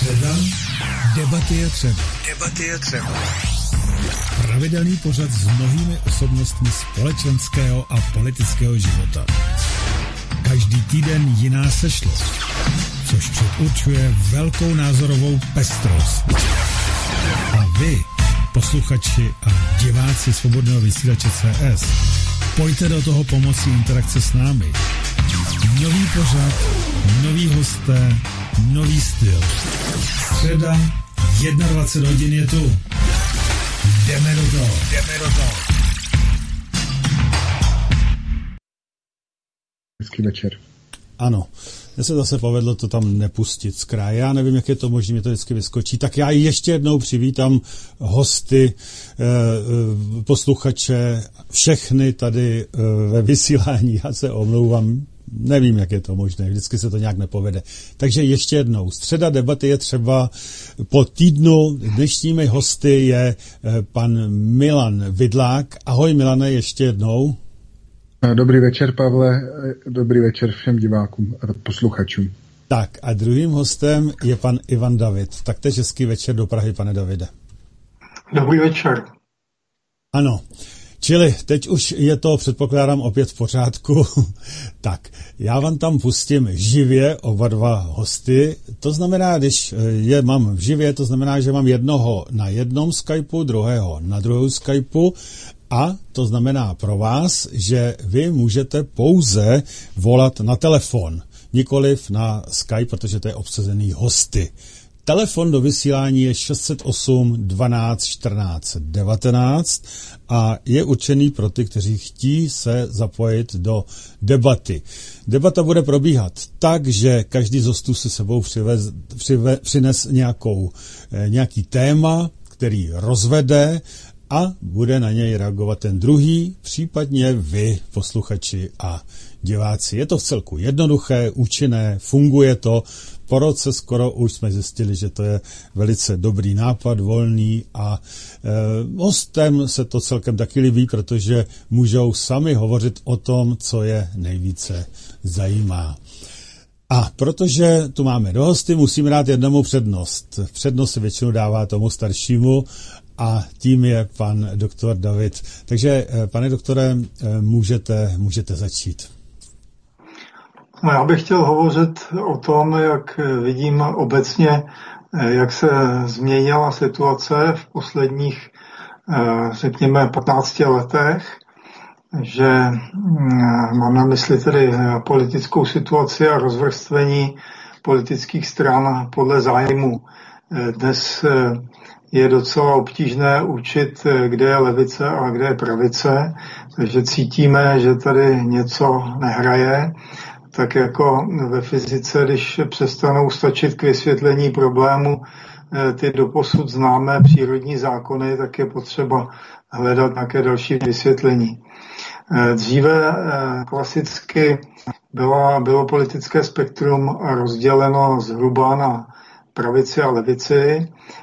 Středa. Debaty je třeba. Debaty je třeba. Pravidelný pořad s mnohými osobnostmi společenského a politického života. Každý týden jiná sešlost, což předurčuje velkou názorovou pestrost. A vy, posluchači a diváci Svobodného vysílače CS, pojďte do toho pomocí interakce s námi. Nový pořad, noví hosté, nový styl. Středa, 21 hodin je tu. Jdeme do toho. Hezký večer. Ano, mně se zase povedlo to tam nepustit z kraje. Já nevím, jak je to možné, mě to vždycky vyskočí. Tak já ještě jednou přivítám hosty, posluchače, všechny tady ve vysílání. Já se omlouvám, nevím, jak je to možné, vždycky se to nějak nepovede. Takže ještě jednou, středa debaty je třeba po týdnu. Dnešními hosty je pan Milan Vidlák. Ahoj Milane, ještě jednou. Dobrý večer, Pavle, dobrý večer všem divákům a posluchačům. Tak a druhým hostem je pan Ivan David. Taktéž hezký večer do Prahy, pane Davide. Dobrý večer. Ano, čili teď už je to, předpokládám, opět v pořádku. Tak, já vám tam pustím živě oba dva hosty. To znamená, když je mám živě, to znamená, že mám jednoho na jednom Skypeu, druhého na druhém Skypeu. A to znamená pro vás, že vy můžete pouze volat na telefon, nikoliv na Skype, protože to je obsazený hosty. Telefon do vysílání je 608 12 14 19 a je určený pro ty, kteří chtí se zapojit do debaty. Debata bude probíhat tak, že každý z hostů si sebou přines nějaký téma, který rozvede, a bude na něj reagovat ten druhý, případně vy, posluchači a diváci. Je to vcelku jednoduché, účinné, funguje to. Po roce skoro už jsme zjistili, že to je velice dobrý nápad, volný a hostem se to celkem taky líbí, protože můžou sami hovořit o tom, co je nejvíce zajímá. A protože tu máme do hosty, musíme dát jednomu přednost. Přednost se většinou dává tomu staršímu, a tím je pan doktor David. Takže, pane doktore, můžete začít. No, já bych chtěl hovořit o tom, jak vidím obecně, jak se změnila situace v posledních, řekněme, 15 letech, že mám na mysli tedy politickou situaci a rozvrstvení politických stran podle zájmu. Dnes je docela obtížné určit, kde je levice a kde je pravice, takže cítíme, že tady něco nehraje. Tak jako ve fyzice, když přestanou stačit k vysvětlení problému ty doposud známé přírodní zákony, tak je potřeba hledat nějaké další vysvětlení. Dříve klasicky bylo politické spektrum rozděleno zhruba na pravici a levici.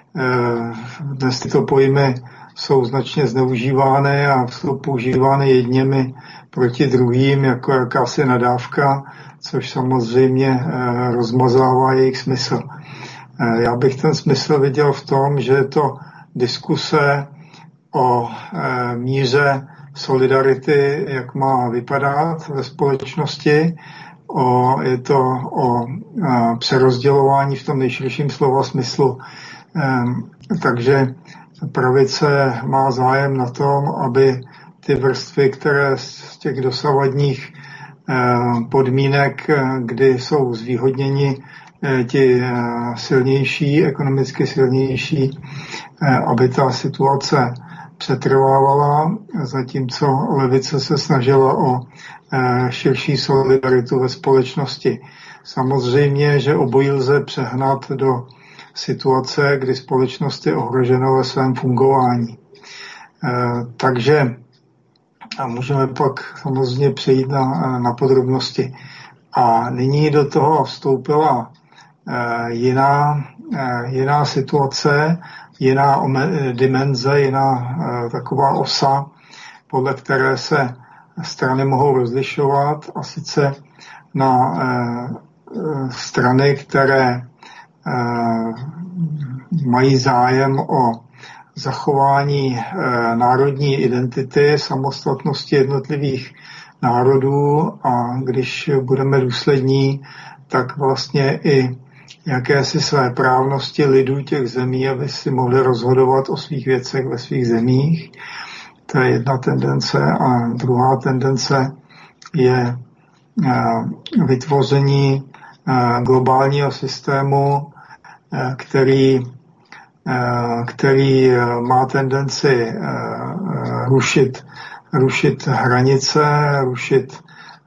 Dnes tyto pojmy jsou značně zneužívány a jsou používány jedněmi proti druhým jako jakási nadávka, což samozřejmě rozmazává jejich smysl. Já bych ten smysl viděl v tom, že je to diskuse o míře solidarity, jak má vypadat ve společnosti, je to o přerozdělování v tom nejširším slova smyslu. Takže pravice má zájem na tom, aby ty vrstvy, které z těch dosavadních podmínek, kdy jsou zvýhodněni ti silnější, ekonomicky silnější, aby ta situace přetrvávala, zatímco levice se snažila o širší solidaritu ve společnosti. Samozřejmě, že obojí lze přehnat do situace, kdy společnost je ohrožena ve svém fungování. Takže můžeme pak samozřejmě přejít na podrobnosti. A nyní do toho vstoupila jiná situace, jiná dimenze, jiná taková osa, podle které se strany mohou rozlišovat, a sice na strany, které mají zájem o zachování národní identity, samostatnosti jednotlivých národů, a když budeme důslední, tak vlastně i jakési své právnosti lidů těch zemí, aby si mohli rozhodovat o svých věcech ve svých zemích. To je jedna tendence. A druhá tendence je vytvoření globálního systému, který má tendenci rušit hranice, rušit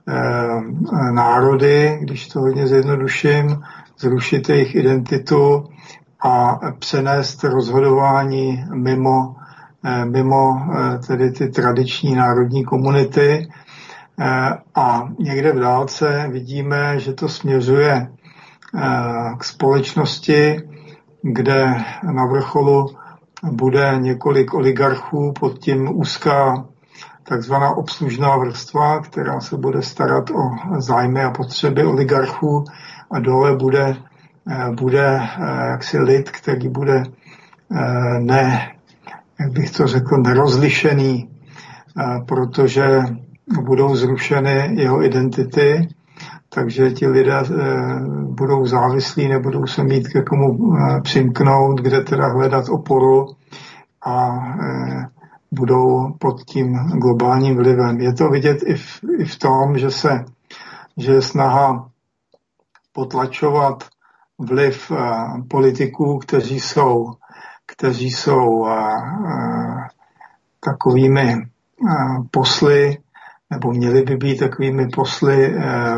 národy, když to hodně zjednoduším, zrušit jejich identitu a přenést rozhodování mimo tedy ty tradiční národní komunity. A někde v dálce vidíme, že to směřuje k společnosti, kde na vrcholu bude několik oligarchů, pod tím úzká takzvaná obslužná vrstva, která se bude starat o zájmy a potřeby oligarchů, a dole bude jaksi lid, který bude jak bych to řekl, nerozlišený, protože budou zrušeny jeho identity, takže ti lidé budou závislí, nebudou se mít ke komu přimknout, kde teda hledat oporu, a budou pod tím globálním vlivem. Je to vidět i v tom, že je snaha potlačovat vliv politiků, kteří jsou takovými posly, nebo měli by být takovými posly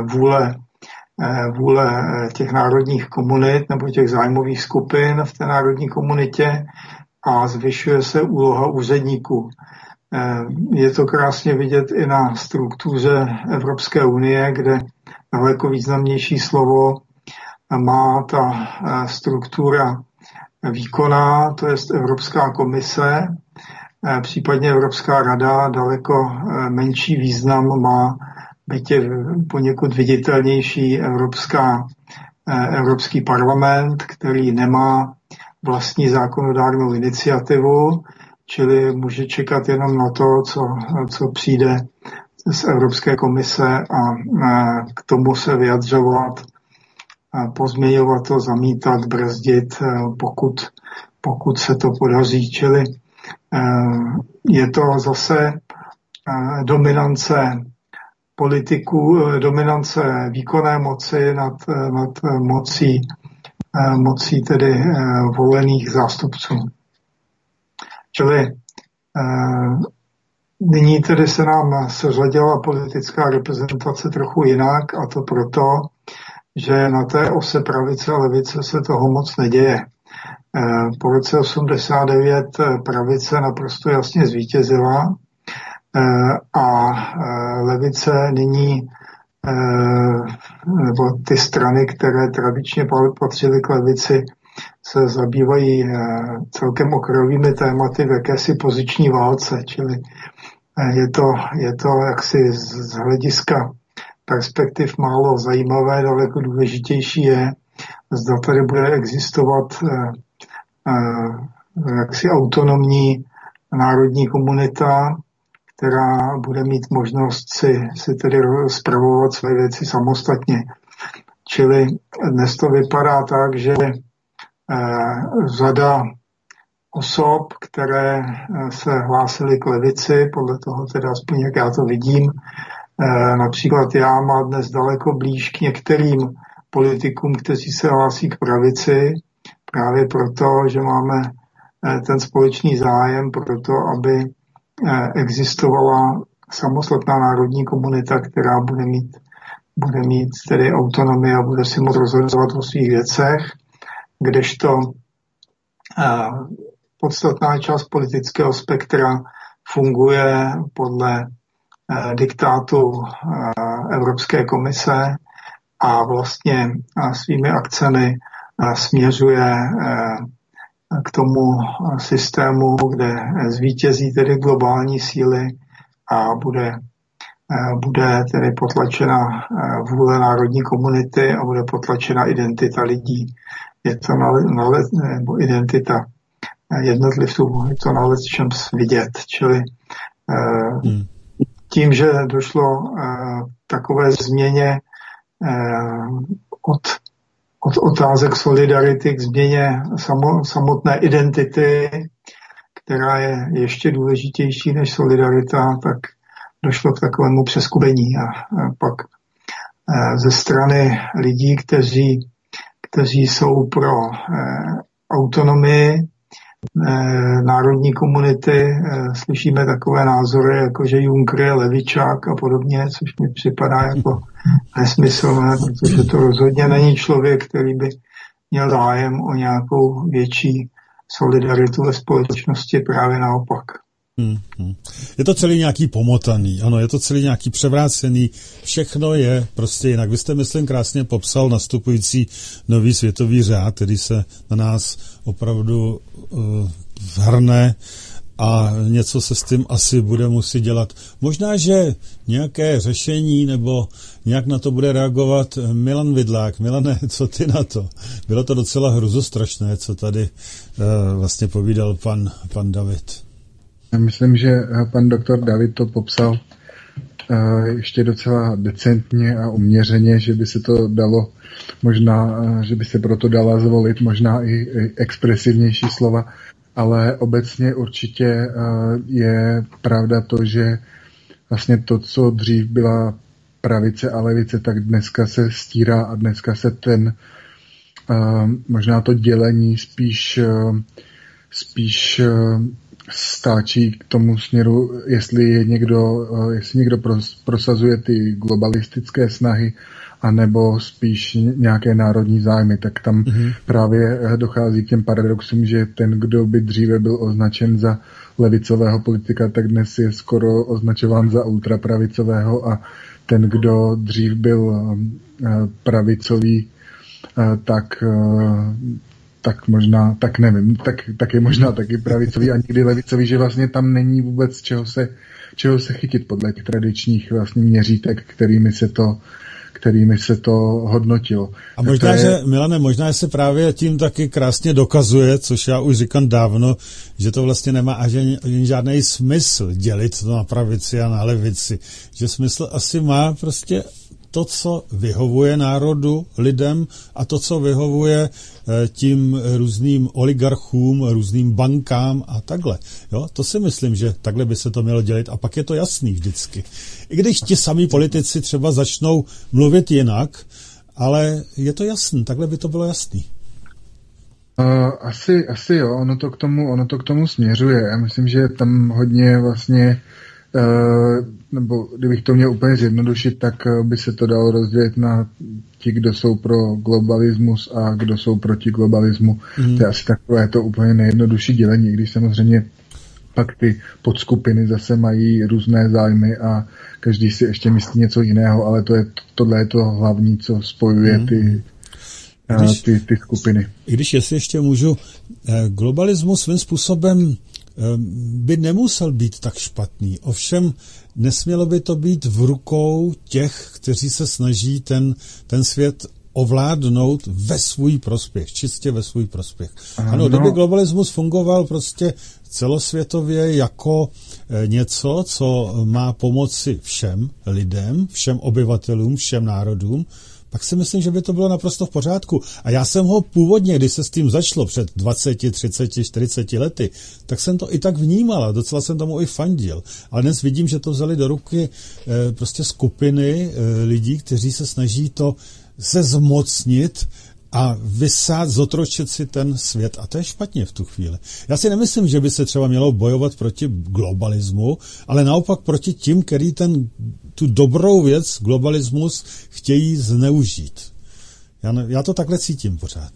vůle těch národních komunit nebo těch zájmových skupin v té národní komunitě, a zvyšuje se úloha úředníků. Je to krásně vidět i na struktuře Evropské unie, kde daleko významnější slovo má ta struktura výkonná, to je Evropská komise, případně Evropská rada. Daleko menší význam má, byť je poněkud viditelnější, Evropský parlament, který nemá vlastní zákonodárnou iniciativu, čili může čekat jenom na to, co přijde z Evropské komise, a k tomu se vyjadřovat, pozměňovat to, zamítat, brzdit, pokud se to podaří. Čili je to zase dominance politiků, dominance výkonné moci nad mocí tedy volených zástupců. Čili nyní tedy se nám seřadila politická reprezentace trochu jinak, a to proto, že na té ose pravice a levice se toho moc neděje. Po roce 89 pravice naprosto jasně zvítězila, a levice nyní, nebo ty strany, které tradičně patřily k levici, se zabývají celkem okrajovými tématy v jakési poziční válce, čili je to jaksi z hlediska perspektiv málo zajímavé. Daleko důležitější je, zda tady bude existovat jaksi autonomní národní komunita, která bude mít možnost si tedy spravovat své věci samostatně. Čili dnes to vypadá tak, že řada osob, které se hlásily k levici, podle toho teda aspoň jak já to vidím, například já, má dnes daleko blíž k některým politikům, kteří se hlásí k pravici, právě proto, že máme ten společný zájem pro to, aby existovala samostatná národní komunita, která bude mít tedy autonomii a bude si moct rozhodovat o svých věcech, kdežto podstatná část politického spektra funguje podle diktátu Evropské komise a vlastně svými akcemi směřuje k tomu systému, kde zvítězí tedy globální síly a bude tedy potlačena vůle národní komunity a bude potlačena identita lidí. je to nebo identita jednotlivců, je to na lecčem vidět. Čili tím, že došlo takové změně od otázek solidarity k změně samotné identity, která je ještě důležitější než solidarita, tak došlo k takovému přeskupení. A pak ze strany lidí, kteří jsou pro autonomii národní komunity, slyšíme takové názory, jako že Juncker je levičák a podobně, což mi připadá jako nesmyslné, protože to rozhodně není člověk, který by měl zájem o nějakou větší solidaritu ve společnosti, právě naopak. Je to celý nějaký pomotaný, ano, je to celý nějaký převrácený, všechno je prostě jinak. Vy jste, myslím, krásně popsal nastupující nový světový řád, který se na nás opravdu hrne a něco se s tím asi bude muset dělat. Možná, že nějaké řešení nebo nějak na to bude reagovat Milan Vidlák. Milane, co ty na to? Bylo to docela hruzostrašné, co tady vlastně povídal pan David. Já myslím, že pan doktor David to popsal ještě docela decentně a uměřeně, že by se to dalo možná, že by se proto dala zvolit možná i expresivnější slova, ale obecně určitě je pravda to, že vlastně to, co dřív byla pravice a levice, tak dneska se stírá a dneska se možná to dělení spíš stáčí k tomu směru, jestli někdo prosazuje ty globalistické snahy, anebo spíš nějaké národní zájmy, tak tam právě dochází k těm paradoxům, že ten, kdo by dříve byl označen za levicového politika, tak dnes je skoro označován za ultrapravicového a ten, kdo dřív byl pravicový, tak možná, tak nevím, tak je možná taky pravicový a někdy levicový, že vlastně tam není vůbec čeho se chytit podle těch tradičních vlastně měřítek, kterými se to hodnotilo. A možná, že Milane, možná se právě tím taky krásně dokazuje, což já už říkám dávno, že to vlastně nemá ani žádný smysl dělit to na pravici a na levici. Že smysl asi má prostě to, co vyhovuje národu, lidem a to, co vyhovuje tím různým oligarchům, různým bankám a takhle. Jo? To si myslím, že takhle by se to mělo dělit a pak je to jasný vždycky. I když ti samí politici třeba začnou mluvit jinak, ale je to jasný, takhle by to bylo jasný. Asi jo, ono to k tomu směřuje. Já myslím, že tam hodně vlastně nebo kdybych to měl úplně zjednodušit, tak by se to dalo rozdělit na ti, kdo jsou pro globalismus a kdo jsou proti globalismu. To je asi takové to úplně nejjednodušší dělení, když samozřejmě pak ty podskupiny zase mají různé zájmy a každý si ještě myslí něco jiného, ale tohle je to hlavní, co spojuje ty skupiny. I když jestli ještě můžu, globalismus svým způsobem by nemusel být tak špatný. Ovšem nesmělo by to být v rukou těch, kteří se snaží ten svět ovládnout ve svůj prospěch, čistě ve svůj prospěch. Ano, kdyby globalismus fungoval prostě celosvětově jako něco, co má pomoci všem lidem, všem obyvatelům, všem národům, pak si myslím, že by to bylo naprosto v pořádku. A já jsem ho původně, když se s tím začalo před 20, 30, 40 lety, tak jsem to i tak vnímal a docela jsem tomu i fandil. Ale dnes vidím, že to vzali do ruky prostě skupiny lidí, kteří se snaží to se zmocnit a zotročit si ten svět. A to je špatně v tu chvíli. Já si nemyslím, že by se třeba mělo bojovat proti globalismu, ale naopak proti tím, který tu dobrou věc, globalismus, chtějí zneužít. Já to takhle cítím pořád.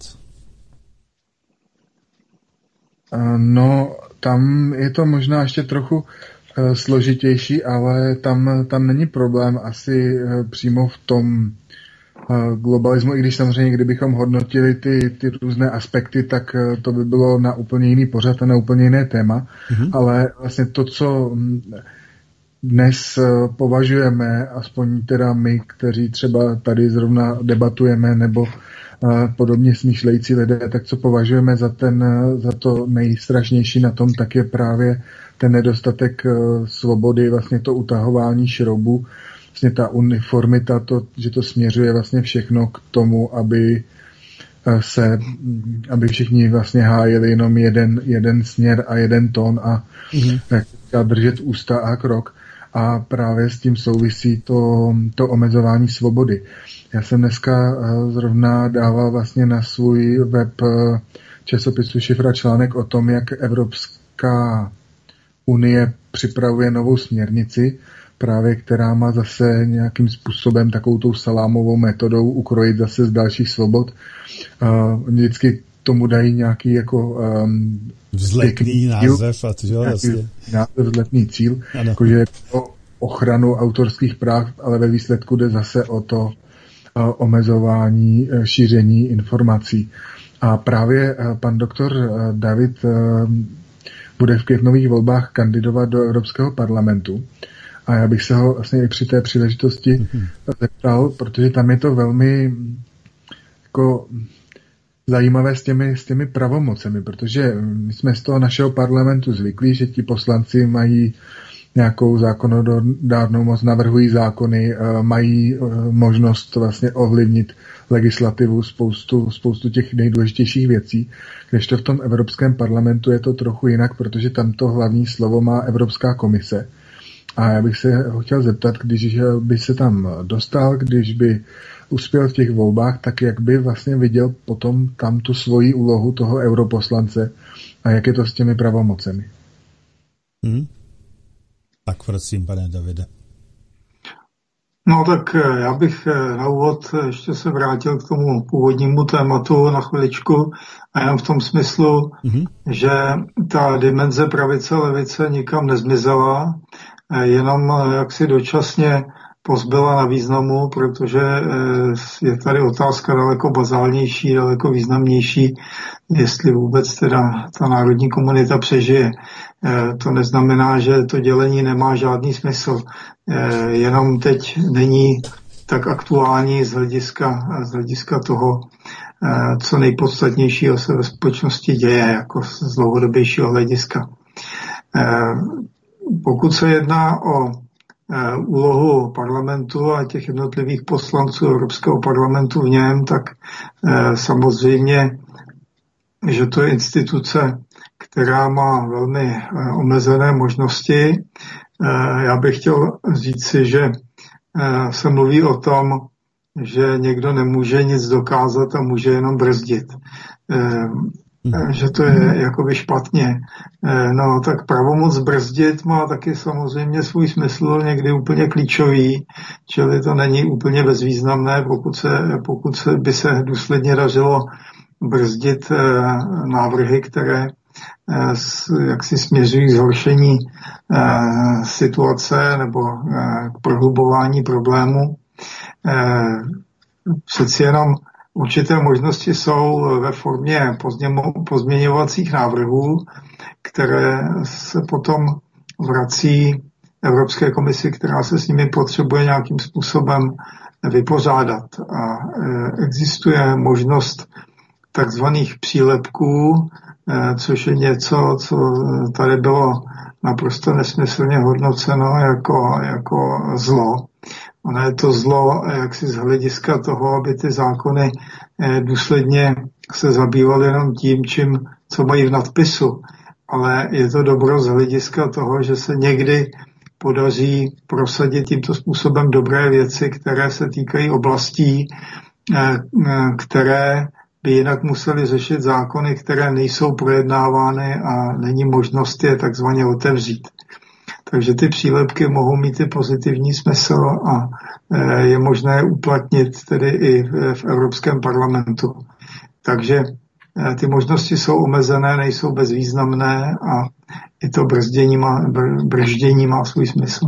No, tam je to možná ještě trochu složitější, ale tam není problém asi přímo v tom globalismu, i když samozřejmě, kdybychom hodnotili ty různé aspekty, tak to by bylo na úplně jiný pořad a na úplně jiné téma, ale vlastně to, co dnes považujeme, aspoň teda my, kteří třeba tady zrovna debatujeme nebo podobně smýšlející lidé, tak co považujeme za to nejstrašnější na tom, tak je právě ten nedostatek svobody, vlastně to utahování šroubu, vlastně ta uniformita, že to směřuje vlastně všechno k tomu, aby všichni vlastně hájili jenom jeden směr a jeden tón a držet ústa a krok. A právě s tím souvisí to omezování svobody. Já jsem dneska zrovna dával vlastně na svůj web časopisu Šifra článek o tom, jak Evropská unie připravuje novou směrnici, právě která má zase nějakým způsobem takovou tou salámovou metodou ukrojit zase z dalších svobod. Vždycky tomu dají nějaký jako vzletný název a to, vlastně. Vzletný cíl, jakože o ochranu autorských práv, ale ve výsledku jde zase o to omezování šíření informací. A právě pan doktor David bude v květnových volbách kandidovat do Evropského parlamentu. A já bych se ho vlastně i při té příležitosti zeptal, protože tam je to velmi jako zajímavé s těmi pravomocemi, protože my jsme z toho našeho parlamentu zvyklí, že ti poslanci mají nějakou zákonodárnou moc, navrhují zákony, mají možnost vlastně ovlivnit legislativu, spoustu těch nejdůležitějších věcí, kdežto v tom Evropském parlamentu je to trochu jinak, protože tam to hlavní slovo má Evropská komise. A já bych se ho chtěl zeptat, když by se tam dostal, když by uspěl v těch volbách, tak jak by vlastně viděl potom tam tu svoji úlohu toho europoslance a jak je to s těmi pravomocemi. Tak prosím, pane Davide. No tak já bych na úvod ještě se vrátil k tomu původnímu tématu na chviličku a jenom v tom smyslu, že ta dimenze pravice-levice nikam nezmizela, jenom jaksi dočasně pozbyla na významu, protože je tady otázka daleko bazálnější, daleko významnější, jestli vůbec teda ta národní komunita přežije. To neznamená, že to dělení nemá žádný smysl, jenom teď není tak aktuální z hlediska toho, co nejpodstatnějšího se ve společnosti děje, jako z dlouhodobějšího hlediska. Pokud se jedná o úlohu parlamentu a těch jednotlivých poslanců Evropského parlamentu v něm, tak samozřejmě, že to je instituce, která má velmi omezené možnosti. Já bych chtěl říci, že se mluví o tom, že někdo nemůže nic dokázat a může jenom brzdit. Že to je jakoby špatně. No tak pravomoc brzdit má taky samozřejmě svůj smysl, někdy úplně klíčový, čili to není úplně bezvýznamné, pokud by se důsledně dařilo brzdit návrhy, které jak si směřují k zhoršení situace nebo k prohlubování problému. Přeci jenom určité možnosti jsou ve formě pozměňovacích návrhů, které se potom vrací Evropské komisi, která se s nimi potřebuje nějakým způsobem vypořádat. A existuje možnost takzvaných přílepků, což je něco, co tady bylo naprosto nesmyslně hodnoceno jako zlo. Ono je to zlo jaksi z hlediska toho, aby ty zákony důsledně se zabývaly jenom tím, co mají v nadpisu. Ale je to dobro z hlediska toho, že se někdy podaří prosadit tímto způsobem dobré věci, které se týkají oblastí, které by jinak museli řešit zákony, které nejsou projednávány a není možnost je takzvaně otevřít. Takže ty přílepky mohou mít i pozitivní smysl a je možné uplatnit tedy i v Evropském parlamentu. Takže ty možnosti jsou omezené, nejsou bezvýznamné a i to brždění má svůj smysl.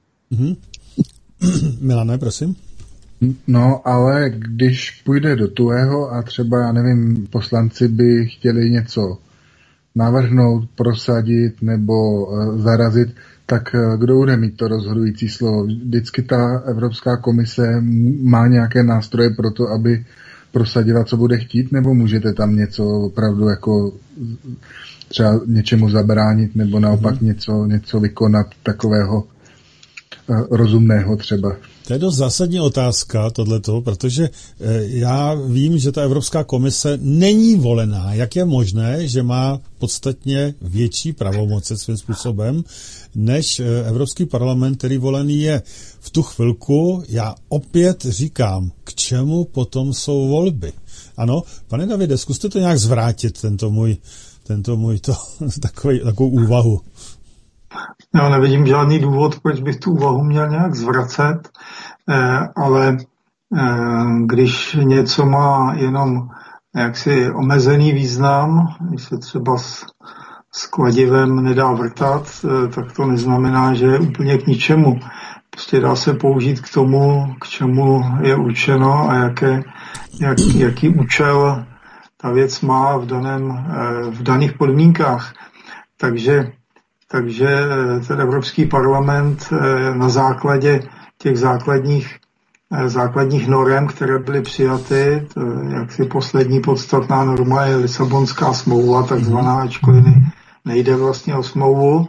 Milane, prosím. No, ale když půjde do tuhého a třeba, já nevím, poslanci by chtěli něco navrhnout, prosadit nebo zarazit, tak kdo bude mít to rozhodující slovo? Vždycky ta Evropská komise má nějaké nástroje pro to, aby prosadila, co bude chtít, nebo můžete tam něco opravdu jako třeba něčemu zabránit, nebo naopak něco vykonat takového rozumného třeba? To je dost zásadní otázka, tohleto, protože já vím, že ta Evropská komise není volená. Jak je možné, že má podstatně větší pravomoce svým způsobem, než Evropský parlament, který volený je? V tu chvilku já opět říkám, k čemu potom jsou volby? Ano, pane Davide, zkuste to nějak zvrátit, tento můj takovou úvahu. Já nevidím žádný důvod, proč bych tu úvahu měl nějak zvracet, ale když něco má jenom jaksi omezený význam, když se třeba s kladivem nedá vrtat, tak to neznamená, že je úplně k ničemu. Prostě dá se použít k tomu, k čemu je určeno a jaký účel ta věc má v daných podmínkách. Takže ten Evropský parlament na základě těch základních norem, které byly přijaty, jaksi poslední podstatná norma je Lisabonská smlouva, takzvaná, ačkoliv nejde vlastně o smlouvu,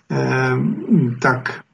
tak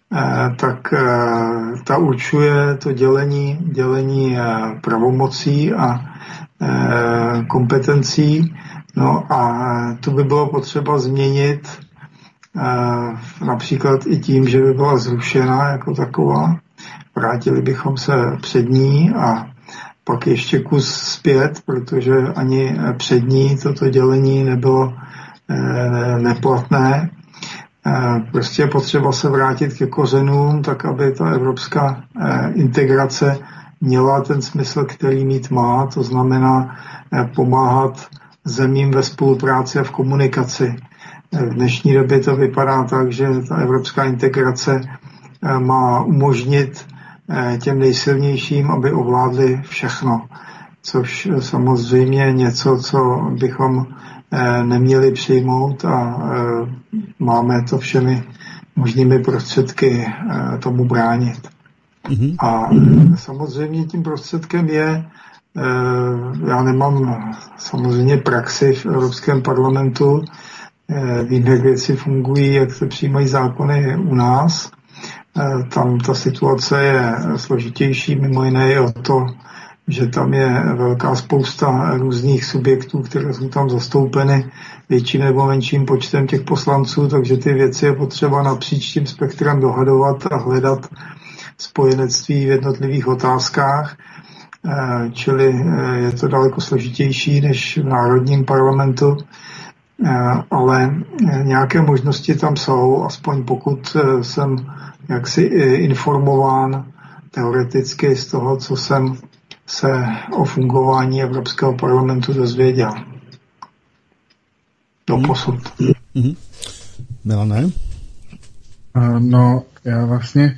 ta určuje to dělení pravomocí a kompetencí. No a to by bylo potřeba změnit například i tím, že by byla zrušena jako taková. Vrátili bychom se před ní a pak ještě kus zpět, protože ani před ní toto dělení nebylo neplatné. Prostě je potřeba se vrátit ke kořenům, tak aby ta evropská integrace měla ten smysl, který mít má, to znamená pomáhat zemím ve spolupráci a v komunikaci. V dnešní době to vypadá tak, že ta evropská integrace má umožnit těm nejsilnějším, aby ovládli všechno, což samozřejmě něco, co bychom neměli přijmout a máme to všemi možnými prostředky tomu bránit. A samozřejmě tím prostředkem je, já nemám samozřejmě praxi v Evropském parlamentu, vím, jak věci fungují, jak se přijímají zákony u nás. Tam ta situace je složitější, mimo jiné je o to, že tam je velká spousta různých subjektů, které jsou tam zastoupeny větším nebo menším počtem těch poslanců, takže ty věci je potřeba napříč tím spektrem dohadovat a hledat spojenectví v jednotlivých otázkách, čili je to daleko složitější než v národním parlamentu, ale nějaké možnosti tam jsou, aspoň pokud jsem jaksi informován teoreticky z toho, co jsem se o fungování Evropského parlamentu dozvěděl. Doposud. Milane? No, já vlastně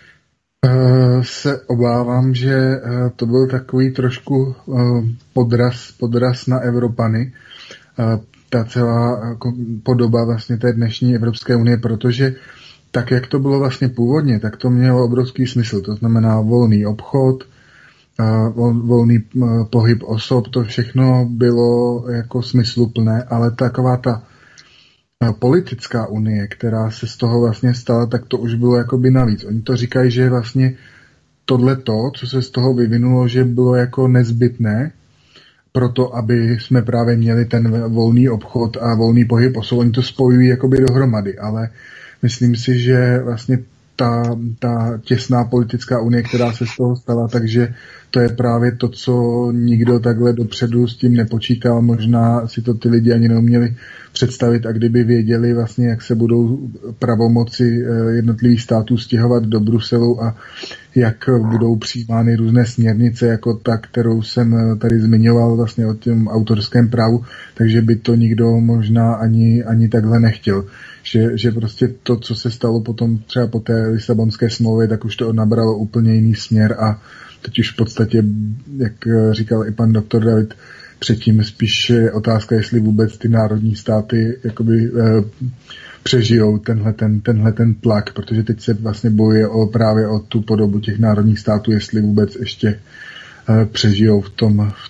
se obávám, že to byl takový trošku podraz na Evropany, ta celá podoba vlastně té dnešní Evropské unie, protože tak, jak to bylo vlastně původně, tak to mělo obrovský smysl. To znamená volný obchod, volný pohyb osob, to všechno bylo jako smysluplné, ale taková ta politická unie, která se z toho vlastně stala, tak to už bylo jakoby navíc. Oni to říkají, že vlastně tohleto, co se z toho vyvinulo, že bylo jako nezbytné proto, aby jsme právě měli ten volný obchod a volný pohyb osob. Oni to spojují jakoby dohromady, ale myslím si, že vlastně ta těsná politická unie, která se z toho stala, takže to je právě to, co nikdo takhle dopředu s tím nepočítal, možná si to ty lidi ani neuměli představit a kdyby věděli vlastně, jak se budou pravomoci jednotlivých států stěhovat do Bruselu a jak budou přijímány různé směrnice, jako ta, kterou jsem tady zmiňoval vlastně o tom autorském právu, takže by to nikdo možná ani takhle nechtěl. Že prostě to, co se stalo potom třeba po té Lisabonské smlouvě, tak už to nabralo úplně jiný směr a teď už v podstatě, jak říkal i pan doktor David předtím, spíš je otázka, jestli vůbec ty národní státy jakoby přežijou tenhle ten tlak, protože teď se vlastně bojuje právě o tu podobu těch národních států, jestli vůbec ještě přežijou v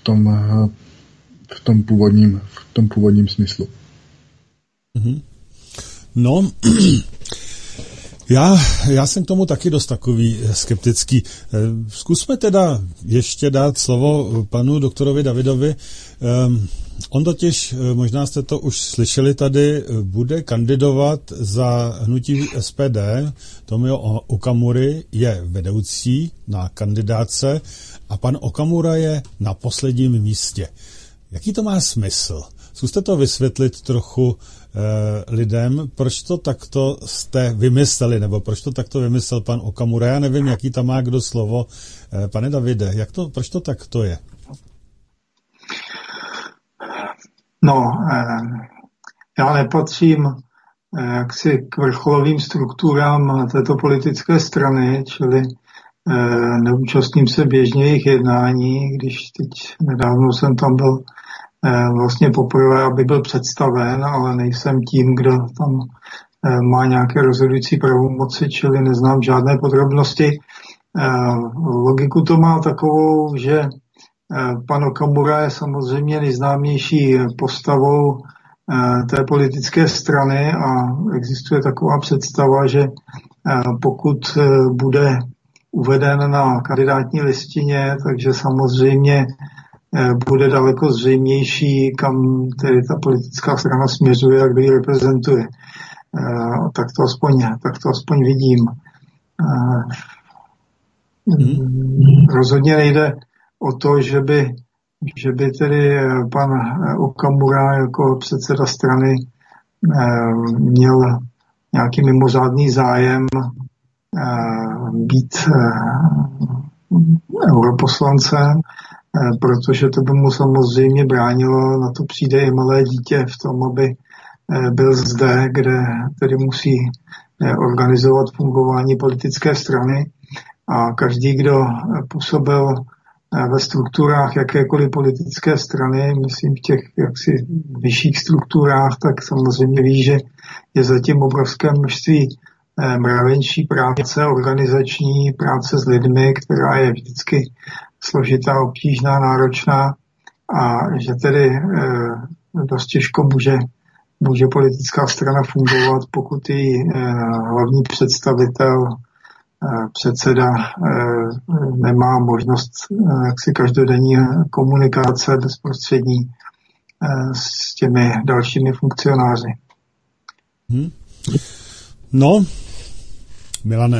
tom původním smyslu. No, já jsem k tomu taky dost takový skeptický. Zkusme teda ještě dát slovo panu doktorovi Davidovi. On totiž, možná jste to už slyšeli tady, bude kandidovat za hnutí SPD. Tomio Okamury je vedoucí na kandidáce a pan Okamura je na posledním místě. Jaký to má smysl? Zkuste to vysvětlit trochu lidem, proč to takto jste vymysleli, nebo proč to takto vymyslel pan Okamura. Já nevím, jaký tam má kdo slovo. Pane Davide, proč to takto je? No, já nepatřím jaksi k vrcholovým strukturám této politické strany, čili neúčastním se běžně jejich jednání, když teď nedávno jsem tam byl vlastně poprvé, aby byl představen, ale nejsem tím, kdo tam má nějaké rozhodující pravomoci, čili neznám žádné podrobnosti. Logiku to má takovou, že pan Okamura je samozřejmě nejznámější postavou té politické strany a existuje taková představa, že pokud bude uveden na kandidátní listině, takže samozřejmě bude daleko zřejmější, kam tedy ta politická strana směřuje a kdo ji reprezentuje. Tak to aspoň vidím. Rozhodně nejde o to, že by tedy pan Okamura jako předseda strany měl nějaký mimořádný zájem být europoslancem, protože to by mu samozřejmě bránilo, na to přijde i malé dítě v tom, aby byl zde, kde tedy musí organizovat fungování politické strany a každý, kdo působil ve strukturách jakékoliv politické strany, myslím v těch jaksi vyšších strukturách, tak samozřejmě ví, že je zatím obrovské množství mravenčí práce, organizační práce s lidmi, která je vždycky složitá, obtížná, náročná a že tedy dost těžko může politická strana fungovat, pokud její hlavní představitel, předseda nemá možnost jaksi každodenní komunikace bezprostřední s těmi dalšími funkcionáři. No, Milane.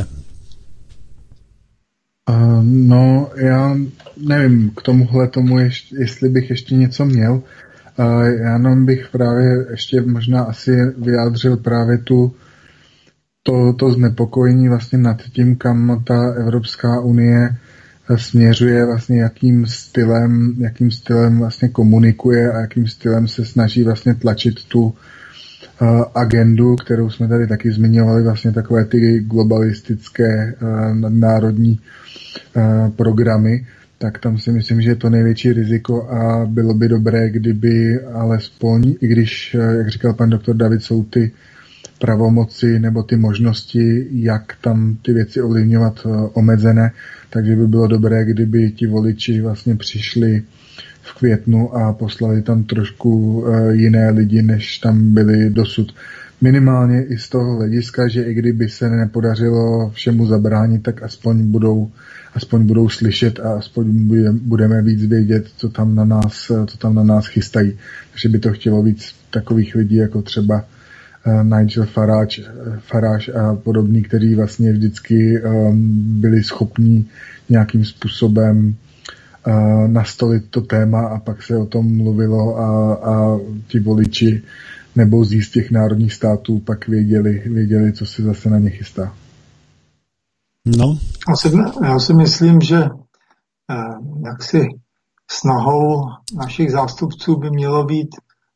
No, já nevím k tomuhle tomu, jestli bych ještě něco měl. Já jenom bych právě ještě možná asi vyjádřil právě to znepokojení vlastně nad tím, kam ta Evropská unie směřuje, vlastně jakým stylem vlastně komunikuje a jakým stylem se snaží vlastně tlačit tu agendu, kterou jsme tady taky zmiňovali, vlastně takové ty globalistické národní programy, tak tam si myslím, že je to největší riziko a bylo by dobré, kdyby alespoň, i když, jak říkal pan doktor David, jsou ty pravomoci nebo ty možnosti, jak tam ty věci ovlivňovat, omezené, takže by bylo dobré, kdyby ti voliči vlastně přišli v květnu a poslali tam trošku jiné lidi, než tam byli dosud. Minimálně i z toho hlediska, že i kdyby se nepodařilo všemu zabránit, tak aspoň budou slyšet a aspoň budeme víc vědět, co tam na nás chystají. Takže by to chtělo víc takových lidí, jako třeba Nigel Farage a podobní, kteří vlastně vždycky byli schopní nějakým způsobem nastolit to téma a pak se o tom mluvilo a ti voliči nebo z těch národních států pak věděli, co se zase na ně chystá. No. Já si myslím, že jaksi snahou našich zástupců by mělo být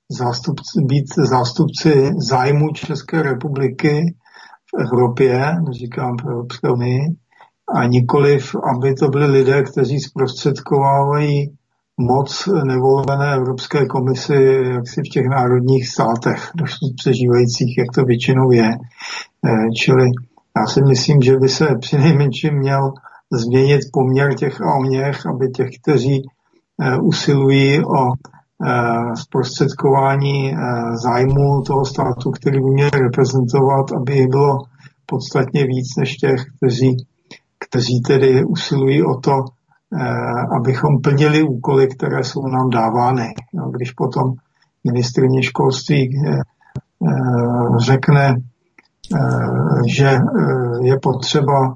zástupci zájmu České republiky v Evropě, říkám v Evropské unii, a nikoliv, aby to byli lidé, kteří zprostředkovávají moc nevolené Evropské komisi jaksi v těch národních státech dosud přežívajících, jak to většinou je. Čili já si myslím, že by se přinejmenším měl změnit poměr těch a oněch, aby těch, kteří usilují o zprostředkování zájmu toho státu, který by měl reprezentovat, aby jich bylo podstatně víc než těch, kteří tedy usilují o to, abychom plnili úkoly, které jsou nám dávány. Když potom ministryně školství řekne, že je potřeba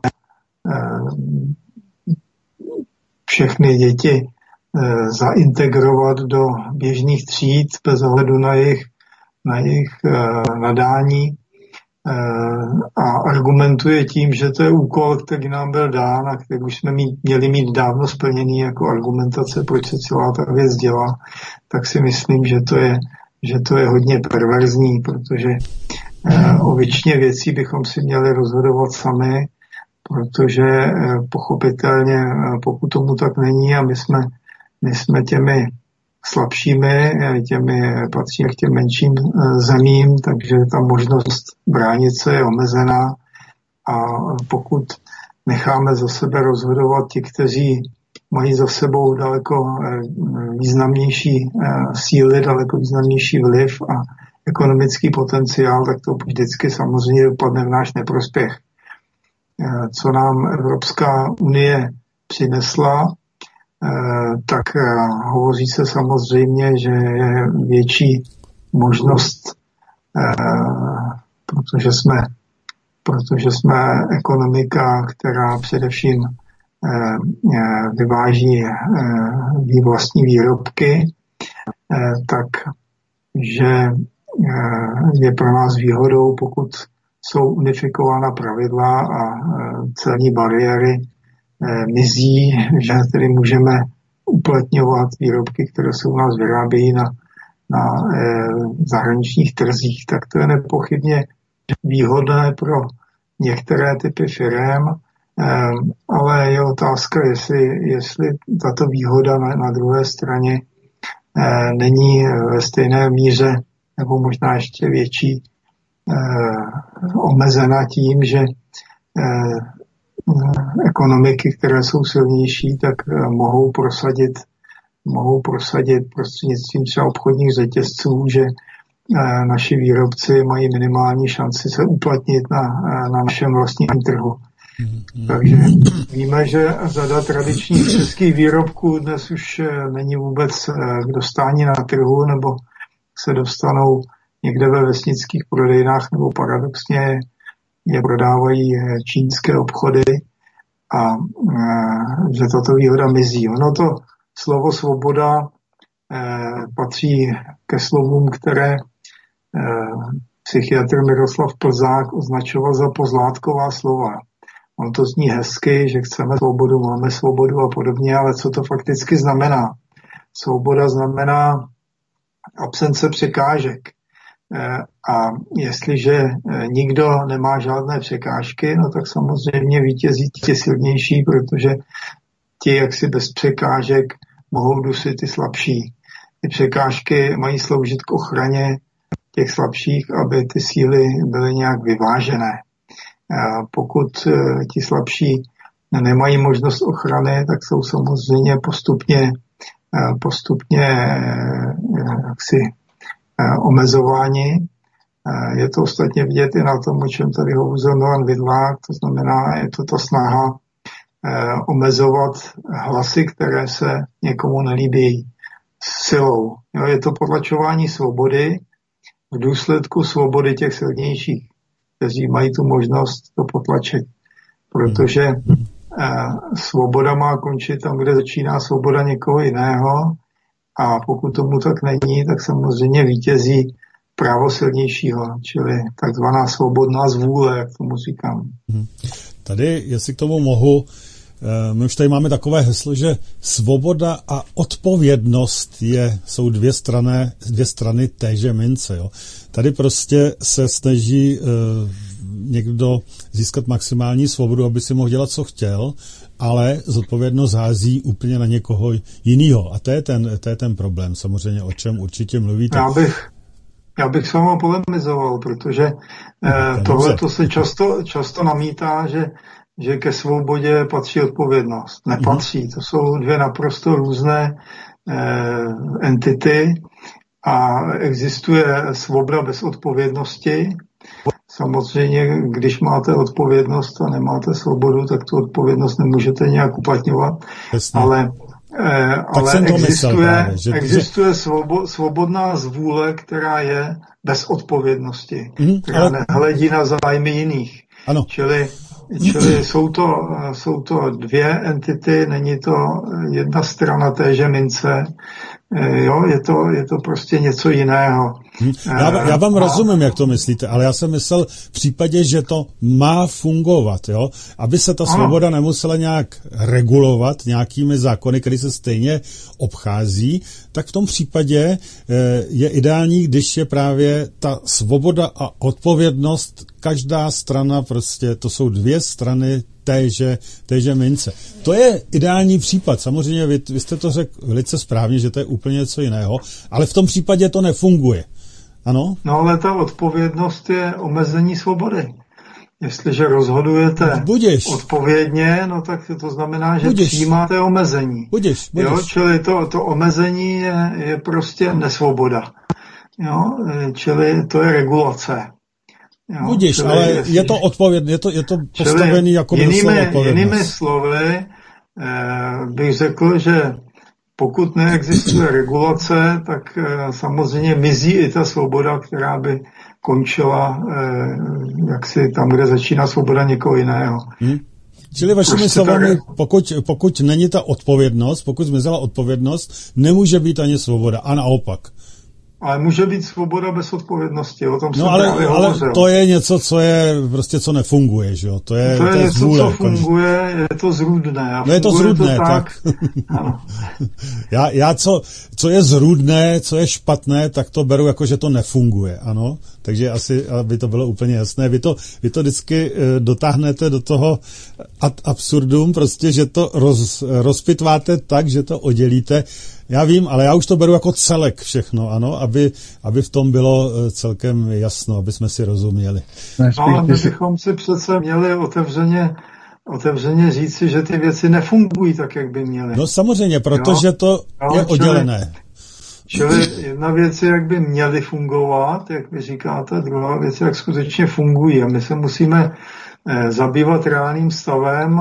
všechny děti zaintegrovat do běžných tříd bez ohledu na jejich nadání a argumentuje tím, že to je úkol, který nám byl dán a který už jsme měli mít dávno splněný jako argumentace, proč se celá ta věc dělá, tak si myslím, že to je hodně perverzní, protože o většině věcí bychom si měli rozhodovat sami, protože pochopitelně, pokud tomu tak není a my jsme těmi slabšími, patříme k těm menším zemím, takže ta možnost bránit se je omezená a pokud necháme za sebe rozhodovat ti, kteří mají za sebou daleko významnější síly, daleko významnější vliv a ekonomický potenciál, tak to vždycky samozřejmě dopadne v náš neprospěch. Co nám Evropská unie přinesla, tak hovoří se samozřejmě, že je větší možnost, protože jsme ekonomika, která především vyváží vlastní výrobky, takže je pro nás výhodou, pokud jsou unifikována pravidla a celní bariéry mizí, že tedy můžeme uplatňovat výrobky, které se u nás vyrábějí na zahraničních trzích, tak to je nepochybně výhodné pro některé typy firem, ale je otázka, jestli tato výhoda na druhé straně není ve stejné míře nebo možná ještě větší omezena tím, že ekonomiky, které jsou silnější, tak mohou prosadit prostřednictvím třeba obchodních řetězců, že naši výrobci mají minimální šanci se uplatnit na našem vlastním trhu. Takže víme, že řada tradičních českých výrobků dnes už není vůbec k dostání na trhu, nebo se dostanou někde ve vesnických prodejnách, nebo paradoxně je prodávají čínské obchody a že tato výhoda mizí. Ono to slovo svoboda patří ke slovům, které psychiatr Miroslav Plzák označoval za pozlátková slova. On to zní hezky, že chceme svobodu, máme svobodu a podobně, ale co to fakticky znamená? Svoboda znamená absence překážek. A jestliže nikdo nemá žádné překážky, no tak samozřejmě vítězí ti silnější, protože ti jaksi bez překážek mohou dusit ty slabší. Ty překážky mají sloužit k ochraně těch slabších, aby ty síly byly nějak vyvážené. Pokud ti slabší nemají možnost ochrany, tak jsou samozřejmě postupně jaksi omezováni. Je to ostatně vidět i na tom, o čem tady hovořil Milan Vidlák, to znamená, je to ta snaha omezovat hlasy, které se někomu nelíbí silou. Jo, je to potlačování svobody v důsledku svobody těch silnějších, kteří mají tu možnost to potlačit. Protože svoboda má končit tam, kde začíná svoboda někoho jiného a pokud tomu tak není, tak samozřejmě vítězí právo silnějšího, čili takzvaná svobodná zvůle, jak tomu říkám. Tady, jestli k tomu mohu, my už tady máme takové heslo, že svoboda a odpovědnost jsou dvě strany téže mince. Jo. Tady prostě se snaží někdo získat maximální svobodu, aby si mohl dělat, co chtěl, ale zodpovědnost hází úplně na někoho jiného. A to je ten problém, samozřejmě, o čem určitě mluvíte. Já bych s váma polemizoval, protože tohle to se často namítá, že že ke svobodě patří odpovědnost. Nepatří. To jsou dvě naprosto různé entity a existuje svoboda bez odpovědnosti. Samozřejmě, když máte odpovědnost a nemáte svobodu, tak tu odpovědnost nemůžete nějak uplatňovat. Ale existuje svobodná zvůle, která je bez odpovědnosti, která nehledí na zájmy jiných. Ano. Čili jsou to dvě entity, není to jedna strana téže mince, jo, je to prostě něco jiného. Já vám rozumím, jak to myslíte, ale já jsem myslel v případě, že to má fungovat, jo, aby se ta svoboda nemusela nějak regulovat nějakými zákony, které se stejně obchází, tak v tom případě je ideální, když je právě ta svoboda a odpovědnost, každá strana prostě, to jsou dvě strany téže mince. To je ideální případ. Samozřejmě vy jste to řekl velice správně, že to je úplně něco jiného, ale v tom případě to nefunguje. Ano? No ale ta odpovědnost je omezení svobody. Jestliže rozhodujete odpovědně, no tak to znamená, že přijímáte omezení. Budiš. Jo, čili to omezení je prostě nesvoboda. Jo, čili to je regulace. Jo, budiš, ale je to odpovědné, je to postavený jako jinými slovy bych řekl, že pokud neexistuje regulace, tak samozřejmě mizí i ta svoboda, která by končila jaksi tam, kde začíná svoboda někoho jiného. Čili vašimi slovami, pokud není ta odpovědnost, pokud zmizela odpovědnost, nemůže být ani svoboda, a naopak. Ale může být svoboda bez odpovědnosti, o tom jsem právě hovořil. Ale to je něco, co je prostě, co nefunguje, že jo? To je něco, zvůle, co funguje, je to zrůdné. No je to zrůdné, tak. Ano. Co je zrůdné, co je špatné, tak to beru jako, že to nefunguje, ano? Takže asi, aby to bylo úplně jasné, vy to vždycky dotáhnete do toho ad absurdum, prostě, že to rozpitváte tak, že to oddělíte. Já vím, ale já už to beru jako celek všechno, ano, aby v tom bylo celkem jasno, aby jsme si rozuměli. No, ale my bychom si přece měli otevřeně říci, že ty věci nefungují tak, jak by měly. No samozřejmě, protože to je oddělené. Čili jedna věc je, jak by měly fungovat, jak vy říkáte, druhá věc je, jak skutečně fungují. A my se musíme zabývat reálným stavem,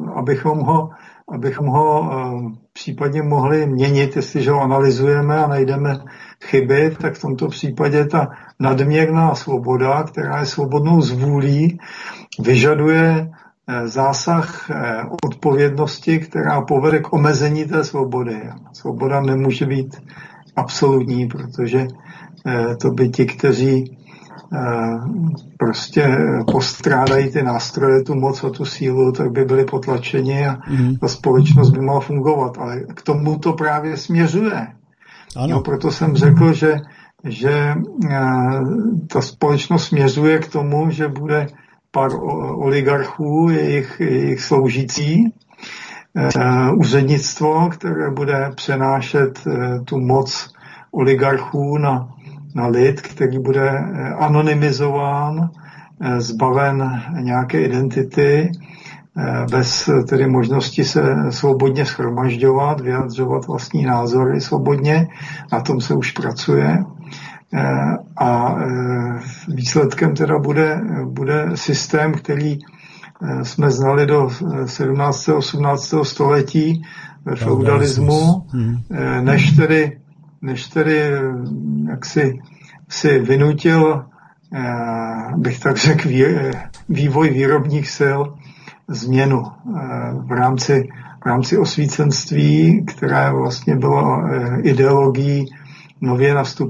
abychom ho případně mohli měnit, jestliže ho analyzujeme a najdeme chyby, tak v tomto případě ta nadměrná svoboda, která je svobodnou zvůlí, vyžaduje zásah odpovědnosti, která povede k omezení té svobody. Svoboda nemůže být absolutní, protože to by ti, kteří prostě postrádají ty nástroje, tu moc a tu sílu, tak by byli potlačeni a ta společnost by mohla fungovat. Ale k tomu to právě směřuje. No, proto jsem řekl, že ta společnost směřuje k tomu, že bude pár oligarchů, jejich sloužící, úřednictvo, které bude přenášet tu moc oligarchů na lid, který bude anonymizován, zbaven nějaké identity, bez tedy možnosti se svobodně shromažďovat, vyjadřovat vlastní názory svobodně. Na tom se už pracuje. A výsledkem teda bude systém, který jsme znali do 17. 18. století ve feudalismu, než tedy jak si vynutil, bych tak řekl, vývoj výrobních sil změnu v rámci osvícenství, které vlastně bylo ideologií nově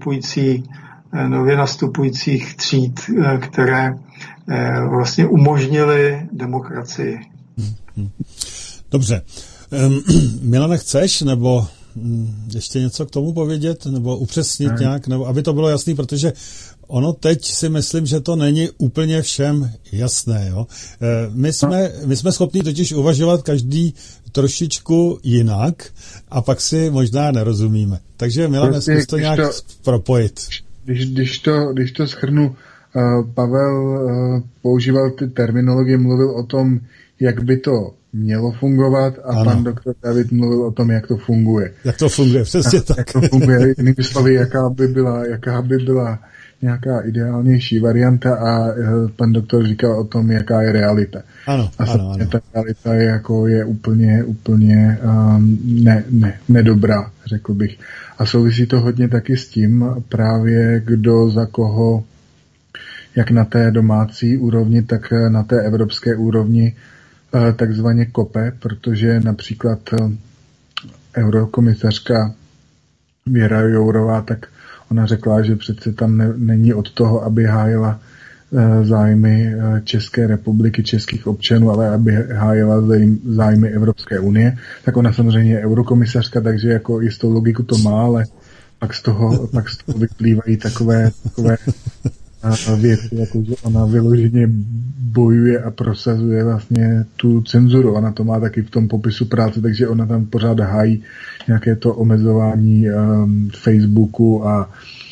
nastupujících tříd, které vlastně umožnily demokracii. Dobře. Milane, chceš, nebo ještě něco k tomu povědět, nebo upřesnit nějak, nebo aby to bylo jasný, protože ono teď si myslím, že to není úplně všem jasné. Jo? My jsme schopni totiž uvažovat každý trošičku jinak a pak si možná nerozumíme. Takže Milane, zkus to nějak propojit. Když to shrnu, Pavel používal ty terminologie, mluvil o tom, jak by to mělo fungovat a ano. Pan doktor David mluvil o tom, jak to funguje. Jak to funguje, přesně tak. Jak to funguje, jinými slovy, jaká by byla nějaká ideálnější varianta a pan doktor říkal o tom, jaká je realita. Ano. Ta realita je úplně nedobrá, řekl bych. A souvisí to hodně taky s tím, právě kdo za koho, jak na té domácí úrovni, tak na té evropské úrovni takzvaně kope, protože například eurokomisařka Věra Jourová, tak ona řekla, že přece tam není od toho, aby hájila zájmy České republiky, českých občanů, ale aby hájila zájmy Evropské unie. Tak ona samozřejmě je eurokomisařka, takže jako jistou logiku to má, ale pak z toho vyplývají takové věci, jako že ona vyloženě bojuje a prosazuje vlastně tu cenzuru. Ona to má taky v tom popisu práce, takže ona tam pořád hájí nějaké to omezování Facebooku a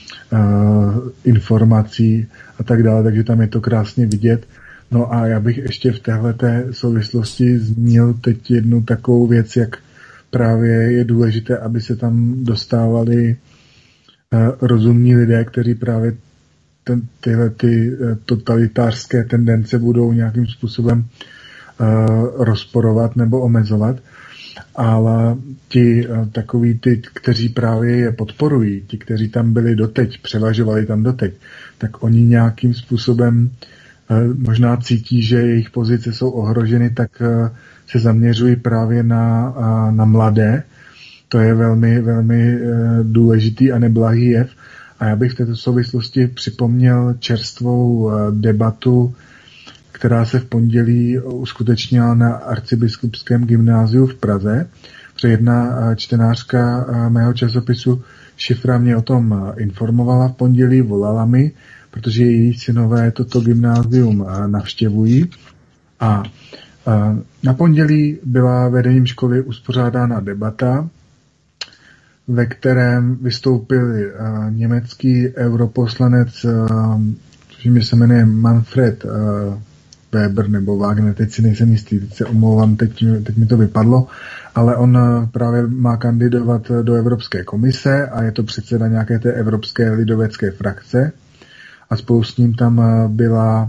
informací a tak dále, takže tam je to krásně vidět. No a já bych ještě v téhleté souvislosti zmínil teď jednu takovou věc, jak právě je důležité, aby se tam dostávali rozumní lidé, kteří právě tyhle totalitářské tendence budou nějakým způsobem rozporovat nebo omezovat. Ale takoví ty, kteří právě je podporují, ti, kteří tam byli doteď, převažovali tam doteď, tak oni nějakým způsobem možná cítí, že jejich pozice jsou ohroženy, tak se zaměřují právě na mladé. To je velmi, velmi důležitý a neblahý jev. A já bych v této souvislosti připomněl čerstvou debatu, která se v pondělí uskutečnila na Arcibiskupském gymnáziu v Praze. Protože jedna čtenářka mého časopisu Šifra mě o tom informovala v pondělí, volala mi, protože její synové toto gymnázium navštěvují. A na pondělí byla vedením školy uspořádána debata, ve kterém vystoupil německý europoslanec, což se jmenuje Manfred Weber nebo Wagner, teď si nejsem jistý, teď se omlouvám, teď mi to vypadlo, ale on právě má kandidovat do Evropské komise a je to předseda nějaké té evropské lidovecké frakce a spolu s ním tam byla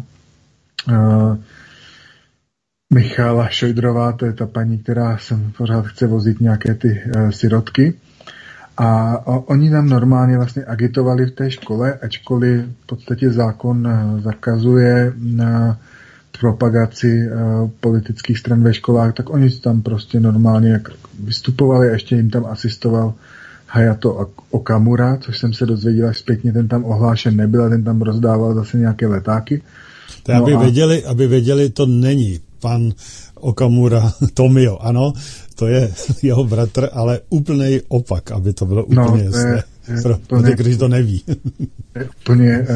Michála Šojdrová, to je ta paní, která sem pořád chce vozit nějaké ty sirotky. A oni tam normálně vlastně agitovali v té škole, ačkoliv v podstatě zákon zakazuje na propagaci politických stran ve školách, tak oni tam prostě normálně vystupovali a ještě jim tam asistoval Hayato Okamura, což jsem se dozvěděla zpětně, ten tam ohlášen nebyl a ten tam rozdával zase nějaké letáky. Aby věděli, to není pan Okamura Tomio, ano, to je jeho bratr, ale úplný opak, aby to bylo úplně jasné. Pro ty, kteří to neví. Úplně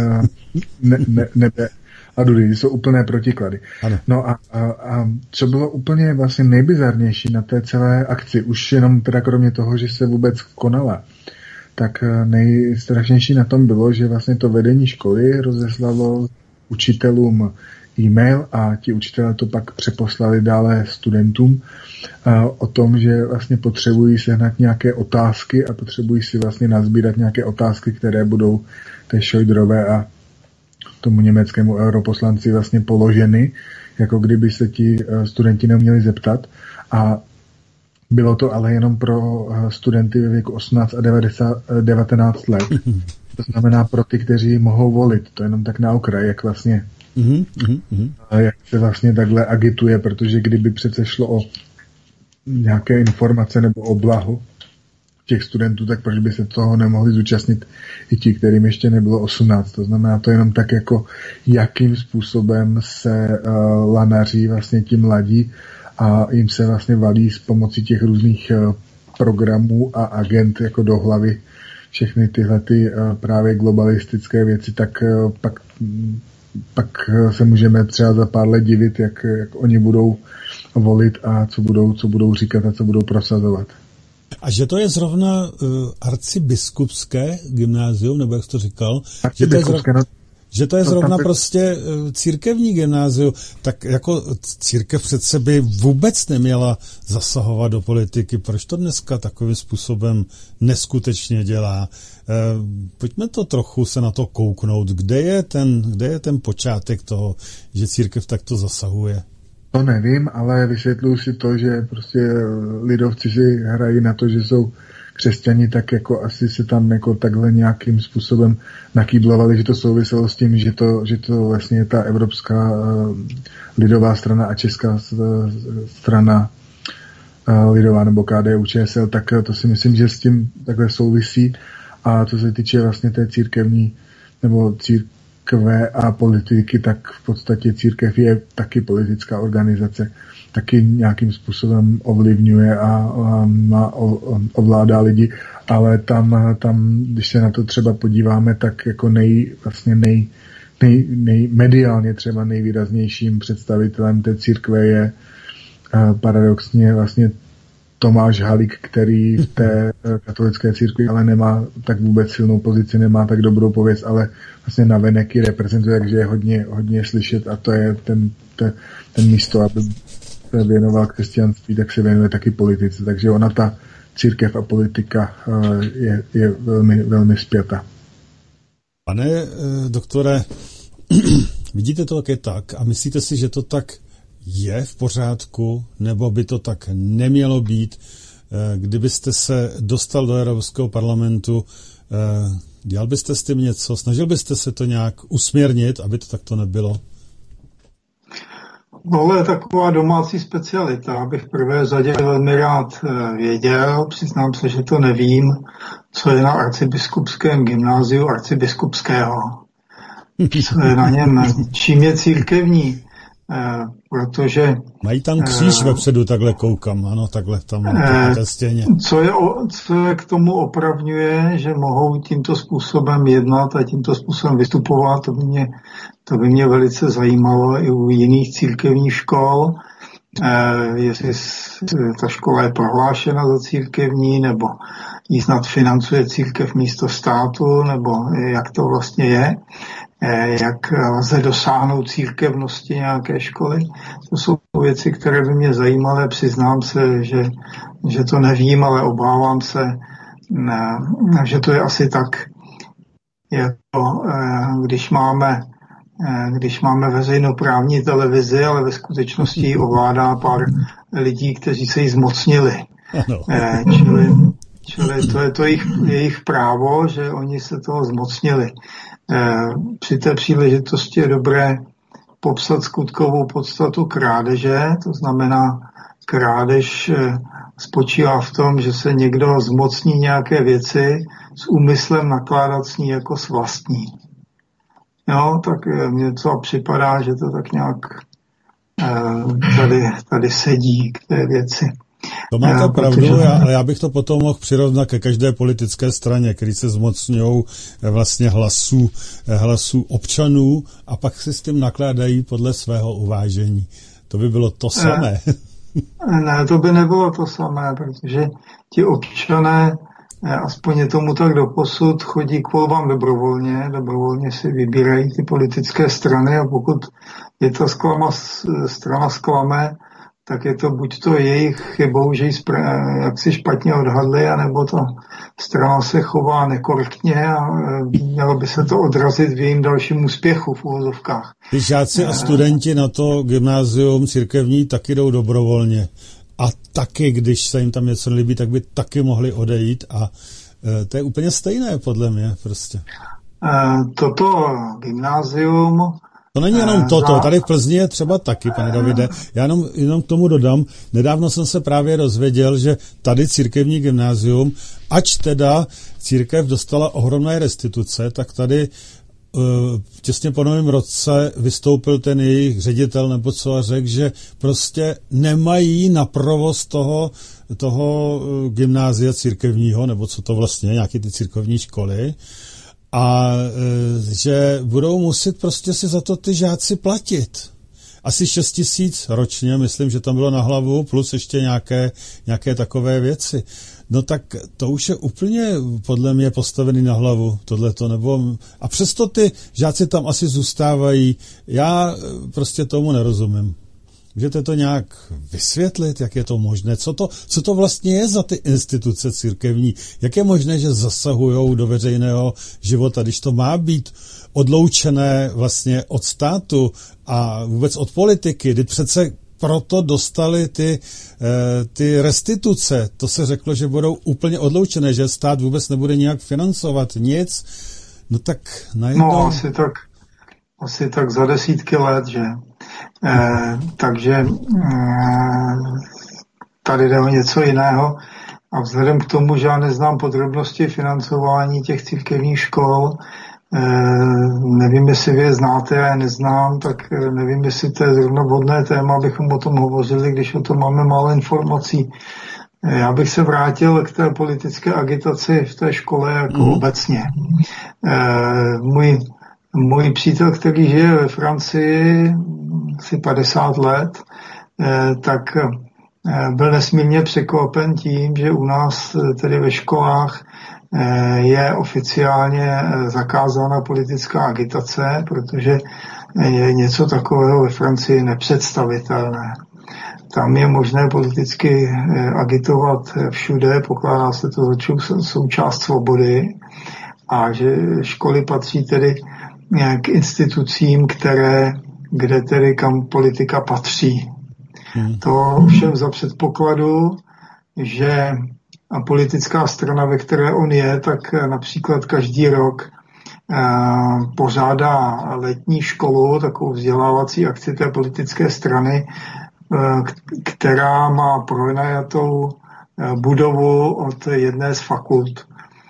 a dudy, jsou úplné protiklady. Ano. No a co bylo úplně vlastně nejbizarnější na té celé akci, už jenom teda kromě toho, že se vůbec konala, tak nejstrašnější na tom bylo, že vlastně to vedení školy rozeslalo učitelům e-mail a ti učitelé to pak přeposlali dále studentům o tom, že vlastně potřebují sehnat nějaké otázky a potřebují si vlastně nazbírat nějaké otázky, které budou té Šojdrové a tomu německému europoslanci vlastně položeny, jako kdyby se ti studenti neměli zeptat. A bylo to ale jenom pro studenty ve věku 18 a 19 let. To znamená pro ty, kteří mohou volit. To jenom tak na okraj, jak vlastně jak se vlastně takhle agituje, protože kdyby přece šlo o nějaké informace nebo o blahu těch studentů, tak proč by se toho nemohli zúčastnit i ti, kterým ještě nebylo 18. To znamená to jenom tak jako jakým způsobem se lanaří vlastně ti mladí a jim se vlastně valí s pomocí těch různých programů a agent jako do hlavy všechny tyhle ty právě globalistické věci, tak pak se můžeme třeba za pár let divit, jak oni budou volit a co budou říkat a co budou prosazovat. A že to je zrovna arcibiskupské gymnázium, nebo jak jsi to říkal? Arcibiskupské, Že to je zrovna prostě církevní gymnázium, tak jako církev přece by vůbec neměla zasahovat do politiky. Proč to dneska takovým způsobem neskutečně dělá? Pojďme to trochu se na to kouknout. Kde je ten počátek toho, že církev takto zasahuje? To nevím, ale vysvětluji si to, že prostě lidovci si hrají na to, že jsou křesťani, tak jako asi se tam jako takhle nějakým způsobem nakýblovali, že to souviselo s tím, že to vlastně je ta evropská lidová strana a česká strana lidová nebo KDU-ČSL, tak to si myslím, že s tím takhle souvisí. A co se týče vlastně té církevní nebo církve a politiky, tak v podstatě církev je taky politická organizace, taky nějakým způsobem ovlivňuje a ovládá lidi, ale tam, když se na to třeba podíváme, tak jako mediálně třeba nejvýraznějším představitelem té církve je paradoxně vlastně Tomáš Halík, který v té katolické církvi ale nemá tak vůbec silnou pozici, nemá tak dobrou pověst, ale vlastně navenek ji reprezentuje, takže je hodně slyšet a to je ten místo, aby se věnoval křesťanství, tak se věnuje taky politice. Takže ona, ta církev a politika je velmi, velmi spjata. Pane doktore, vidíte to také tak a myslíte si, že to tak je v pořádku, nebo by to tak nemělo být? Kdybyste se dostal do Evropského parlamentu, dělal byste s tím něco? Snažil byste se to nějak usměrnit, aby to takto nebylo? Tohle je taková domácí specialita. Abych v prvé řadě velmi rád věděl, přiznám se, že to nevím, co je na arcibiskupském gymnáziu arcibiskupského. Co je na něm, čím je církevní. Protože... Mají tam kříž vepředu, takhle koukám, ano, takhle tam na té stěně. Co je k tomu opravňuje, že mohou tímto způsobem jednat a tímto způsobem vystupovat, to by mě velice zajímalo i u jiných církevních škol, jestli ta škola je prohlášena za církevní, nebo ji snad financuje církev místo státu, nebo jak to vlastně je. Jak lze dosáhnout církevnosti nějaké školy. To jsou věci, které by mě zajímaly. Přiznám se, že to nevím, ale obávám se, že to je asi tak. Je to, když máme veřejnoprávní televizi, ale ve skutečnosti ji ovládá pár lidí, kteří se jí zmocnili. Čili to je to jejich právo, že oni se toho zmocnili. Při té příležitosti je dobré popsat skutkovou podstatu krádeže, to znamená, krádež spočívá v tom, že se někdo zmocní nějaké věci s úmyslem nakládat s ní jako s vlastní. Jo, tak mně to připadá, že to tak nějak tady sedí k té věci. To máte pravdu, ale já bych to potom mohl přirovnat ke každé politické straně, který se zmocňují vlastně hlasů občanů a pak si s tím nakládají podle svého uvážení. To by bylo to samé. Ne, to by nebylo to samé, protože ti občané, aspoň je tomu tak doposud, chodí k volbám dobrovolně si vybírají ty politické strany a pokud je ta strana zklame, tak je to buď to jejich chybou, že ji jaksi špatně odhadli, anebo ta strana se chová nekorektně a mělo by se to odrazit v jejím dalším úspěchu v uvozovkách. Ty žáci a studenti na to gymnázium církevní taky jdou dobrovolně. A taky, když se jim tam něco nelíbí, tak by taky mohli odejít a to je úplně stejné podle mě prostě. Toto gymnázium... To není jenom toto, tady v Plzni je třeba taky, pane Davide. Já jenom k tomu dodám, nedávno jsem se právě dozvěděl, že tady církevní gymnázium, ač teda církev dostala ohromné restituce, tak tady těsně po novém roce vystoupil ten jejich ředitel nebo co a řekl, že prostě nemají na provoz toho gymnázia církevního, nebo co to vlastně, nějaké ty církevní školy, a že budou muset prostě si za to ty žáci platit. asi 6 000 ročně, myslím, že tam bylo na hlavu, plus ještě nějaké takové věci. No tak to už je úplně podle mě postavený na hlavu, tohleto, nebo... A přesto ty žáci tam asi zůstávají. Já prostě tomu nerozumím. Můžete to nějak vysvětlit, jak je to možné? Co to vlastně je za ty instituce církevní? Jak je možné, že zasahujou do veřejného života, když to má být odloučené vlastně od státu a vůbec od politiky? Kdy přece proto dostali ty restituce. To se řeklo, že budou úplně odloučené, že stát vůbec nebude nějak financovat nic. No tak najednou... No asi tak za desítky let, že? Takže tady jde o něco jiného. A vzhledem k tomu, že já neznám podrobnosti financování těch církevních škol, nevím, jestli vy je znáte, já neznám, tak nevím, jestli to je zrovna vhodné téma, abychom o tom hovořili, když o tom máme málo informací. Já bych se vrátil k té politické agitaci v té škole jako obecně. Můj přítel, který žije ve Francii asi 50 let, tak byl nesmírně překvapen tím, že u nás tedy ve školách je oficiálně zakázána politická agitace, protože je něco takového ve Francii nepředstavitelné. Tam je možné politicky agitovat všude, pokládá se to za součást svobody a že školy patří tedy k institucím, kde tedy kam politika patří. To všem za předpokladu, že politická strana, ve které on je, tak například každý rok pořádá letní školu, takovou vzdělávací akci té politické strany, která má pronajatou budovu od jedné z fakult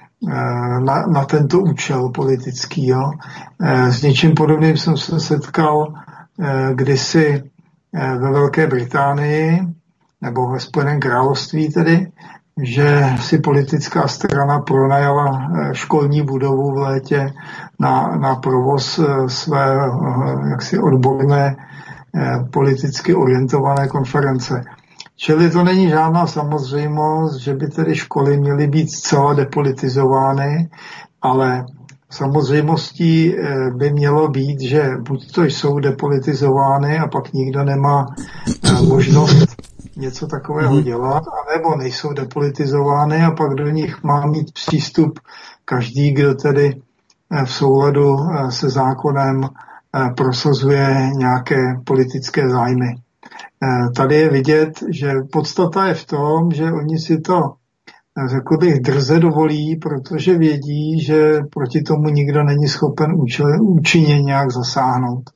na tento účel politický. Jo. S něčím podobným jsem se setkal kdysi ve Velké Británii, nebo ve Spojeném království tedy, že si politická strana pronajala školní budovu v létě na provoz své jaksi odborné politicky orientované konference. Čili to není žádná samozřejmost, že by tedy školy měly být zcela depolitizovány, ale samozřejmostí by mělo být, že buď to jsou depolitizovány a pak nikdo nemá možnost něco takového dělat, anebo nejsou depolitizovány a pak do nich má mít přístup každý, kdo tedy v souladu se zákonem prosazuje nějaké politické zájmy. Tady je vidět, že podstata je v tom, že oni si to, řekl bych, drze dovolí, protože vědí, že proti tomu nikdo není schopen účinně nějak zasáhnout.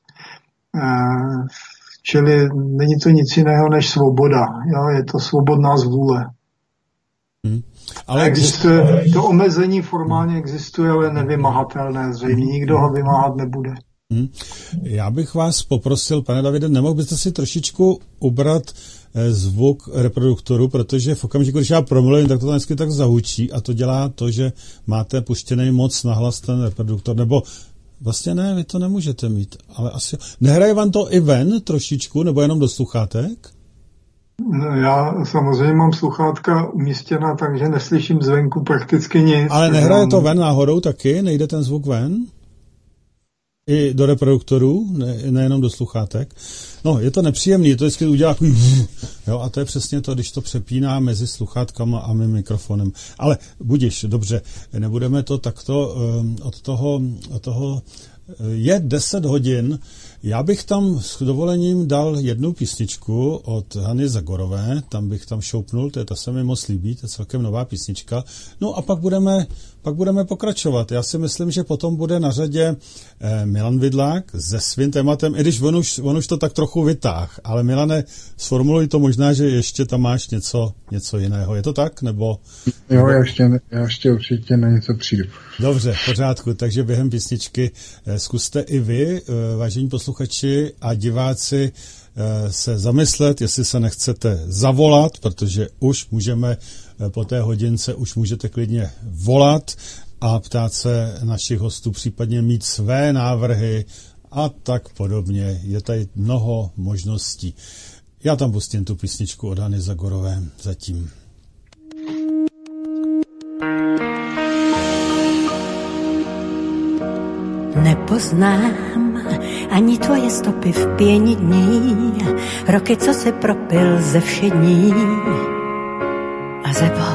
Čili není to nic jiného než svoboda. Jo? Je to svobodná zvůle. Ale existuje, to omezení formálně existuje, ale nevymahatelné. Zřejmě nikdo ho vymáhat nebude. Já bych vás poprosil, pane Davide, nemohl byste si trošičku ubrat zvuk reproduktoru, protože v okamžiku, když já promluvím, tak to vždycky tak zahučí a to dělá to, že máte puštěný moc nahlas ten reproduktor, nebo vlastně ne, vy to nemůžete mít, ale asi... Nehraje vám to i ven trošičku, nebo jenom do sluchátek? No, já samozřejmě mám sluchátka umístěna, takže neslyším zvenku prakticky nic. Ale nehraje to ven náhodou taky? Nejde ten zvuk ven? I do reproduktorů, nejenom do sluchátek. No, je to nepříjemný, to vždycky udělá takový... Jo, a to je přesně to, když to přepíná mezi sluchátkama a mým mikrofonem. Ale budiš, dobře, nebudeme to takto od toho je 10 hodin. Já bych tam s dovolením dal jednu písničku od Hany Zagorové, tam bych tam šoupnul, ta se mi moc líbí, to je celkem nová písnička. No a pak budeme pokračovat. Já si myslím, že potom bude na řadě Milan Vidlák se svým tématem, i když on už to tak trochu vytáh, ale Milane, sformuluj to možná, že ještě tam máš něco jiného. Je to tak? Nebo... Jo, já ještě určitě na něco přijdu. Dobře, v pořádku, takže během písničky zkuste i vy, vážení posluchači a diváci, se zamyslet, jestli se nechcete zavolat, protože už můžeme po té hodince, už můžete klidně volat a ptát se našich hostů, případně mít své návrhy a tak podobně. Je tady mnoho možností. Já tam pustím tu písničku od Hany Zagorové zatím. Nepoznám ani tvoje stopy v pěni dní, roky, co se propil ze všední a zebou.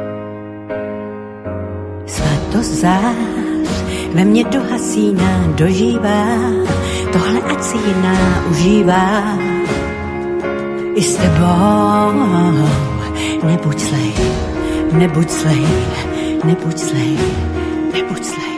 Svatozář ve mně dohasíná, dožívá, tohle ať si jiná užívá. I s tebou nebuď slej, nebuď slej, nebuď slej, nebuď slej.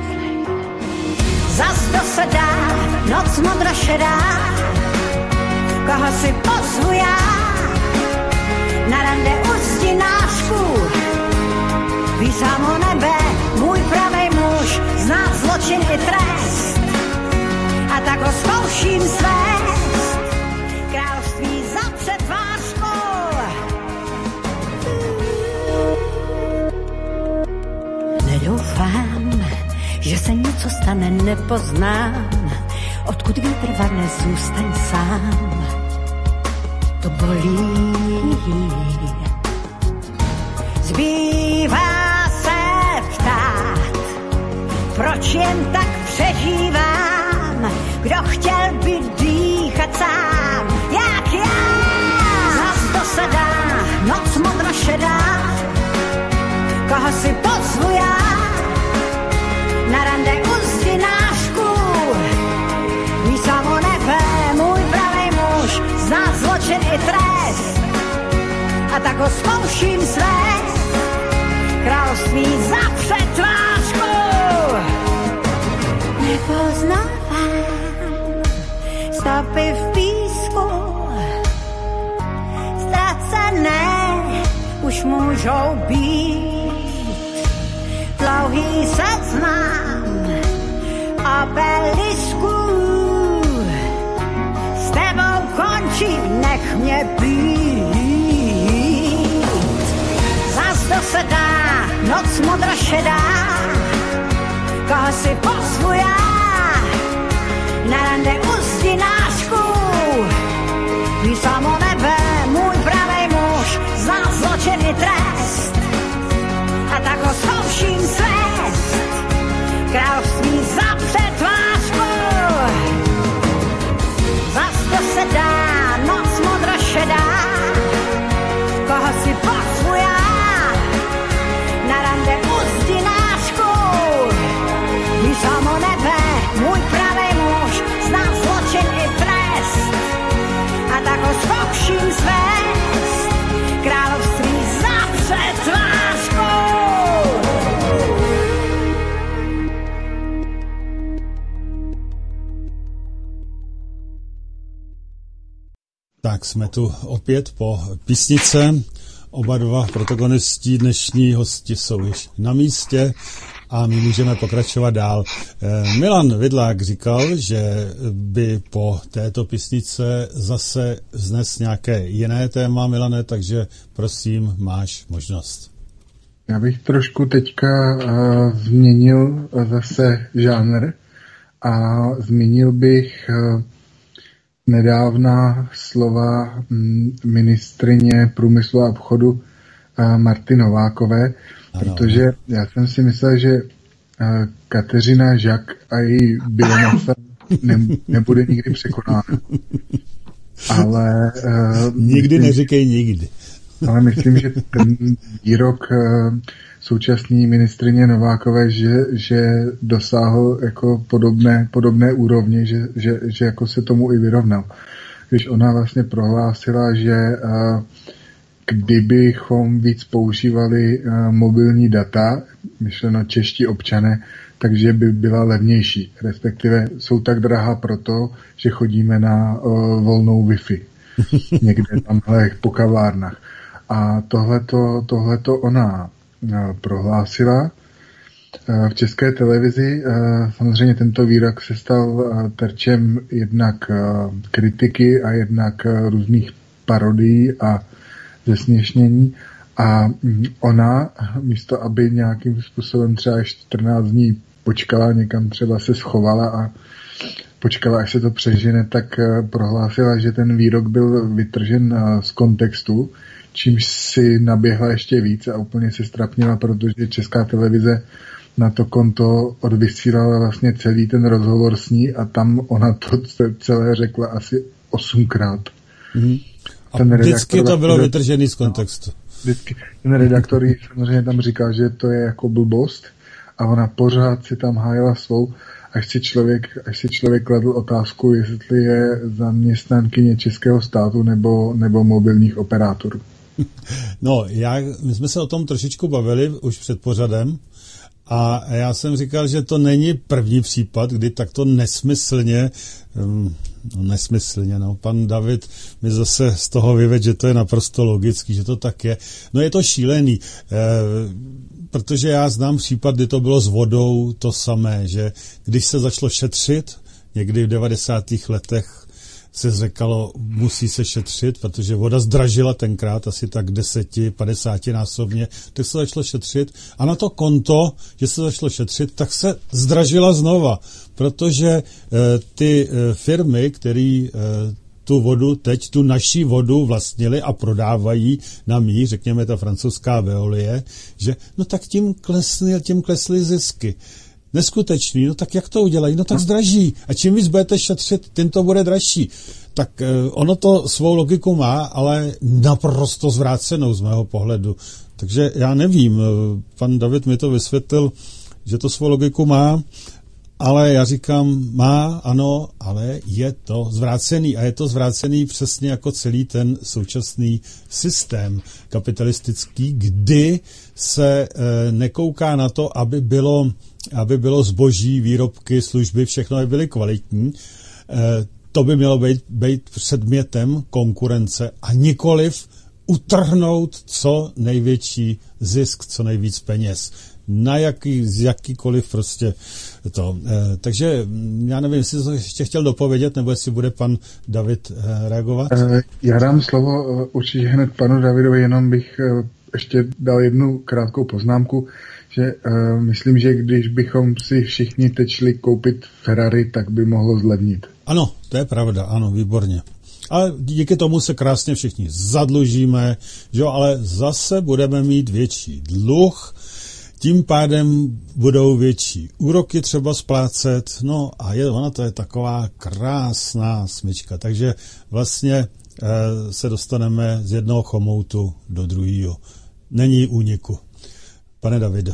Zas to se dá, noc modra šedá, koho si pozvu já, na rande u stinářků. Ví samo nebe, můj pravej muž, zná zločin i trest, a tak ho zkouším svést, království za přetvářkou. Nedoufám, že se něco stane, nepoznám, odkud vítr vane, zůstaň sám, to bolí. Zbývá se ptát, proč jen tak přežívám, kdo chtěl by dýchat sám, jak já. Zas to se dá, noc modra šedá, koho si pozvu já, na rande u zdinářků. Ví samo nebe, můj pravej muž, zná zločin i trest, a tak ho zkouším svést, království za přetvářkou. Nepoznávám stopy v písku, ztracené už můžou být. Dlouhý seznam obelisků, s tebou končím, nech mě být. Zas to se dá, noc modra šedá, koho si pozvu já, na rande u zdinářků. Ví samo nebe, můj pravej muž, zná zločin i trest, a tak ho zkouším svést, království za přetvářkou. Zas to se dá, noc modra šedá, koho si pozvu já, na rande u zdinářků. Ví samo nebe, můj pravej muž, zná zločin i trest, a tak ho zkouším svést, království za přetvářkou. Tak jsme tu opět po písnice. Oba dva protagonisti, dnešní hosti jsou již na místě a my můžeme pokračovat dál. Milan Vidlák říkal, že by po této písnice zase vznes nějaké jiné téma, Milane, takže prosím, máš možnost. Já bych trošku teďka změnil zase žánr a zmínil bych nedávná slova ministryně průmyslu a obchodu Marty Novákové, protože já jsem si myslel, že Kateřina Žak a její biomasa nebude nikdy překonána. Ale nikdy neříkej nikdy. Ale myslím, že ten výrok současné ministryně Novákové, že dosáhl jako podobné úrovně, že jako se tomu i vyrovnal. Když ona vlastně prohlásila, že kdybychom víc používali mobilní data, myšleno čeští občané, takže by byla levnější. Respektive jsou tak drahá proto, že chodíme na volnou Wi-Fi. Někde tamhle po kavárnách. A tohleto ona prohlásila v České televizi. Samozřejmě tento výrok se stal terčem jednak kritiky a jednak různých parodií a zesměšnění. A ona, místo aby nějakým způsobem třeba 14 dní počkala, někam třeba se schovala a počkala, až se to přežene, tak prohlásila, že ten výrok byl vytržen z kontextu, čímž si naběhla ještě víc a úplně se strapnila, protože Česká televize na to konto odvysílala vlastně celý ten rozhovor s ní a tam ona to celé řekla asi 8krát. A vždycky to bylo vytržený z kontextu. Vždycky. Ten redaktor jí samozřejmě tam říkal, že to je jako blbost a ona pořád si tam hájila svou, až si člověk kladl otázku, jestli je zaměstnankyně českého státu nebo mobilních operátorů. No, my jsme se o tom trošičku bavili už před pořadem a já jsem říkal, že to není první případ, kdy takto nesmyslně, pan David mi zase z toho vyvedl, že to je naprosto logický, že to tak je. No je to šílený, protože já znám případ, kdy to bylo s vodou to samé, že když se začalo šetřit, někdy v 90. letech se řekalo, musí se šetřit, protože voda zdražila tenkrát asi tak 10-50 násobně, tak se začalo šetřit a na to konto, že se začalo šetřit, tak se zdražila znova, protože ty firmy, které tu vodu, teď tu naší vodu vlastnili a prodávají nám ji, řekněme ta francouzská Veolie, že no tak tím klesly zisky. Neskutečný, no tak jak to udělají? No tak zdraží. A čím víc budete šetřit, tím to bude dražší. Tak ono to svou logiku má, ale naprosto zvrácenou z mého pohledu. Takže já nevím, pan David mi to vysvětlil, že to svou logiku má, ale já říkám, má, ano, ale je to zvrácený. A je to zvrácený přesně jako celý ten současný systém kapitalistický, kdy se nekouká na to, aby bylo zboží, výrobky, služby, všechno aby byly kvalitní. To by mělo být předmětem konkurence a nikoliv utrhnout co největší zisk, co nejvíc peněz. Z jakýkoliv prostě to. Takže já nevím, jestli to ještě chtěl dopovědět, nebo jestli bude pan David reagovat. Já dám slovo určitě hned panu Davidovi, jenom bych ještě dal jednu krátkou poznámku, že myslím, že když bychom si všichni teď šli koupit Ferrari, tak by mohlo zlevnit. Ano, to je pravda, ano, výborně. Ale díky tomu se krásně všichni zadlužíme, že jo, ale zase budeme mít větší dluh, tím pádem budou větší úroky třeba splácet, no a ona to je taková krásná smyčka, takže vlastně se dostaneme z jednoho chomoutu do druhého. Není úniku. Pane Davide.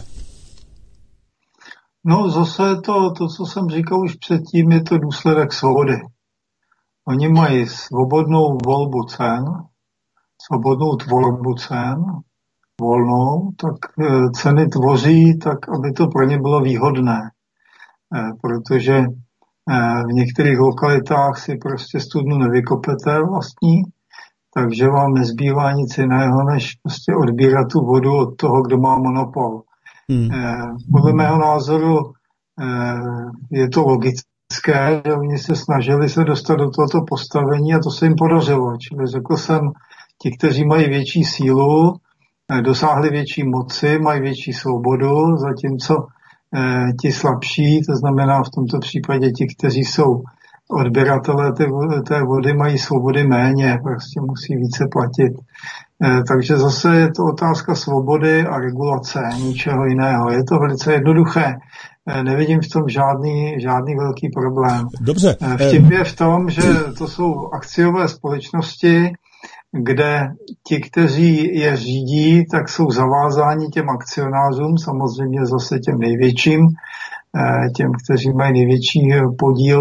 No zase to, co jsem říkal už předtím, je to důsledek svobody. Oni mají svobodnou volbu cen, svobodnou tvorbu cen, volnou, tak ceny tvoří tak, aby to pro ně bylo výhodné. Protože v některých lokalitách si prostě studnu nevykopete vlastní, takže vám nezbývá nic jiného, než prostě odbírat tu vodu od toho, kdo má monopol. Podle mého názoru je to logické, že oni se snažili se dostat do tohoto postavení a to se jim podařilo. Čili řekl jsem, ti, kteří mají větší sílu, dosáhli větší moci, mají větší svobodu, zatímco ti slabší, to znamená v tomto případě ti, kteří jsou odběratelé té vody, mají svobody méně, prostě musí více platit. Takže zase je to otázka svobody a regulace, ničeho jiného. Je to velice jednoduché. Nevidím v tom žádný velký problém. Dobře. Vtip je v tom, že to jsou akciové společnosti, kde ti, kteří je řídí, tak jsou zavázáni těm akcionářům, samozřejmě zase těm největším, těm, kteří mají největší podíl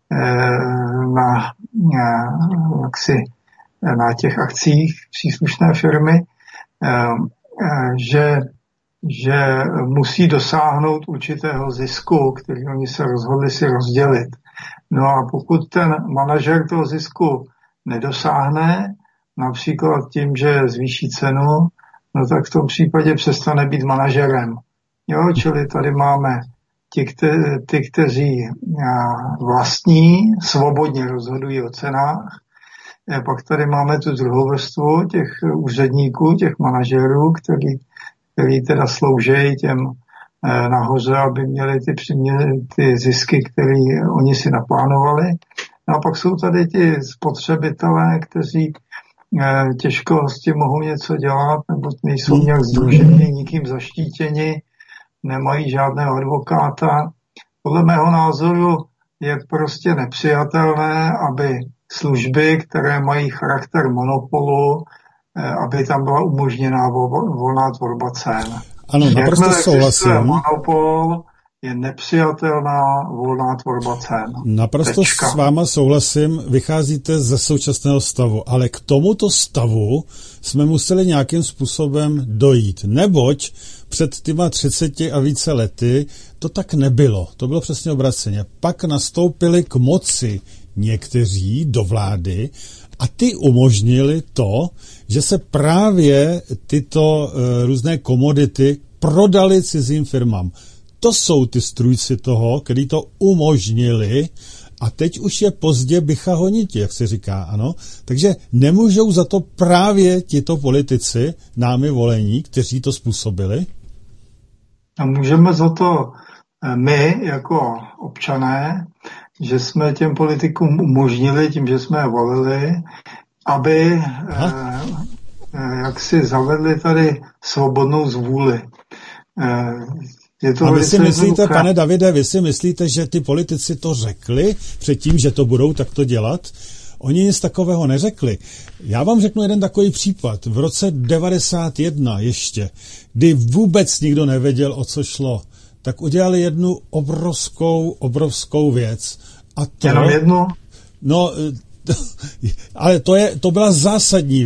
na těch akcích příslušné firmy, že musí dosáhnout určitého zisku, který oni se rozhodli si rozdělit. No a pokud ten manažer toho zisku nedosáhne, například tím, že zvýší cenu, no tak v tom případě přestane být manažerem. Jo, čili tady máme ty, kteří vlastní, svobodně rozhodují o cenách. A pak tady máme tu druhou vrstvu těch úředníků, těch manažerů, který teda slouží těm nahoře, aby měli ty zisky, které oni si naplánovali. No a pak jsou tady ti spotřebitelé, kteří těžko s tím mohou něco dělat, nebo nejsou nějak sdruženi, nikým zaštítěni, nemají žádného advokáta. Podle mého názoru je prostě nepřijatelné, aby služby, které mají charakter monopolu, aby tam byla umožněná volná tvorba cen. Ano, naprosto souhlasím. Monopol, je nepřijatelná volná tvorba cen. Naprosto s váma souhlasím, vycházíte ze současného stavu, ale k tomuto stavu jsme museli nějakým způsobem dojít, neboť před těma 30 a více lety to tak nebylo, to bylo přesně obráceně. Pak nastoupili k moci někteří do vlády a ty umožnili to, že se právě tyto různé komodity prodaly cizím firmám. To jsou ty strůjci toho, kteří to umožnili a teď už je pozdě bycha honiti, jak se říká, ano. Takže nemůžou za to právě tito politici, námi volení, kteří to způsobili? A můžeme za to my, jako občané, že jsme těm politikům umožnili, tím, že jsme je volili, aby jak si zavedli tady svobodnou zvůli. A vy si myslíte, pane Davide, vy si myslíte, že ty politici to řekli předtím, že to budou takto dělat? Oni nic takového neřekli. Já vám řeknu jeden takový případ. V roce 91 ještě, kdy vůbec nikdo nevěděl, o co šlo, tak udělali jednu obrovskou věc. A to, jenom jednu? No, ale to byla zásadní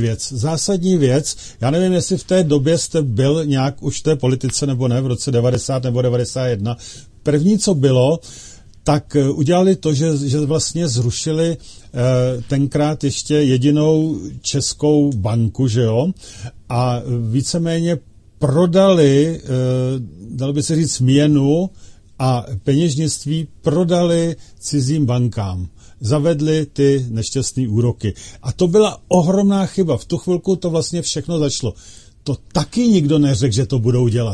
věc. Já nevím, jestli v té době jste byl nějak už v té politice nebo ne, v roce 90 nebo 91. První, co bylo, tak udělali to, že vlastně zrušili tenkrát ještě jedinou českou banku, že jo, a víceméně prodali, dalo by se říct, měnu a peněžnictví prodali cizím bankám. Zavedli ty nešťastné úroky. A to byla ohromná chyba. V tu chvilku to vlastně všechno začalo. To taky nikdo neřekl, že to budou dělat.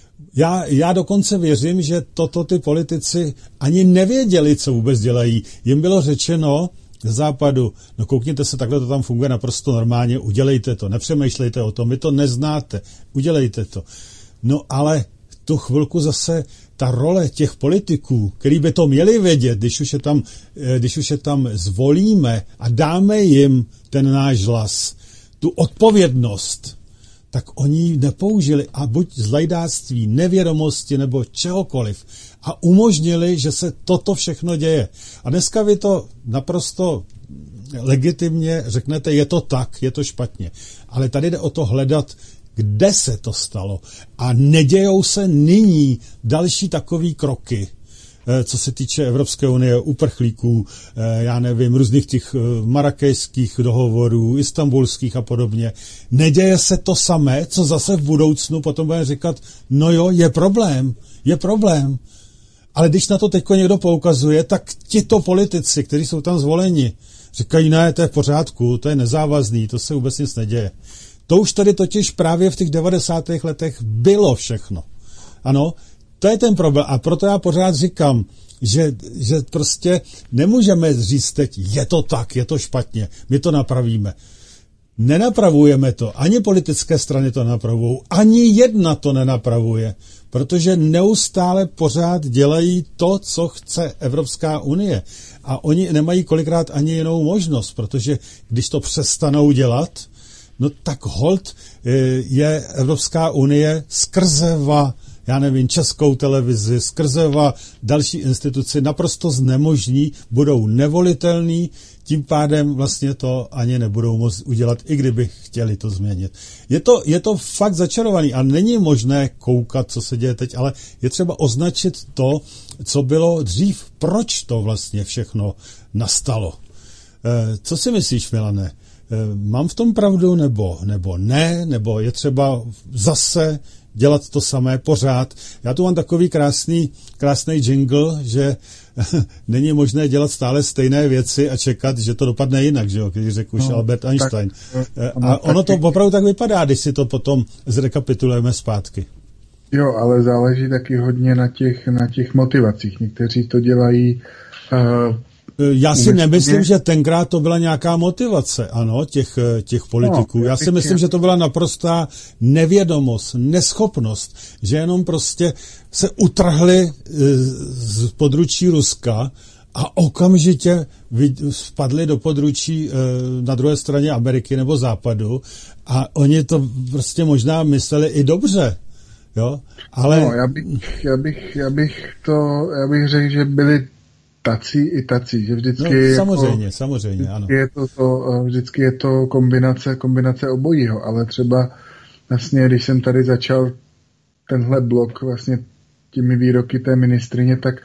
Já dokonce věřím, že toto ty politici ani nevěděli, co vůbec dělají. Jim bylo řečeno z západu, no koukněte se, takhle to tam funguje naprosto normálně, udělejte to, nepřemýšlejte o tom, vy to neznáte, udělejte to. No ale tu chvilku zase ta role těch politiků, který by to měli vědět, když už je tam zvolíme a dáme jim ten náš hlas, tu odpovědnost, tak oni ji nepoužili a buď z lajdáctví, nevědomosti nebo čehokoliv a umožnili, že se toto všechno děje. A dneska vy to naprosto legitimně řeknete, je to tak, je to špatně. Ale tady jde o to hledat, kde se to stalo. A nedějou se nyní další takové kroky, co se týče Evropské unie, uprchlíků, já nevím, různých těch marakešských dohovorů, istanbulských a podobně. Neděje se to samé, co zase v budoucnu potom budeme říkat, no jo, je problém. Ale když na to teďko někdo poukazuje, tak tito politici, kteří jsou tam zvoleni, říkají, ne, to je v pořádku, to je nezávazný, to se vůbec nic neděje. To už tady totiž právě v těch 90. letech bylo všechno. Ano, to je ten problém. A proto já pořád říkám, že prostě nemůžeme říct teď, je to tak, je to špatně, my to napravíme. Nenapravujeme to, ani politické strany to napravují, ani jedna to nenapravuje, protože neustále pořád dělají to, co chce Evropská unie. A oni nemají kolikrát ani jinou možnost, protože když to přestanou dělat, no tak holt je Evropská unie skrzeva, já nevím, Českou televizi, skrzeva další instituci naprosto znemožní, budou nevolitelný, tím pádem vlastně to ani nebudou moct udělat, i kdyby chtěli to změnit. Je to fakt začarovaný a není možné koukat, co se děje teď, ale je třeba označit to, co bylo dřív, proč to vlastně všechno nastalo. Co si myslíš, Milane? Mám v tom pravdu, nebo ne, nebo je třeba zase dělat to samé pořád. Já tu mám takový krásný jingle, že není možné dělat stále stejné věci a čekat, že to dopadne jinak, že jo, když řekl už Albert Einstein. A ono to opravdu tak vypadá, když si to potom zrekapitulujeme zpátky. Jo, ale záleží taky hodně na těch motivacích. Někteří to dělají já si nemyslím, že tenkrát to byla nějaká motivace, ano, těch politiků. Já si myslím, že to byla naprostá nevědomost, neschopnost, že jenom prostě se utrhli z područí Ruska a okamžitě spadli do područí na druhé straně Ameriky nebo Západu a oni to prostě možná mysleli i dobře, jo, ale... No, já bych řekl, že byli tací i tací, že vždycky... No, samozřejmě, ano. Vždycky je to kombinace obojího, ale třeba vlastně, když jsem tady začal tenhle blok vlastně těmi výroky té ministryně, tak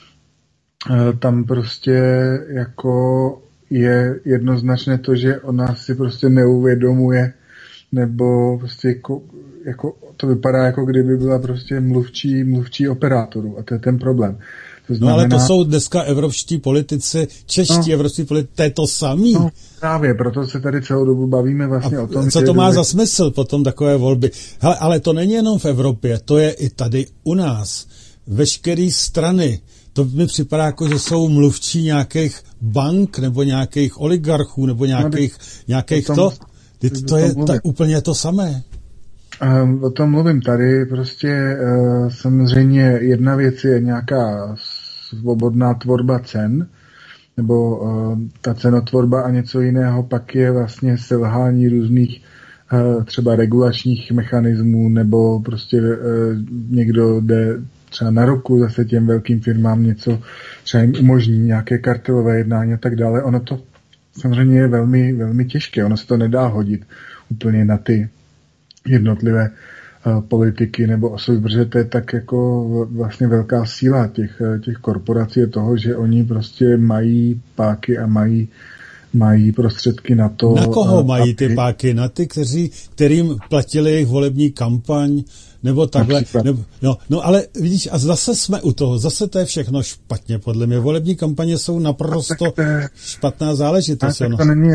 tam prostě jako je jednoznačné to, že ona si prostě neuvědomuje, nebo prostě jako to vypadá, jako kdyby byla prostě mluvčí operátorů a to je ten problém. To znamená, no ale to jsou dneska evropští politici, čeští evropští politici, to je to samý. No, právě, proto se tady celou dobu bavíme vlastně o tom, co to má za smysl potom takové volby. Hele, ale to není jenom v Evropě, to je i tady u nás. Veškeré strany, to mi připadá jako, že jsou mluvčí nějakých bank, nebo nějakých oligarchů, nebo nějakých to je úplně to samé. O tom mluvím tady, prostě samozřejmě jedna věc je nějaká svobodná tvorba cen, nebo ta cenotvorba a něco jiného, pak je vlastně selhání různých třeba regulačních mechanismů, nebo prostě někdo jde třeba na ruku zase těm velkým firmám něco, třeba jim umožní nějaké kartelové jednání a tak dále. Ono to samozřejmě je velmi, velmi těžké, ono se to nedá hodit úplně na ty jednotlivé politiky nebo osoby, protože to je tak jako vlastně velká síla těch korporací je toho, že oni prostě mají páky a mají prostředky na to. Na koho mají ty páky? Na ty, kterým platili jejich volební kampaň, nebo takhle. No ale vidíš, a zase jsme u toho, zase to je všechno špatně, podle mě. Volební kampaně jsou naprosto špatná záležitost. Tak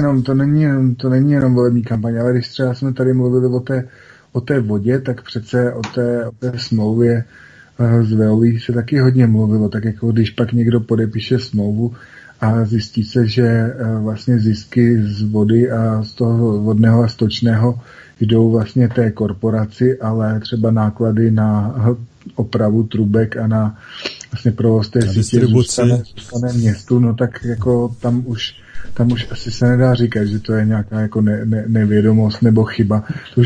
to není jenom volební kampaně, ale když třeba jsme tady mluvili o té vodě, tak přece o té smlouvě z Veolia se taky hodně mluvilo, tak jako když pak někdo podepíše smlouvu a zjistí se, že vlastně zisky z vody a z toho vodného a stočného jdou vlastně té korporaci, ale třeba náklady na opravu trubek a na vlastně provoz té sítě zůstane městu, no tak jako tam už asi se nedá říkat, že to je nějaká jako nevědomost nebo chyba. To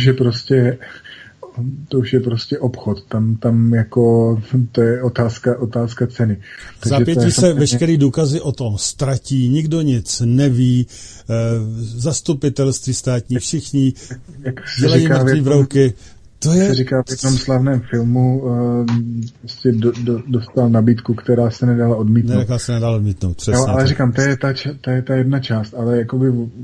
už je prostě obchod. Tam jako to je otázka ceny. Zapětí se veškerý důkazy o tom ztratí, nikdo nic neví, zastupitelství státní, všichni dělají mrtvý brouky. To je... se říká v jednom slavném filmu, prostě dostal nabídku, která se nedala odmítnout. Se nedala odmítnout, přesně. Ale říkám, to je ta jedna část, ale jakoby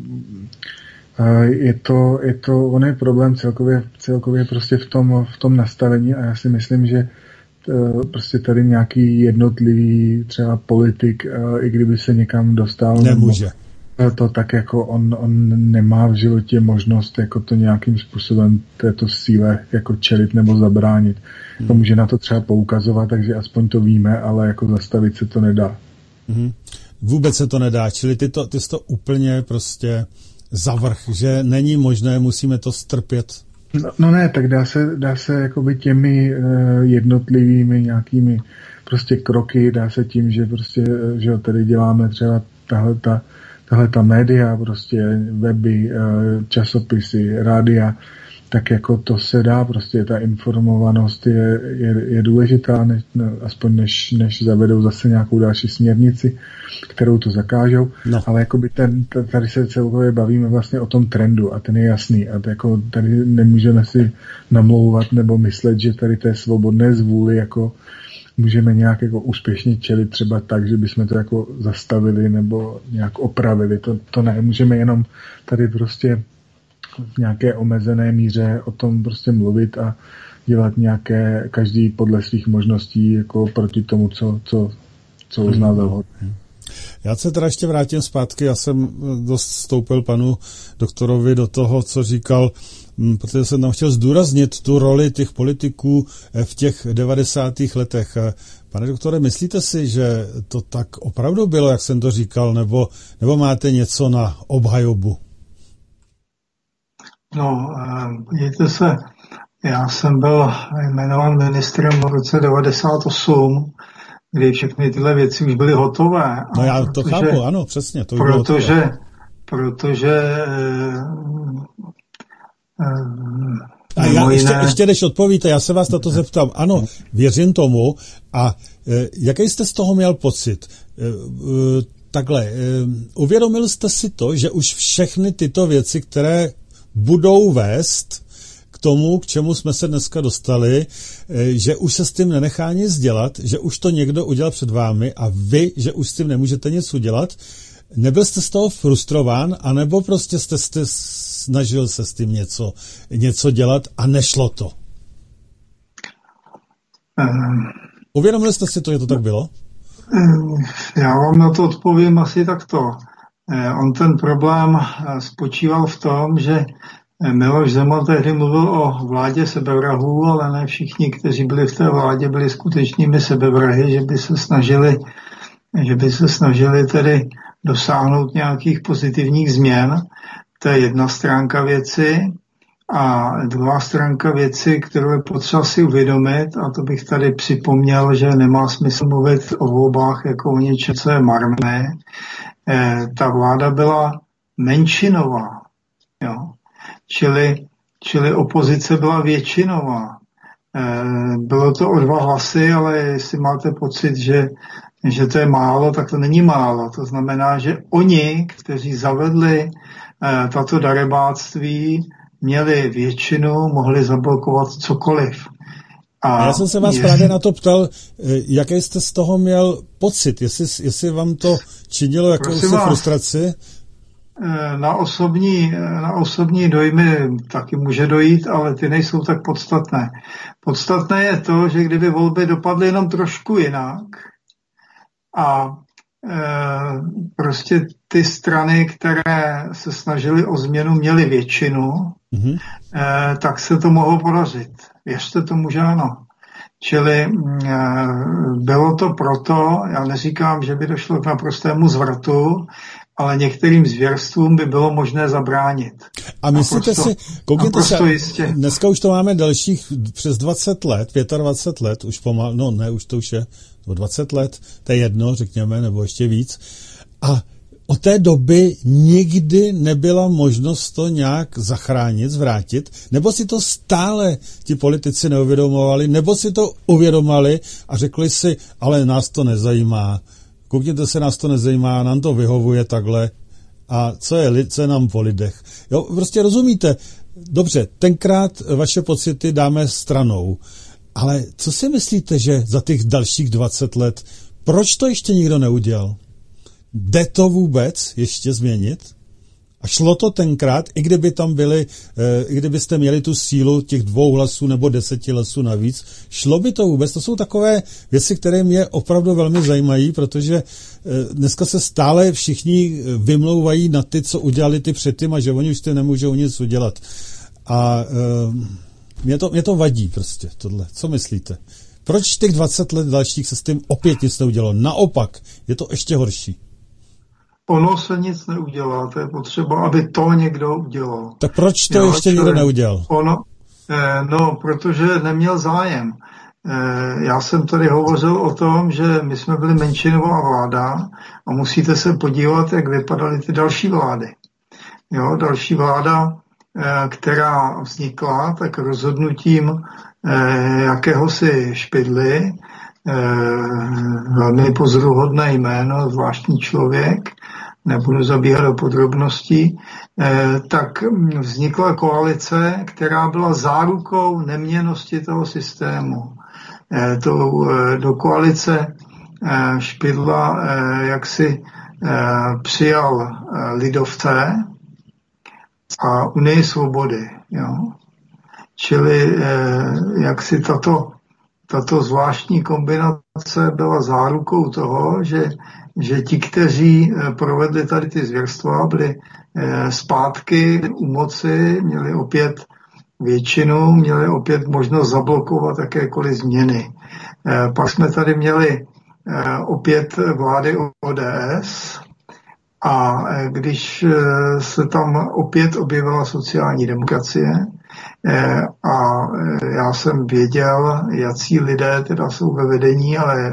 on je problém celkově prostě v tom nastavení a já si myslím, že prostě tady nějaký jednotlivý třeba politik, i kdyby se někam dostal, nemůže. To tak jako on nemá v životě možnost jako to nějakým způsobem této síle jako čelit nebo zabránit. To může na to třeba poukazovat, takže aspoň to víme, ale jako zastavit se to nedá. Vůbec se to nedá, čili ty jsi to úplně prostě zavrch, že není možné, musíme to strpět. No ne, tak dá se jakoby těmi jednotlivými nějakými prostě kroky, dá se tím, že prostě, že tady děláme třeba tahle ta média, prostě weby, časopisy, rádia, tak jako to se dá, prostě ta informovanost je důležitá, aspoň než zavedou zase nějakou další směrnici, kterou to zakážou, no. Ale jakoby tady se celkově bavíme vlastně o tom trendu a ten je jasný a jako tady nemůžeme si namlouvat nebo myslet, že tady té svobodné zvůli jako můžeme nějak jako úspěšně čelit třeba tak, že bychom to jako zastavili nebo nějak opravili. To ne, můžeme jenom tady prostě v nějaké omezené míře o tom prostě mluvit a dělat nějaké, každý podle svých možností jako proti tomu, co uzná za vhodné. Já se teda ještě vrátím zpátky, já jsem dost vstoupil panu doktorovi do toho, co říkal, protože jsem tam chtěl zdůraznit tu roli těch politiků v těch 90. letech. Pane doktore, myslíte si, že to tak opravdu bylo, jak jsem to říkal, nebo máte něco na obhajobu? No, podívejte se, já jsem byl jmenován ministrem v roce 98, kdy všechny tyhle věci už byly hotové. No já to chápu, ano, přesně. To protože a já ještě než odpovíte, já se vás na to zeptám. Ano, věřím tomu. A jaký jste z toho měl pocit? Takhle, uvědomil jste si to, že už všechny tyto věci, které budou vést k tomu, k čemu jsme se dneska dostali, že už se s tím nenechá nic dělat, že už to někdo udělal před vámi a vy, že už s tím nemůžete nic udělat. Nebyl jste z toho frustrován, anebo prostě jste snažil se s tím něco dělat a nešlo to? Uvědomili jste si to, že to tak bylo? Já vám na to odpovím asi takto. On ten problém spočíval v tom, že Miloš Zeman tehdy mluvil o vládě sebevrahů, ale ne všichni, kteří byli v té vládě, byli skutečnými sebevrahy, že by se snažili tedy dosáhnout nějakých pozitivních změn. To je jedna stránka věci. A druhá stránka věci, kterou je potřeba si uvědomit, a to bych tady připomněl, že nemá smysl mluvit o volbách jako o něčem, co je marné. Ta vláda byla menšinová, jo. Čili opozice byla většinová. Bylo to o 2 hlasy, ale jestli máte pocit, že to je málo, tak to není málo. To znamená, že oni, kteří zavedli tato darebáctví, měli většinu, mohli zablokovat cokoliv. A já jsem se vás právě na to ptal, jaký jste z toho měl pocit, jestli vám to činilo jakousi frustraci? Na osobní dojmy taky může dojít, ale ty nejsou tak podstatné. Podstatné je to, že kdyby volby dopadly jenom trošku jinak a prostě ty strany, které se snažily o změnu, měly většinu, tak se to mohlo podařit. Věřte tomu, že ano. Čili bylo to proto, já neříkám, že by došlo k naprostému zvratu, ale některým zvěrstvům by bylo možné zabránit. A myslíte si, koukněte se, dneska už to máme dalších přes 20 let, 25 let, už pomal, no ne, už to už je 20 let, to je jedno, řekněme, nebo ještě víc. A od té doby nikdy nebyla možnost to nějak zachránit, zvrátit, nebo si to stále ti politici neuvědomovali, nebo si to uvědomali a řekli si, ale nás to nezajímá. Koukněte se, nás to nezajímá, nám to vyhovuje takhle. A co je nám po lidech? Jo, prostě rozumíte, dobře, tenkrát vaše pocity dáme stranou, ale co si myslíte, že za těch dalších 20 let, proč to ještě nikdo neudělal? Jde to vůbec ještě změnit? A šlo to tenkrát, i kdyby tam byli, i kdybyste měli tu sílu těch 2 hlasů nebo 10 hlasů navíc, šlo by to vůbec? To jsou takové věci, které mě opravdu velmi zajímají, protože dneska se stále všichni vymlouvají na ty, co udělali ty předtím a že oni už ty nemůžou nic udělat. A mě to vadí prostě tohle. Co myslíte? Proč těch 20 let dalších se s tím opět nic neudělalo? Naopak, je to ještě horší. Ono se nic neudělá, to je potřeba, aby to někdo udělal. Tak proč to ještě někdo neudělal? No, protože neměl zájem. Já jsem tady hovořil o tom, že my jsme byli menšinová vláda a musíte se podívat, jak vypadaly ty další vlády. Jo, další vláda, která vznikla, tak rozhodnutím jakéhosi Špidly, velmi pozoruhodné jméno, zvláštní člověk, nebudu zabíhat do podrobností, tak vznikla koalice, která byla zárukou neměnnosti toho systému. Do koalice Špidla jaksi přijal lidovce a Unii svobody. Jo? Čili jaksi tato tato zvláštní kombinace byla zárukou toho, že ti, kteří provedli tady ty zvěrstva, byli zpátky u moci, měli opět většinu, měli opět možnost zablokovat jakékoliv změny. Pak jsme tady měli opět vlády ODS a když se tam opět objevila sociální demokracie a já jsem věděl, jací lidé teda jsou ve vedení, ale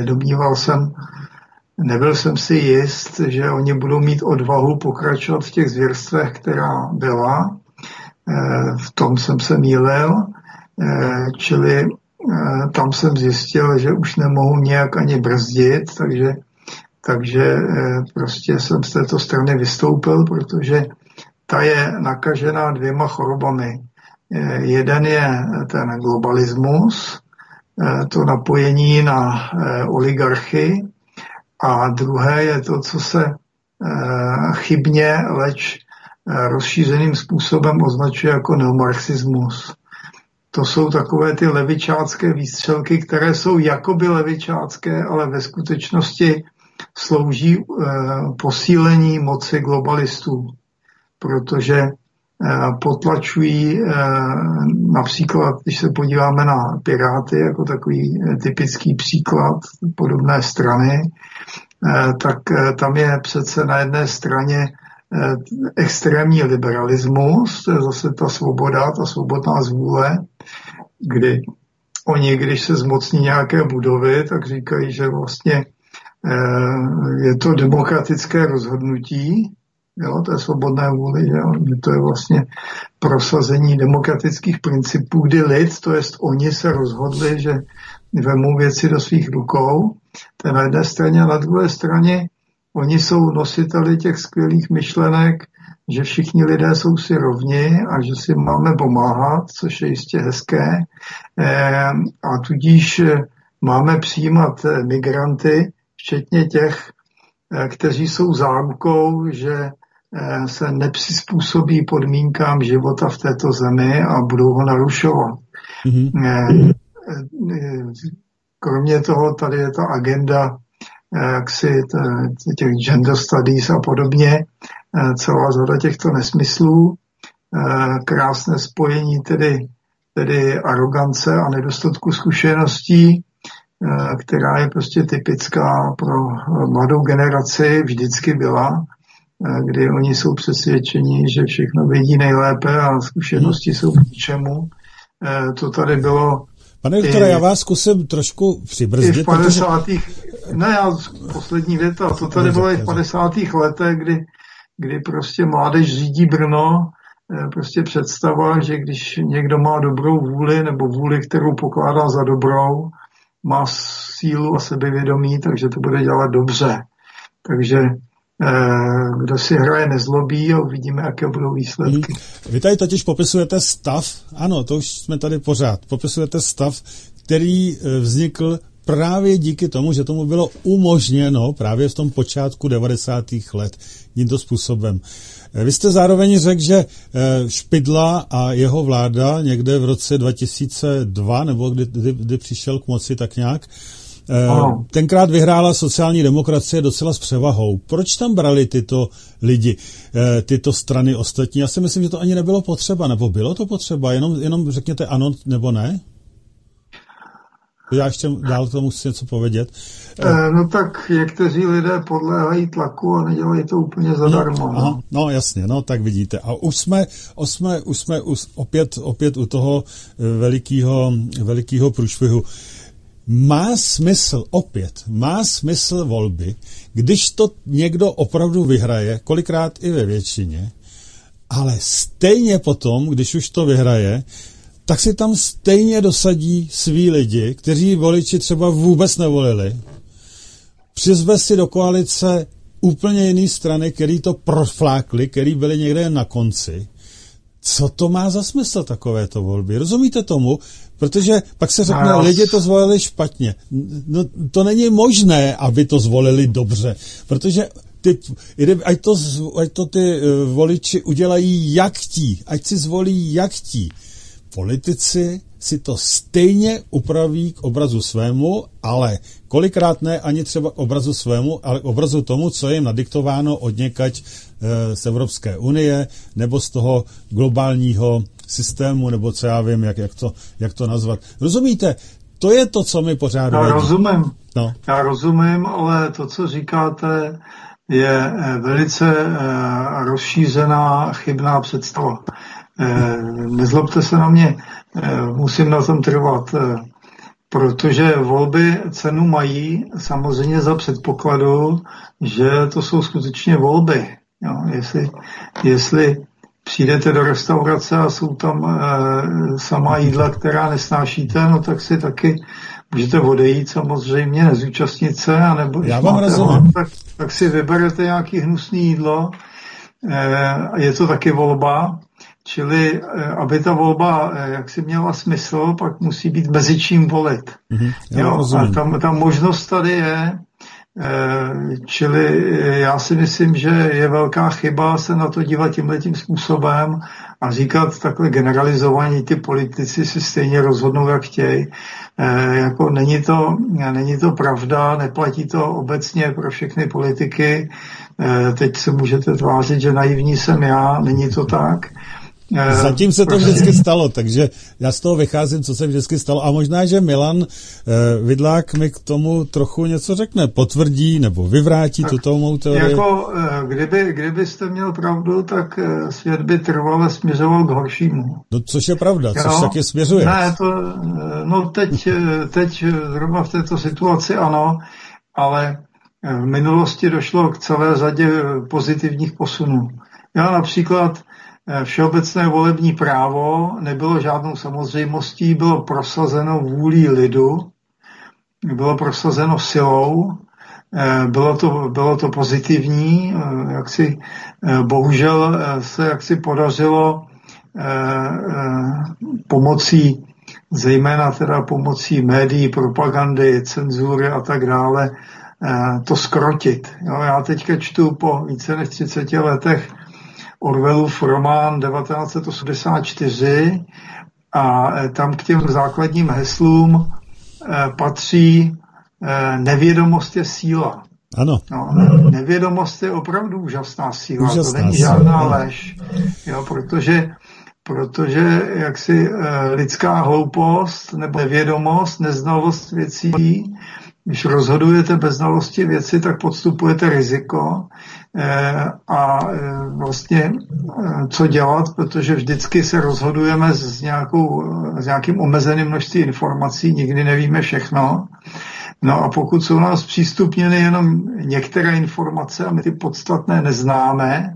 nebyl jsem si jist, že oni budou mít odvahu pokračovat v těch zvěrstvech, která byla. V tom jsem se mýlil, čili tam jsem zjistil, že už nemohu nějak ani brzdit, takže prostě jsem z této strany vystoupil, protože ta je nakažená 2 chorobami. Jeden je ten globalismus, to napojení na oligarchy, a druhé je to, co se chybně, leč rozšířeným způsobem označuje jako neomarxismus. To jsou takové ty levičácké výstřelky, které jsou jakoby levičácké, ale ve skutečnosti slouží posílení moci globalistů, protože potlačují například, když se podíváme na Piráty jako takový typický příklad podobné strany, tak tam je přece na jedné straně extrémní liberalismus, to je zase ta svoboda, ta svobodná zvůle, kdy oni, když se zmocní nějaké budovy, tak říkají, že vlastně je to demokratické rozhodnutí, jo, to je svobodné vůli, že to je vlastně prosazení demokratických principů, kdy lid, to jest oni se rozhodli, že vemou věci do svých rukou, to je na jedné straně, a na druhé straně oni jsou nositeli těch skvělých myšlenek, že všichni lidé jsou si rovni a že si máme pomáhat, což je jistě hezké, a tudíž máme přijímat migranty, včetně těch, kteří jsou zárukou, že se nepřizpůsobí podmínkám života v této zemi a budou ho narušovat. Mm-hmm. Kromě toho tady je ta agenda jaksi těch gender studies a podobně, celá řada těchto nesmyslů, krásné spojení tedy arogance a nedostatku zkušeností, která je prostě typická pro mladou generaci, vždycky byla, kdy oni jsou přesvědčeni, že všechno vědí nejlépe a zkušenosti jsou k ničemu. To tady bylo... Pane doktore, já vás zkusím trošku přibrzdit. I v 50. Poslední věta, to tady bylo i v 50. letech, kdy prostě mládež řídí Brno, prostě představa, že když někdo má dobrou vůli nebo vůli, kterou pokládá za dobrou, má sílu a sebevědomí, takže to bude dělat dobře. Takže kdo si hraje, nezlobí a uvidíme, jaké budou výsledky. Vy tady totiž popisujete stav, ano, to už jsme tady pořád, popisujete stav, který vznikl právě díky tomu, že tomu bylo umožněno právě v tom počátku 90. let tímto způsobem. Vy jste zároveň řekl, že Špidla a jeho vláda někde v roce 2002, nebo kdy přišel k moci tak nějak, tenkrát vyhrála sociální demokracie docela s převahou. Proč tam brali tyto lidi, tyto strany ostatní? Já si myslím, že to ani nebylo potřeba, nebo bylo to potřeba? Jenom řekněte ano nebo ne? Já ještě dál tomu musím něco povědět. No tak někteří lidé podléhají tlaku a nedělají to úplně zadarmo. No jasně, no tak vidíte. A už jsme opět u toho velikého průšvihu. Má smysl volby, když to někdo opravdu vyhraje, kolikrát i ve většině, ale stejně potom, když už to vyhraje, tak si tam stejně dosadí svý lidi, kteří voliči třeba vůbec nevolili. Přizve si do koalice úplně jiný strany, který to proflákli, který byli někde na konci. Co to má za smysl takovéto volby? Rozumíte tomu? Protože pak se řekne, lidi to zvolili špatně. No, to není možné, aby to zvolili dobře, protože ať to ty voliči udělají jak chtí, ať si zvolí jak chtí. politici si to stejně upraví k obrazu svému, ale kolikrát ne ani třeba k obrazu svému, ale k obrazu tomu, co je jim nadiktováno odněkať z Evropské unie nebo z toho globálního systému, nebo co já vím, jak to nazvat. Rozumíte? To je to, co mi pořád vadí. Já rozumím, ale to, co říkáte, je velice rozšířená chybná představa. Nezlobte se na mě, musím na tom trvat, protože volby cenu mají samozřejmě za předpokladu, že to jsou skutečně volby. Jo, jestli přijdete do restaurace a jsou tam samá jídla, která nesnášíte, no tak si taky můžete odejít samozřejmě, nezúčastnit se, anebo já vám rozumím. Tak si vyberete nějaký hnusný jídlo, je to taky volba, čili aby ta volba jaksi měla smysl, pak musí být mezi čím volit. A ta možnost tady je, čili já si myslím, že je velká chyba se na to dívat tímhletím způsobem a říkat takhle generalizovaní, ty politici si stejně rozhodnou, jak chtějí. Jako není to pravda, neplatí to obecně pro všechny politiky. Teď se můžete tvářit, že naivní jsem já, není to tak. Zatím se to vždycky stalo, takže já z toho vycházím, co se vždycky stalo. A možná, že Milan Vidlák mi k tomu trochu něco řekne, potvrdí nebo vyvrátí tuto mou teorii. Jako, kdybyste měl pravdu, tak svět by trvale směřoval k horšímu. No, což je pravda, což taky směřuje. Ne, teď zrovna v této situaci ano, ale v minulosti došlo k celé řadě pozitivních posunů. Já například všeobecné volební právo nebylo žádnou samozřejmostí, bylo prosazeno vůlí lidu, bylo prosazeno silou, bylo to pozitivní, bohužel se podařilo zejména teda pomocí médií, propagandy, cenzury a tak dále, to zkrotit. Jo, já teďka čtu po více než 30 letech Orwellův román 1984 a tam k těm základním heslům patří nevědomost je síla. Ano. No, nevědomost je opravdu úžasná síla, to není žádná lež, jo, protože jaksi lidská hloupost nebo nevědomost, neznalost věcí, když rozhodujete bez znalosti věci, tak podstupujete riziko a vlastně co dělat, protože vždycky se rozhodujeme s nějakým omezeným množství informací, nikdy nevíme všechno. No a pokud jsou nás přístupněny jenom některé informace a my ty podstatné neznáme,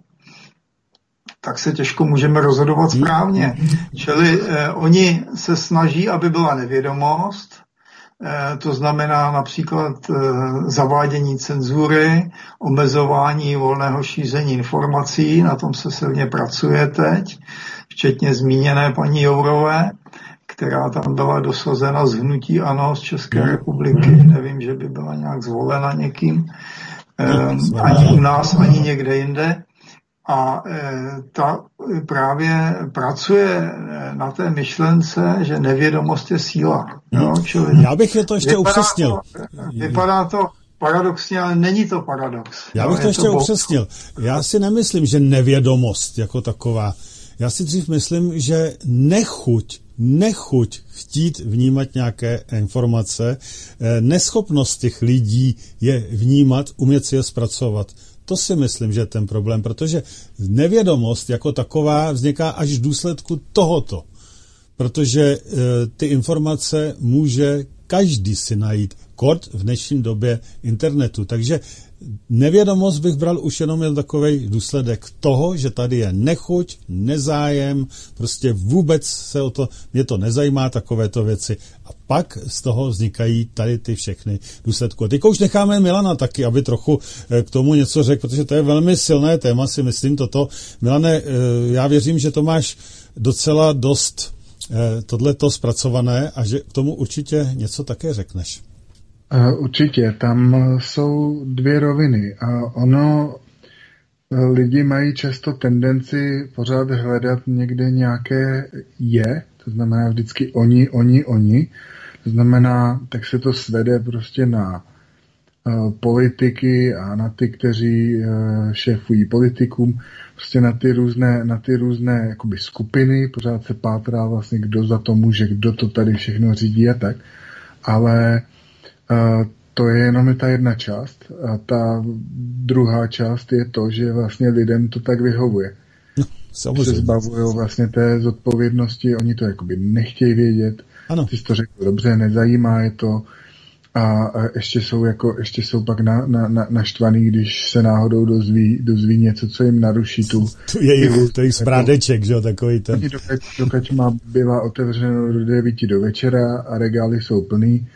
tak se těžko můžeme rozhodovat správně. Čili oni se snaží, aby byla nevědomost, to znamená například zavádění cenzury, omezování volného šíření informací, na tom se silně pracuje teď, včetně zmíněné paní Jourové, která tam byla dosazena z hnutí ANO z České republiky. Nevím, že by byla nějak zvolena někým, ani u nás, ani někde jinde. A ta právě pracuje na té myšlence, že nevědomost je síla. Jo? Čili já bych je to ještě upřesnil. Vypadá to paradoxně, ale není to paradox. Já bych to ještě upřesnil. Já si nemyslím, že nevědomost jako taková. Já si dřív myslím, že nechuť chtít vnímat nějaké informace, neschopnost těch lidí je vnímat, umět si je zpracovat. To si myslím, že je ten problém, protože nevědomost jako taková vzniká až v důsledku tohoto. Protože ty informace může každý si najít, kort v dnešní době internetu. Takže nevědomost bych bral už jenom jen takovej důsledek toho, že tady je nechuť, nezájem, prostě vůbec se o to, mě to nezajímá, takovéto věci. A pak z toho vznikají tady ty všechny důsledky. Teď už necháme Milana taky, aby trochu k tomu něco řekl, protože to je velmi silné téma, si myslím toto. Milane, já věřím, že to máš docela dost tohleto zpracované a že k tomu určitě něco také řekneš. Určitě, tam jsou dvě roviny a lidi mají často tendenci pořád hledat někde nějaké To znamená vždycky oni. To znamená, tak se to svede prostě na politiky a na ty, kteří šéfují politikům, prostě na ty různé jakoby skupiny, pořád se pátrá vlastně, kdo za to může, kdo to tady všechno řídí a tak. Ale to je jenom ta jedna část. A ta druhá část je to, že vlastně lidem to tak vyhovuje. Samozřejmě. Se zbavují vlastně té zodpovědnosti, oni to jakoby nechtějí vědět. Ano. Ty jsi to řekl dobře, nezajímá je to. A ještě jsou pak naštvaný, když se náhodou dozví něco, co jim naruší tu jejich sprádeček, že jo, takový ten. Dokud byla otevřeno do 9 do večera a regály jsou plný,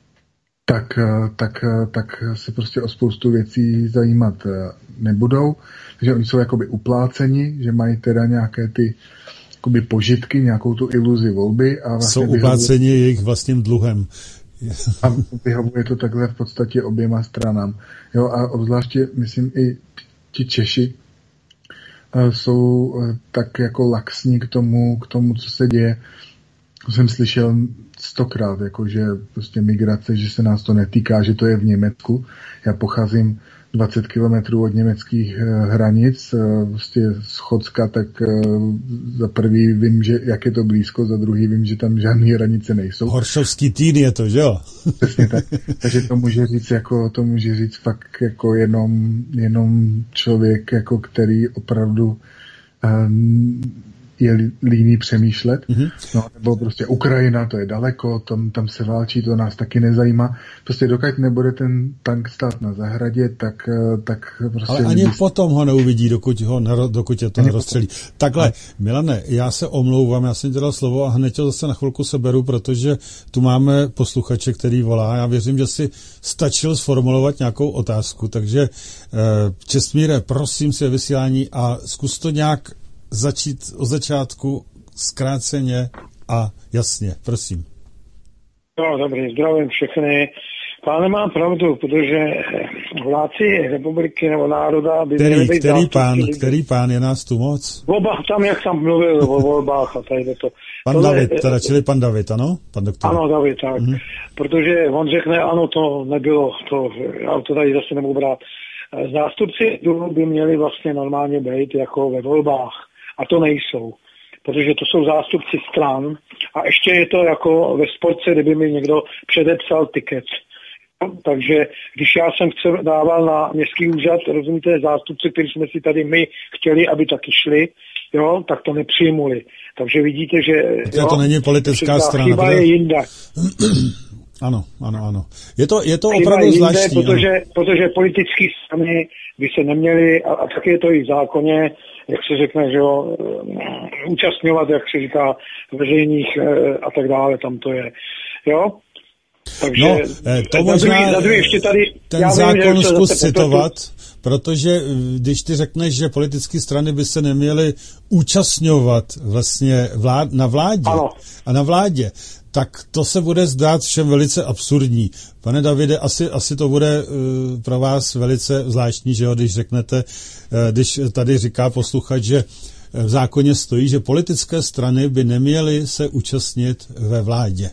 tak se prostě o spoustu věcí zajímat nebudou. Takže oni jsou jakoby upláceni, že mají teda nějaké ty jakoby požitky, nějakou tu iluzi volby. A vlastně jsou upláceni jejich vlastním dluhem. A vyhovuje to takhle v podstatě oběma stranám. Jo, a obzvláště, myslím, i ti Češi jsou tak jako laxní k tomu, co se děje. To jsem slyšel 100krát, jako že prostě migrace, že se nás to netýká, že to je v Německu. Já pocházím 20 kilometrů od německých hranic, prostě z Chocka, tak za prvý vím, že jak je to blízko, za druhý vím, že tam žádné hranice nejsou. Horšovský týn je to, že jo? Přesně tak. Takže to může říct fakt jako jenom člověk, jako který opravdu je líný přemýšlet. No, nebo prostě Ukrajina, to je daleko, tam se válčí, to nás taky nezajímá. Prostě dokud nebude ten tank stát na zahradě, tak prostě... Ale ani potom ho neuvidí, dokud je to nerozstřelí. Takhle, Milane, já se omlouvám, já jsem ti dal slovo a hned to zase na chvilku seberu, protože tu máme posluchače, který volá. Já věřím, že si stačil sformulovat nějakou otázku, takže Čestmíre, prosím si vysílání a zkus to nějak začít od začátku zkráceně a jasně, prosím. No, dobrý, zdravím všechny. Pán má pravdu, protože vládci republiky nebo národa by měli být Který pán je nás tu moc? Volbách, tam, jak jsem mluvil o volbách a tady to. Čili pan David, ano? Pan doktor. Ano, David, tak. Protože on řekne, ano, to nebylo, já to tady zase nemohu brát. Zástupci by měli vlastně normálně být jako ve volbách. A to nejsou, protože to jsou zástupci stran a ještě je to jako ve sportce, kdyby mi někdo předepsal tiket. Takže když já jsem dával na městský úřad, rozumíte, zástupci, kteří jsme si tady my chtěli, aby taky šli, jo, tak to nepřijmuli. Takže vidíte, že... To není politická strana. Chyba je jinde. Ano. Je to opravdu zvláštní. Protože politické strany by se neměly, a taky je to i v zákoně, jak se řekne, že jo, účastňovat, jak se říká, veřejných a tak dále, tam to je, jo? Takže to možná ještě tady, ten zákon zkus citovat, protože když ty řekneš, že politické strany by se neměly účastňovat vlastně na vládě a na vládě, tak to se bude zdát všem velice absurdní. Pane Davide, asi to bude pro vás velice zvláštní, že jo, když řeknete, když tady říká posluchač, že v zákoně stojí, že politické strany by neměly se účastnit ve vládě.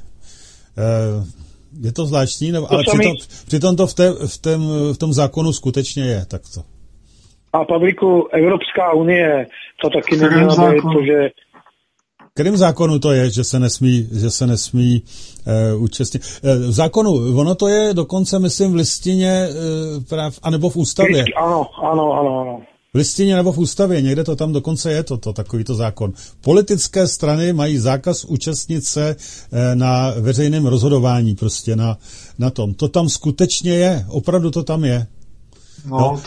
Je to zvláštní, ale přitom to v tom zákonu skutečně je takto. A Pavlíku, Evropská unie to taky neměla být, protože... Kterým zákonu to je, že se nesmí účastnit? V zákonu, ono to je dokonce, myslím, v listině práv, anebo v ústavě. Ano. V listině nebo v ústavě, někde to tam dokonce je takovýto zákon. Politické strany mají zákaz účastnit se na veřejném rozhodování, prostě na tom. To tam skutečně je, opravdu to tam je. No,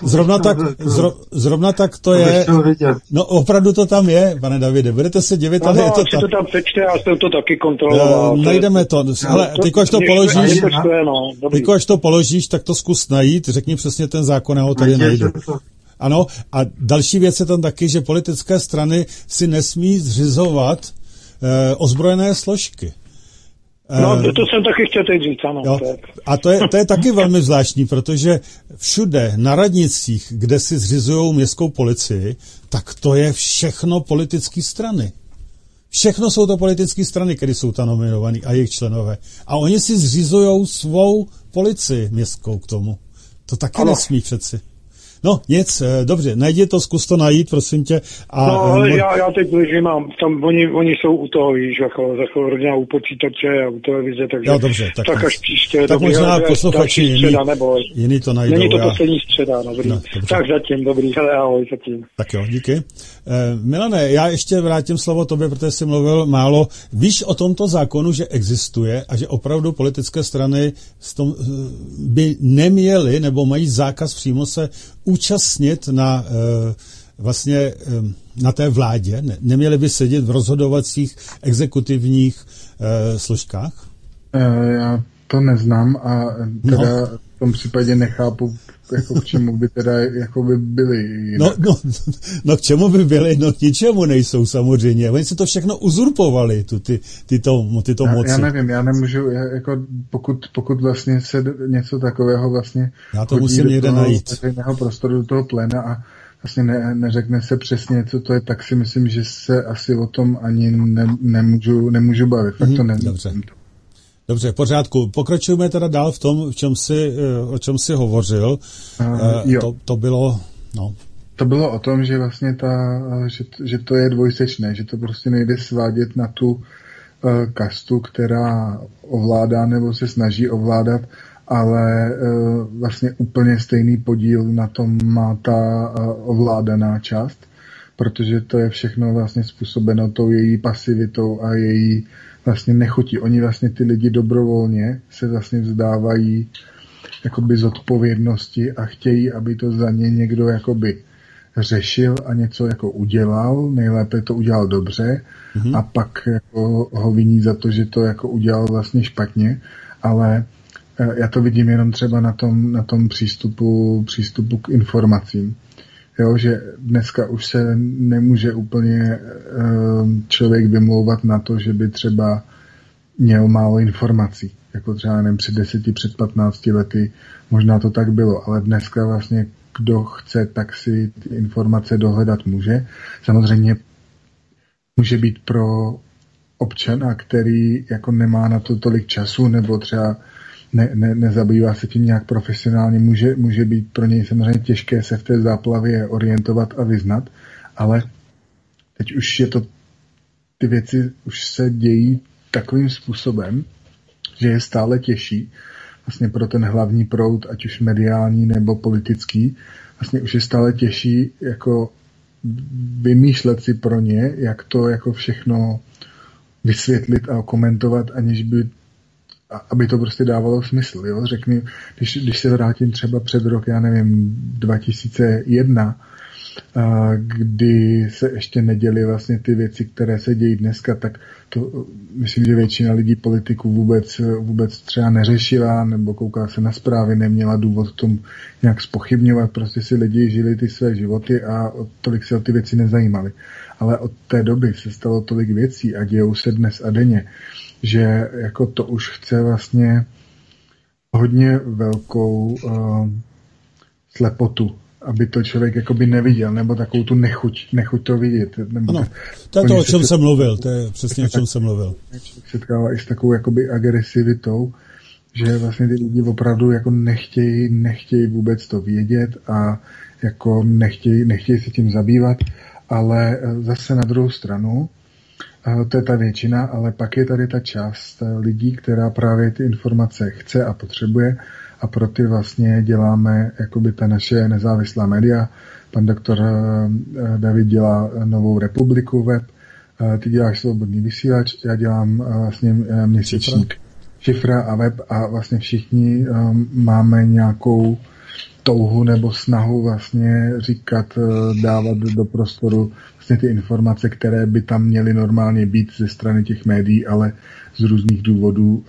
zrovna tak to je. No, opravdu to tam je, pane Davide, budete se divit, ale je to tam. to tam přečte, já jsem to taky kontroloval. Najdeme to. Hele, ty až to položíš, tak to zkus najít, řekni přesně ten zákon, já ho tady najdu. Ano, a další věc je tam taky, že politické strany si nesmí zřizovat ozbrojené složky. No, to jsem taky chtěl teď říct, ano. Jo. A to je taky velmi zvláštní, protože všude na radnicích, kde si zřizují městskou policii, tak to je všechno politické strany. Všechno jsou to politické strany, které jsou tam nominovaný a jejich členové. A oni si zřizujou svou policii městskou k tomu. To taky nesmí přeci. No, nic, dobře, najdi to, zkus to najít, prosím tě. Já teď mám, tam oni jsou u toho, víš, jako rodina u počítače a u televize, takže jo, dobře, tak až příště. Tak možná posluchači jiný to najdou. Není to poslední středa, dobrý. No, tak zatím, dobrý, ale ahoj, zatím. Tak jo, díky. Milane, já ještě vrátím slovo tobě, protože jsi mluvil málo. Víš o tomto zákonu, že existuje a že opravdu politické strany by neměly nebo mají zákaz přímo se účastnit na vlastně na té vládě, neměli by sedět v rozhodovacích exekutivních složkách? Já to neznám a teda v tom případě nechápu, jako k čemu by teda jako by byli. No k čemu by byli? No k ničemu nejsou samozřejmě. Oni si to všechno uzurpovali, tyto moci. Já nevím, já nemůžu, jako pokud vlastně se něco takového vlastně já to musím někde najít. Veřejného prostoru do toho pléna a vlastně neřekne se přesně, co to je, tak si myslím, že se asi o tom ani nemůžu bavit. Fakt to nevím. Dobře, v pořádku. Pokračujeme teda dál v tom, o čem jsi hovořil. To bylo, no. To bylo o tom, že vlastně že to je dvojsečné, že to prostě nejde svádět na tu kastu, která ovládá nebo se snaží ovládat, ale vlastně úplně stejný podíl na tom má ta ovládaná část, protože to je všechno vlastně způsobeno tou její pasivitou a její vlastně nechutí. Oni vlastně ty lidi dobrovolně se vlastně vzdávají jakoby zodpovědnosti a chtějí, aby to za ně někdo jakoby řešil a něco jako udělal, nejlépe to udělal dobře a pak jako ho viní za to, že to jako udělal vlastně špatně, ale já to vidím jenom třeba na tom přístupu k informacím. Jo, že dneska už se nemůže úplně člověk vymlouvat na to, že by třeba měl málo informací. Jako třeba nevím, před 10, před 15 lety možná to tak bylo, ale dneska vlastně kdo chce, tak si ty informace dohledat může. Samozřejmě může být pro občana, který jako nemá na to tolik času nebo třeba nezabývá se tím nějak profesionálně, může být pro něj samozřejmě těžké se v té záplavě orientovat a vyznat, ale teď už je to, ty věci už se dějí takovým způsobem, že je stále těžší vlastně pro ten hlavní proud, ať už mediální nebo politický, vlastně už je stále těžší jako vymýšlet si pro ně, jak to jako všechno vysvětlit a komentovat, aniž by aby to prostě dávalo smysl, jo, řekni, když se vrátím třeba před rok, já nevím, 2001, kdy se ještě neděly vlastně ty věci, které se dějí dneska, tak to myslím, že většina lidí politiků vůbec třeba neřešila, nebo koukala se na zprávy, neměla důvod tomu nějak zpochybňovat, prostě si lidi žili ty své životy a tolik se o ty věci nezajímali. Ale od té doby se stalo tolik věcí a dějou se dnes a denně, že jako to už chce vlastně hodně velkou slepotu, aby to člověk jakoby neviděl, nebo takovou tu nechuť to vidět. Nebo ano, to je to, o čem jsem mluvil, to je přesně o čem jsem mluvil. Člověk setkává i s takovou jakoby agresivitou, že vlastně ty lidi opravdu jako nechtějí vůbec to vědět a jako nechtějí se tím zabývat, ale zase na druhou stranu to je ta většina, ale pak je tady ta část lidí, která právě ty informace chce a potřebuje a pro ty vlastně děláme jakoby ta naše nezávislá média. Pan doktor David dělá Novou republiku web, ty děláš Svobodný vysílač, já dělám vlastně měsíčník Šifra a web a vlastně všichni máme nějakou touhu nebo snahu vlastně říkat, dávat do prostoru vlastně ty informace, které by tam měly normálně být ze strany těch médií, ale z různých důvodů,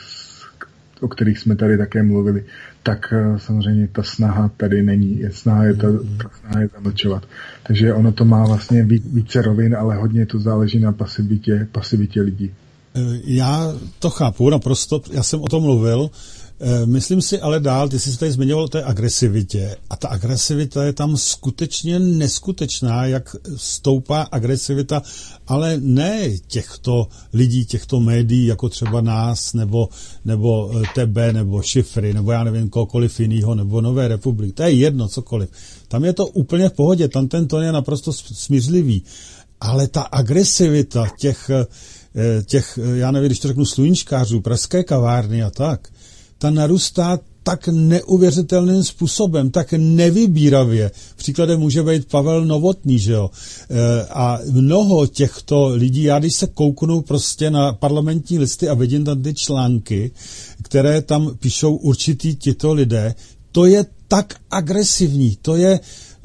o kterých jsme tady také mluvili, tak samozřejmě ta snaha tady není. Snaha je zamlčovat. Takže ono to má vlastně více rovin, ale hodně to záleží na pasivitě lidí. Já to chápu naprosto, já jsem o tom mluvil. Myslím si ale dál, ty jsi se tady zmiňoval o té agresivitě a ta agresivita je tam skutečně neskutečná, jak stoupá agresivita, ale ne těchto lidí, těchto médií, jako třeba nás, nebo tebe, nebo Šifry, nebo já nevím, kohokoliv jinýho, nebo Nové republiky, to je jedno, cokoliv. Tam je to úplně v pohodě, tam ten tón je naprosto smířlivý, ale ta agresivita těch, já nevím, když to řeknu, sluníčkářů, pražské kavárny a tak, ta narůstá tak neuvěřitelným způsobem, tak nevybíravě. Příkladem může být Pavel Novotný, že jo? A mnoho těchto lidí, já když se kouknu prostě na parlamentní listy a vidím tam ty články, které tam píšou určitý tito lidé, to je tak agresivní, to je...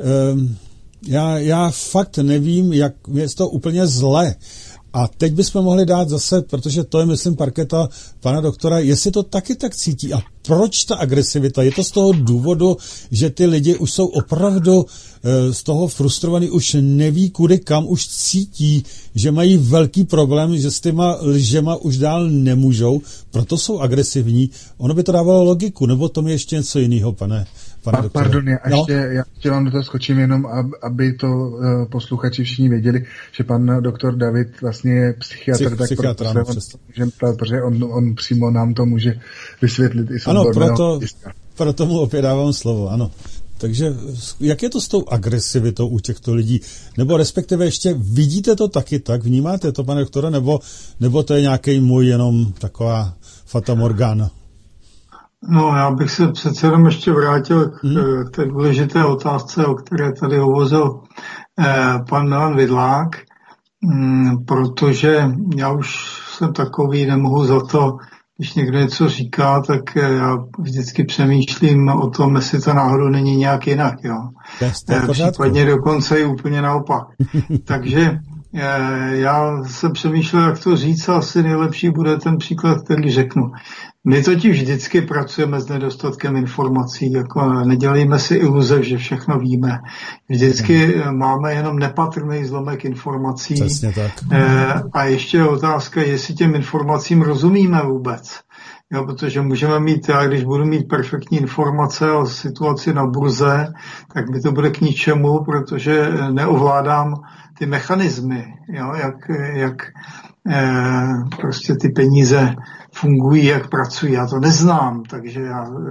Já fakt nevím, jak je to úplně zlé. A teď bychom mohli dát zase, protože to je, myslím, parketa pana doktora, jestli to taky tak cítí. A proč ta agresivita? Je to z toho důvodu, že ty lidi už jsou opravdu z toho frustrovaní, už neví kudy kam, už cítí, že mají velký problém, že s těma lžema už dál nemůžou, proto jsou agresivní. Ono by to dávalo logiku, nebo to je ještě něco jiného, pane doktore. Pardon, já ještě vám do toho skočím jenom, aby to posluchači všichni věděli, že pan doktor David vlastně je psychiatr, protože on přímo nám to může vysvětlit i z odborného. Proto mu opět dávám slovo, ano. Takže jak je to s tou agresivitou u těchto lidí? Nebo respektive ještě vidíte to taky tak? Vnímáte to, pane doktore? Nebo to je nějaký můj jenom taková fatamorgana? No, já bych se přece jenom ještě vrátil k té důležité otázce, o které tady hovořil pan Milan Vidlák, protože já už jsem takový, nemohu za to, když někdo něco říká, tak já vždycky přemýšlím o tom, jestli to náhodou není nějak jinak. Jo. Případně dokonce i úplně naopak. Takže já jsem přemýšlel, jak to říct, a asi nejlepší bude ten příklad, který řeknu. My totiž vždycky pracujeme s nedostatkem informací, jako nedělejme si iluze, že všechno víme. Vždycky máme jenom nepatrný zlomek informací. Přesně tak. A ještě je otázka, jestli těm informacím rozumíme vůbec. Jo, protože můžeme mít, já když budu mít perfektní informace o situaci na burze, tak mi to bude k ničemu, protože neovládám ty mechanismy, jo, jak prostě ty peníze fungují, jak pracují. Já to neznám, takže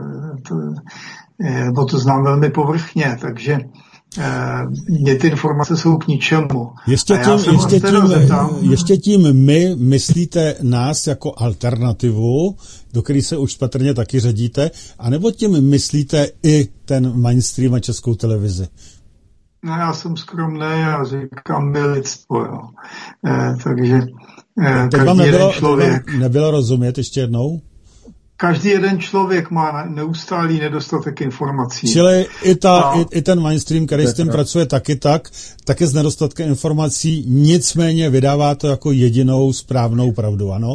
to znám velmi povrchně, takže mě ty informace jsou k ničemu. Ještě tím my myslíte nás jako alternativu, do který se už patrně taky řadíte, anebo tím myslíte i ten mainstream a Českou televizi? No, já jsem skromný, já říkám my lidstvo, jo. Takže každý jeden člověk... Nebylo rozumět ještě jednou? Každý jeden člověk má neustálý nedostatek informací. Čili i ten mainstream, který s tím pracuje taky taky s nedostatkem informací, nicméně vydává to jako jedinou správnou pravdu, ano?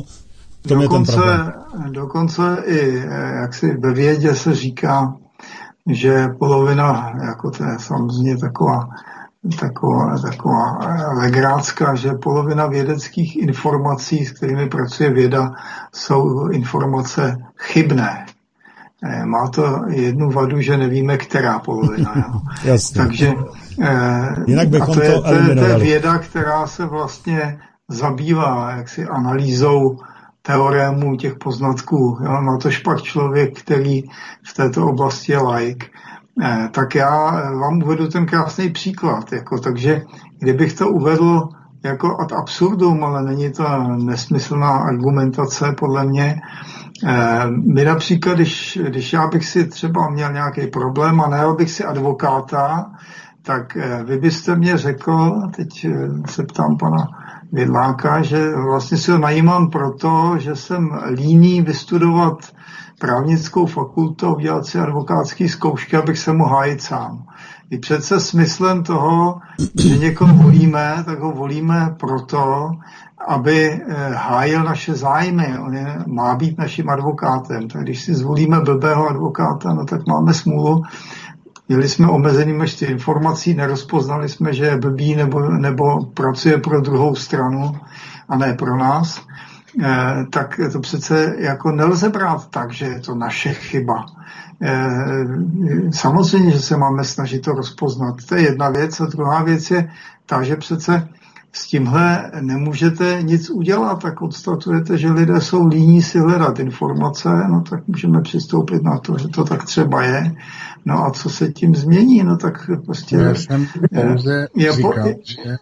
Dokonce i, jak si ve vědě se říká, že polovina, jako to je samozřejmě taková legrácka, že polovina vědeckých informací, s kterými pracuje věda, jsou informace chybné. Má to jednu vadu, že nevíme, která polovina. Jasně. Takže jinak bychom to je věda, která se vlastně zabývá jaksi analýzou teorémů těch poznatků. Jo? Na tož pak člověk, který v této oblasti je laik. Tak já vám uvedu ten krásný příklad. Takže kdybych to uvedl jako ad absurdum, ale není to nesmyslná argumentace podle mě. My například, když já bych si třeba měl nějaký problém a najel bych si advokáta, tak vy byste mě řekl, teď se ptám pana Vidláka, že vlastně si ho najímám proto, že jsem líný vystudovat právnickou fakultu a udělat si advokátský zkoušky, abych se mohl hájit sám. I přece smyslem toho, že někoho volíme, tak ho volíme proto, aby hájil naše zájmy. On má být naším advokátem. Tak když si zvolíme blbého advokáta, no tak máme smůlu. Měli jsme omezený množství informací, nerozpoznali jsme, že je blbý nebo pracuje pro druhou stranu a ne pro nás. tak to přece jako nelze brát tak, že je to naše chyba. Samozřejmě, že se máme snažit to rozpoznat. To je jedna věc. A druhá věc je ta, že přece s tímhle nemůžete nic udělat, tak konstatujete, že lidé jsou líní si hledat informace, no tak můžeme přistoupit na to, že to tak třeba je. No a co se tím změní? No tak prostě... Já jsem pouze říkal,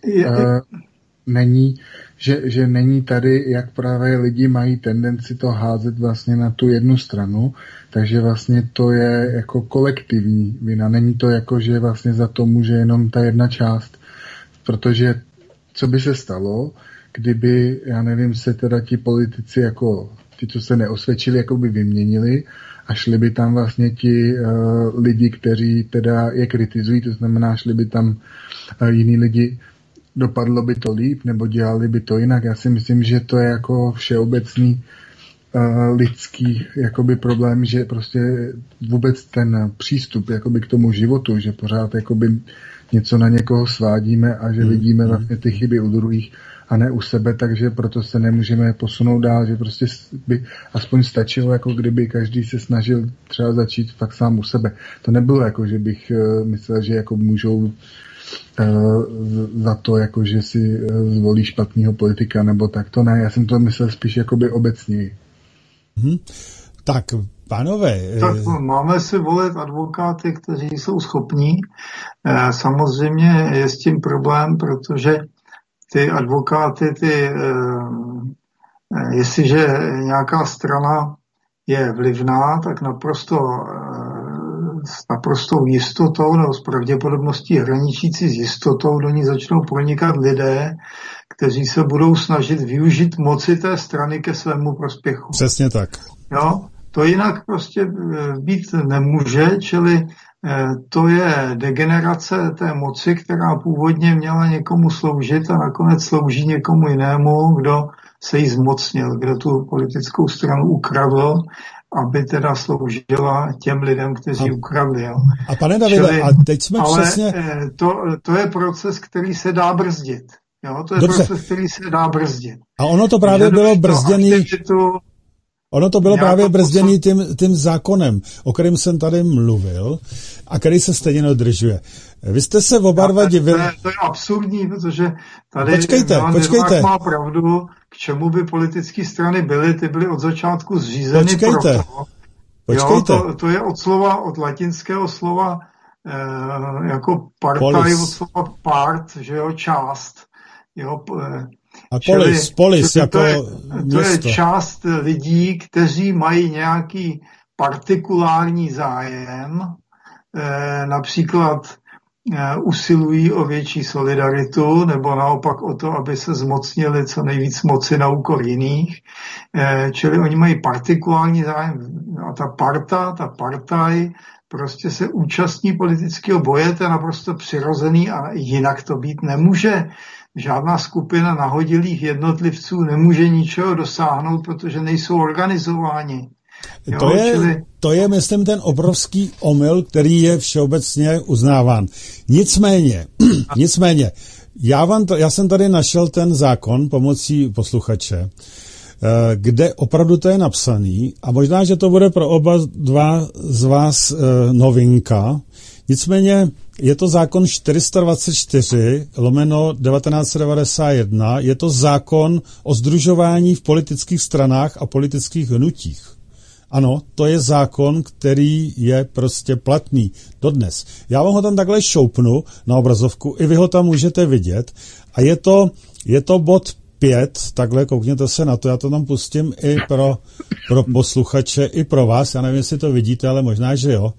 že není tady, jak právě lidi mají tendenci to házet vlastně na tu jednu stranu, takže vlastně to je jako kolektivní vina. Není to jako, že vlastně za to může jenom ta jedna část, protože co by se stalo, kdyby, já nevím, se teda ti politici jako ti, co se neosvědčili, jako by vyměnili a šli by tam vlastně ti lidi, kteří teda je kritizují, to znamená, šli by tam jiní lidi, dopadlo by to líp, nebo dělali by to jinak. Já si myslím, že to je jako všeobecný lidský jakoby problém, že prostě vůbec ten přístup jakoby k tomu životu, že pořád jakoby něco na někoho svádíme a že vidíme vlastně ty chyby u druhých a ne u sebe, takže proto se nemůžeme posunout dál, že prostě by aspoň stačilo, jako kdyby každý se snažil třeba začít fakt sám u sebe. To nebylo jako, že bych myslel, že jako můžou za to, jako že si zvolí špatného politika, nebo tak, to ne, já jsem to myslel spíš jakoby obecněji. Tak, pánové... Tak máme si volit advokáty, kteří jsou schopní. Samozřejmě je s tím problém, protože ty advokáty, jestliže nějaká strana je vlivná, tak s naprostou jistotou nebo s pravděpodobností hraničící s jistotou do ní začnou pronikat lidé, kteří se budou snažit využít moci té strany ke svému prospěchu. Přesně tak. Jo? To jinak prostě být nemůže, čili to je degenerace té moci, která původně měla někomu sloužit a nakonec slouží někomu jinému, kdo se jí zmocnil, kdo tu politickou stranu ukradl, aby teda sloužila těm lidem, kteří ukradli. Jo. A pane Davide, a teď jsme přesně... To je proces, který se dá brzdit. Jo? To je proces, který se dá brzdit. A ono to právě bylo brzděný... Ono to bylo právě brzděný tím zákonem, o kterém jsem tady mluvil a který se stejně nedržuje. Vy jste se oba dva divili... To je absurdní, protože tady počkejte. Má pravdu, k čemu by politické strany byly, ty byly od začátku zřízeny proto. Počkejte. Jo, to je od latinského slova jako partaj, od slova part, že jo, část. Jo, a polis jako to je část lidí, kteří mají nějaký partikulární zájem, například usilují o větší solidaritu, nebo naopak o to, aby se zmocnili co nejvíc moci na úkor jiných. Čili oni mají partikulární zájem a ta partaj prostě se účastní politického boje, to je naprosto přirozený a jinak to být nemůže. Žádná skupina nahodilých jednotlivců nemůže ničeho dosáhnout, protože nejsou organizováni. To je, myslím, ten obrovský omyl, který je všeobecně uznáván. Nicméně, já jsem tady našel ten zákon pomocí posluchače, kde opravdu to je napsaný a možná, že to bude pro oba dva z vás novinka. Nicméně je to zákon 424/1991, je to zákon o sdružování v politických stranách a politických hnutích. Ano, to je zákon, který je prostě platný dodnes. Já vám ho tam takhle šoupnu na obrazovku, i vy ho tam můžete vidět a je to bod 5, takhle koukněte se na to, já to tam pustím i pro posluchače, i pro vás, já nevím, jestli to vidíte, ale možná, že jo.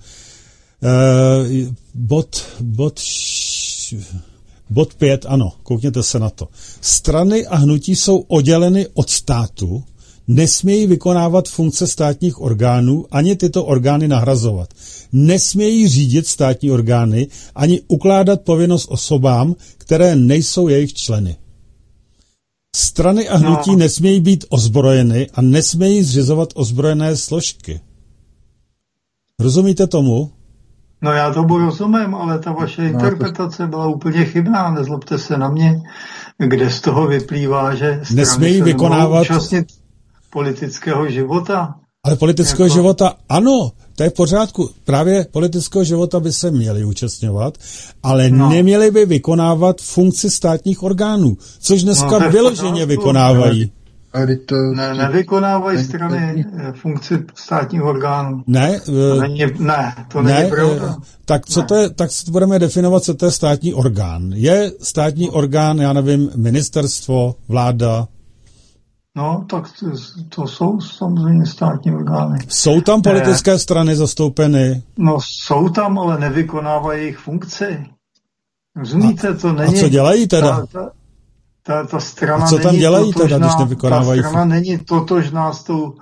Bod 5, ano, koukněte se na to. Strany a hnutí jsou odděleny od státu, nesmějí vykonávat funkce státních orgánů, ani tyto orgány nahrazovat. Nesmějí řídit státní orgány, ani ukládat povinnost osobám, které nejsou jejich členy. Strany a hnutí nesmějí být ozbrojeny a nesmějí zřizovat ozbrojené složky. Rozumíte tomu? No já tomu rozumím, ale ta vaše interpretace byla úplně chybná, nezlobte se na mě, kde z toho vyplývá, že nesmějí vykonávat politického života. Ale politického života, ano, to je v pořádku. Právě politického života by se měli účastňovat, ale neměli by vykonávat funkci státních orgánů, což dneska vyloženě vykonávají. Nevykonávají strany funkci státních orgánů. Ne? To není pravda. Tak co to je, tak budeme definovat, co to je státní orgán. Je státní orgán, já nevím, ministerstvo, vláda? No, tak to jsou samozřejmě státní orgány. Jsou tam politické strany zastoupeny? No, jsou tam, ale nevykonávají jejich funkci. Rozumíte, to není... A co dělají teda? Ta strana a co tam dělají totožná, teda, když nevykonávají? Ta strana není totožná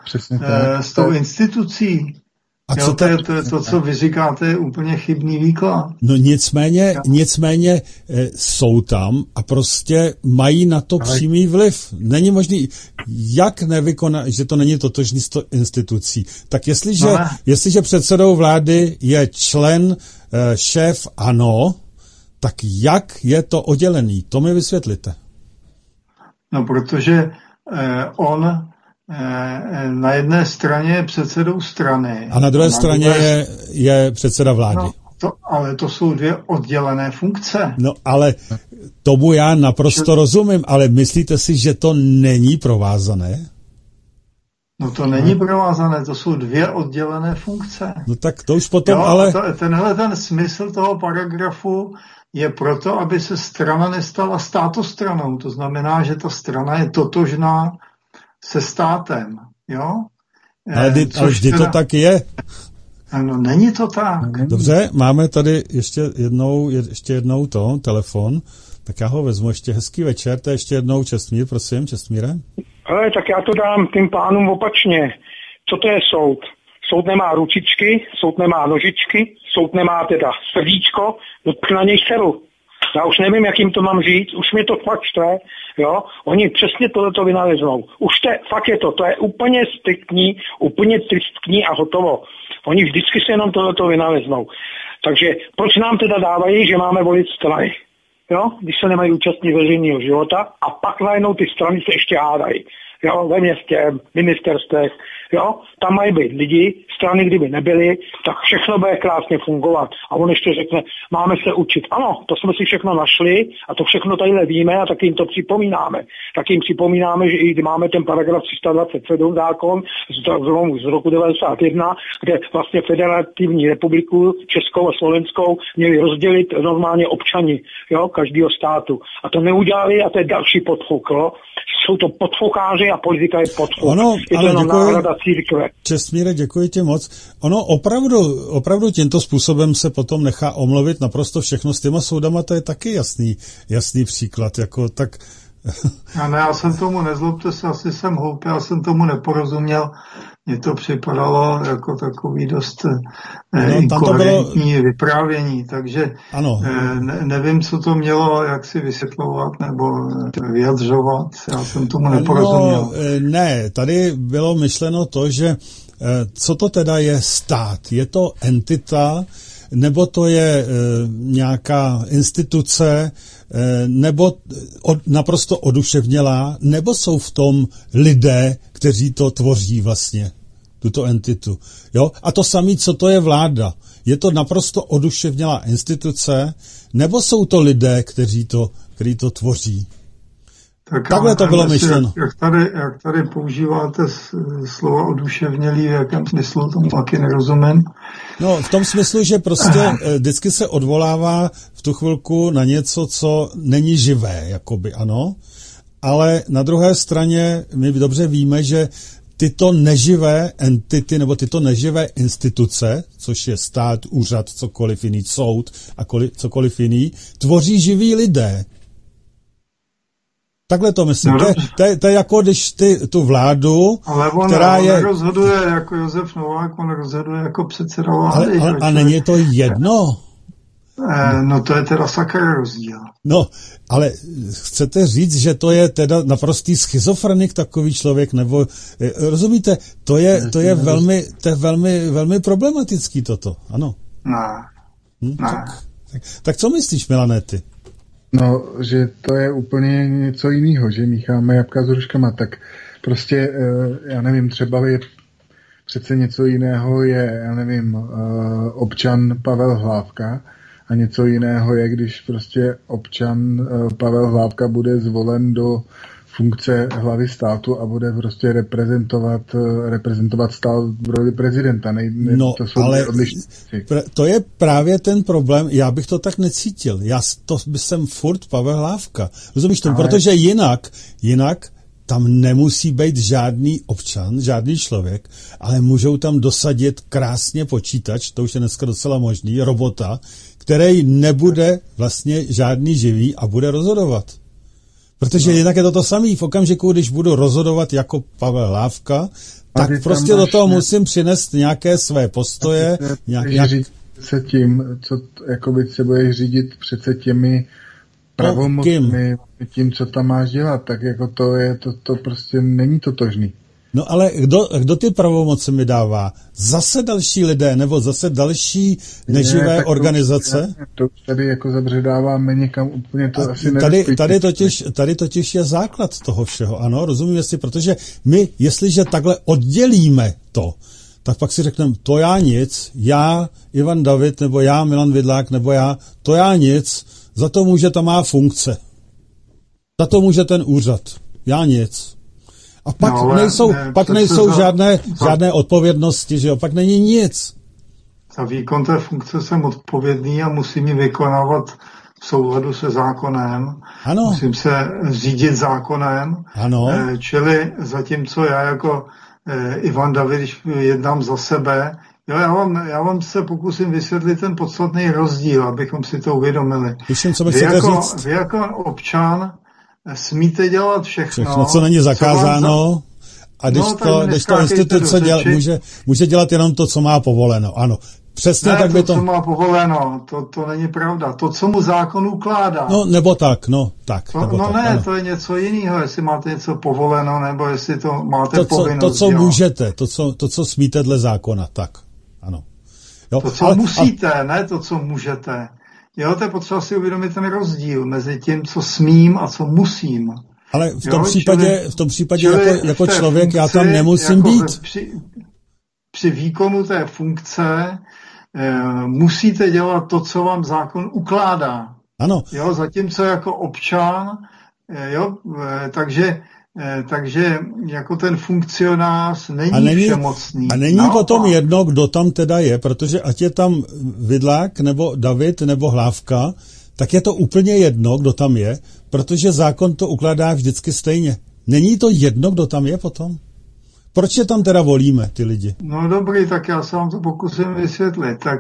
s tou institucí. A jo, to, co vy říkáte, je úplně chybný výklad. No nicméně jsou tam a prostě mají na to přímý vliv. Není možný, jak že to není totožný s institucí. Tak jestliže předsedou vlády je člen, šéf ANO, tak jak je to oddělený? To mi vysvětlite. No, protože on na jedné straně je předsedou strany. A na druhé straně je předseda vlády. No, ale to jsou dvě oddělené funkce. No, ale tomu já naprosto rozumím, ale myslíte si, že to není provázané? No to není provázané, to jsou dvě oddělené funkce. No tak to už potom, ale... Ten smysl toho paragrafu je proto, aby se strana nestala státostranou. To znamená, že ta strana je totožná se státem, jo? Ale vždy to tak je. No, není to tak. Dobře, máme tady ještě jednou telefon, tak já ho vezmu. Ještě hezký večer, to je ještě jednou Čestmír, prosím, Čestmíre. Ale tak já to dám tím pánům opačně. Co to je soud? Soud nemá ručičky, soud nemá nožičky, soud nemá teda srdíčko, no tak na něj seru. Já už nevím, jak jim to mám říct, už mě to fakt štve, jo, oni přesně tohleto vynaleznou. Fakt je to je úplně striktní, úplně tristní a hotovo. Oni vždycky se jenom tohleto vynaleznou. Takže proč nám teda dávají, že máme volit strany, jo, když se nemají účastnit veřejného života a pak najednou ty strany se ještě hádají. Jo, ve městě, ministerstvech, jo, tam mají být lidi, strany kdyby nebyly, tak všechno bude krásně fungovat. A on ještě řekne, máme se učit. Ano, to jsme si všechno našli a to všechno tadyhle víme a taky jim to připomínáme. Tak jim připomínáme, že i máme ten paragraf 327 zákon z roku 91, kde vlastně federativní republiku Českou a Slovenskou měli rozdělit normálně občani, jo, každého státu. A to neudělali a to je další podfuk, jo. Jsou to podfukáři a politika je podfuk. Ono, je to jenom náhrada církve. Čestmíre, děkuji ti moc. Ono opravdu tímto způsobem se potom nechá omluvit naprosto všechno. S těma soudama to je taky jasný příklad. Jako tak... Já jsem tomu, nezlobte se, asi jsem hloupý, já jsem tomu neporozuměl. Mně to připadalo jako takový dost inkoherentní vyprávění, takže nevím, co to mělo, jak si vysvětlovat nebo vyjadřovat. Já jsem tomu neporozuměl. Ne, tady bylo myšleno to, že co to teda je stát? Je to entita, nebo to je nějaká instituce, nebo naprosto oduševnělá, nebo jsou v tom lidé, kteří to tvoří vlastně, tuto entitu. Jo? A to samé, co to je vláda. Je to naprosto oduševnělá instituce, nebo jsou to lidé, kteří to tvoří? Takhle to bylo myšleno. Jak tady používáte slova oduševnělý, v jakém smyslu, tomu taky nerozumím. No, v tom smyslu, že prostě vždycky se odvolává v tu chvilku na něco, co není živé, jakoby, ano. Ale na druhé straně my dobře víme, že tyto neživé entity nebo tyto neživé instituce, což je stát, úřad, cokoliv jiný, soud a cokoliv jiný, tvoří živí lidé. Takhle to myslím. To je jako když tu vládu, ale on nerozhoduje jako Josef Novák, on rozhoduje jako předseda vlády. A není to jedno? No to je teda sakra rozdíl. No, ale chcete říct, že to je teda naprostý schizofrenik takový člověk, nebo rozumíte, to je velmi problematický toto, ano. Ne. Tak co myslíš, Milane, ty? No, že to je úplně něco jiného, že mícháme jabka s hruškama, tak prostě, já nevím, třeba je přece něco jiného je, já nevím, občan Pavel Hlávka a něco jiného je, když prostě občan Pavel Hlávka bude zvolen do funkce hlavy státu a bude prostě reprezentovat stát v roli prezidenta. No, to jsou ale to je právě ten problém, já bych to tak necítil. To jsem furt Pavel Hlávka. Rozumíš tomu? Protože jinak tam nemusí být žádný občan, žádný člověk, ale můžou tam dosadit krásně počítač, to už je dneska docela možný, robota, který nebude vlastně žádný živý a bude rozhodovat. Protože jinak je to samé. V okamžiku, když budu rozhodovat jako Pavel Hlávka, tak prostě do toho musím přinést nějaké své postoje. Se tím, co jakoby se budeš řídit přece těmi pravomocmi, tím, co tam máš dělat, tak jako to prostě není totožný. No ale kdo ty pravomoci mi dává? Zase další lidé, nebo zase další neživé organizace? To tady jako zabředáváme někam úplně, to asi tady totiž je základ toho všeho, ano, rozumíme si, protože my, jestliže takhle oddělíme to, tak pak si řekneme, to já nic, já Ivan David, nebo já Milan Vidlák, nebo to já nic, za to může ta má funkce. Za to může ten úřad. Já nic. A pak nejsou žádné odpovědnosti, že jo? Pak není nic. Za výkon té funkce jsem odpovědný a musím ji vykonávat v souladu se zákonem. Ano. Musím se řídit zákonem. Ano. Čili zatímco já jako Ivan David, když jednám za sebe, jo, já vám se pokusím vysvětlit ten podstatný rozdíl, abychom si to uvědomili. Vy jako občan smíte dělat všechno, co není zakázáno, a když to instituce může dělat jenom to, co má povoleno. Ano, přesně tak by to... co má povoleno, to není pravda. To, co mu zákon ukládá. No, nebo tak. To je něco jiného, jestli máte něco povoleno, nebo jestli to máte povinnost. To, co můžete, to, co smíte dle zákona, tak, ano. Jo, to, co musíte, ne to, co můžete. Jo, to je potřeba si uvědomit ten rozdíl mezi tím, co smím a co musím. Ale v tom případě jako člověk já tam nemusím být. Při výkonu té funkce musíte dělat to, co vám zákon ukládá. Ano. Jo, zatímco jako občan, takže jako ten funkcionář není všemocný. A není potom jedno, kdo tam teda je, protože ať je tam Vidlák, nebo David, nebo Hlávka, tak je to úplně jedno, kdo tam je, protože zákon to ukládá vždycky stejně. Není to jedno, kdo tam je potom? Proč je tam teda volíme, ty lidi? No dobrý, tak já se vám to pokusím vysvětlit. Tak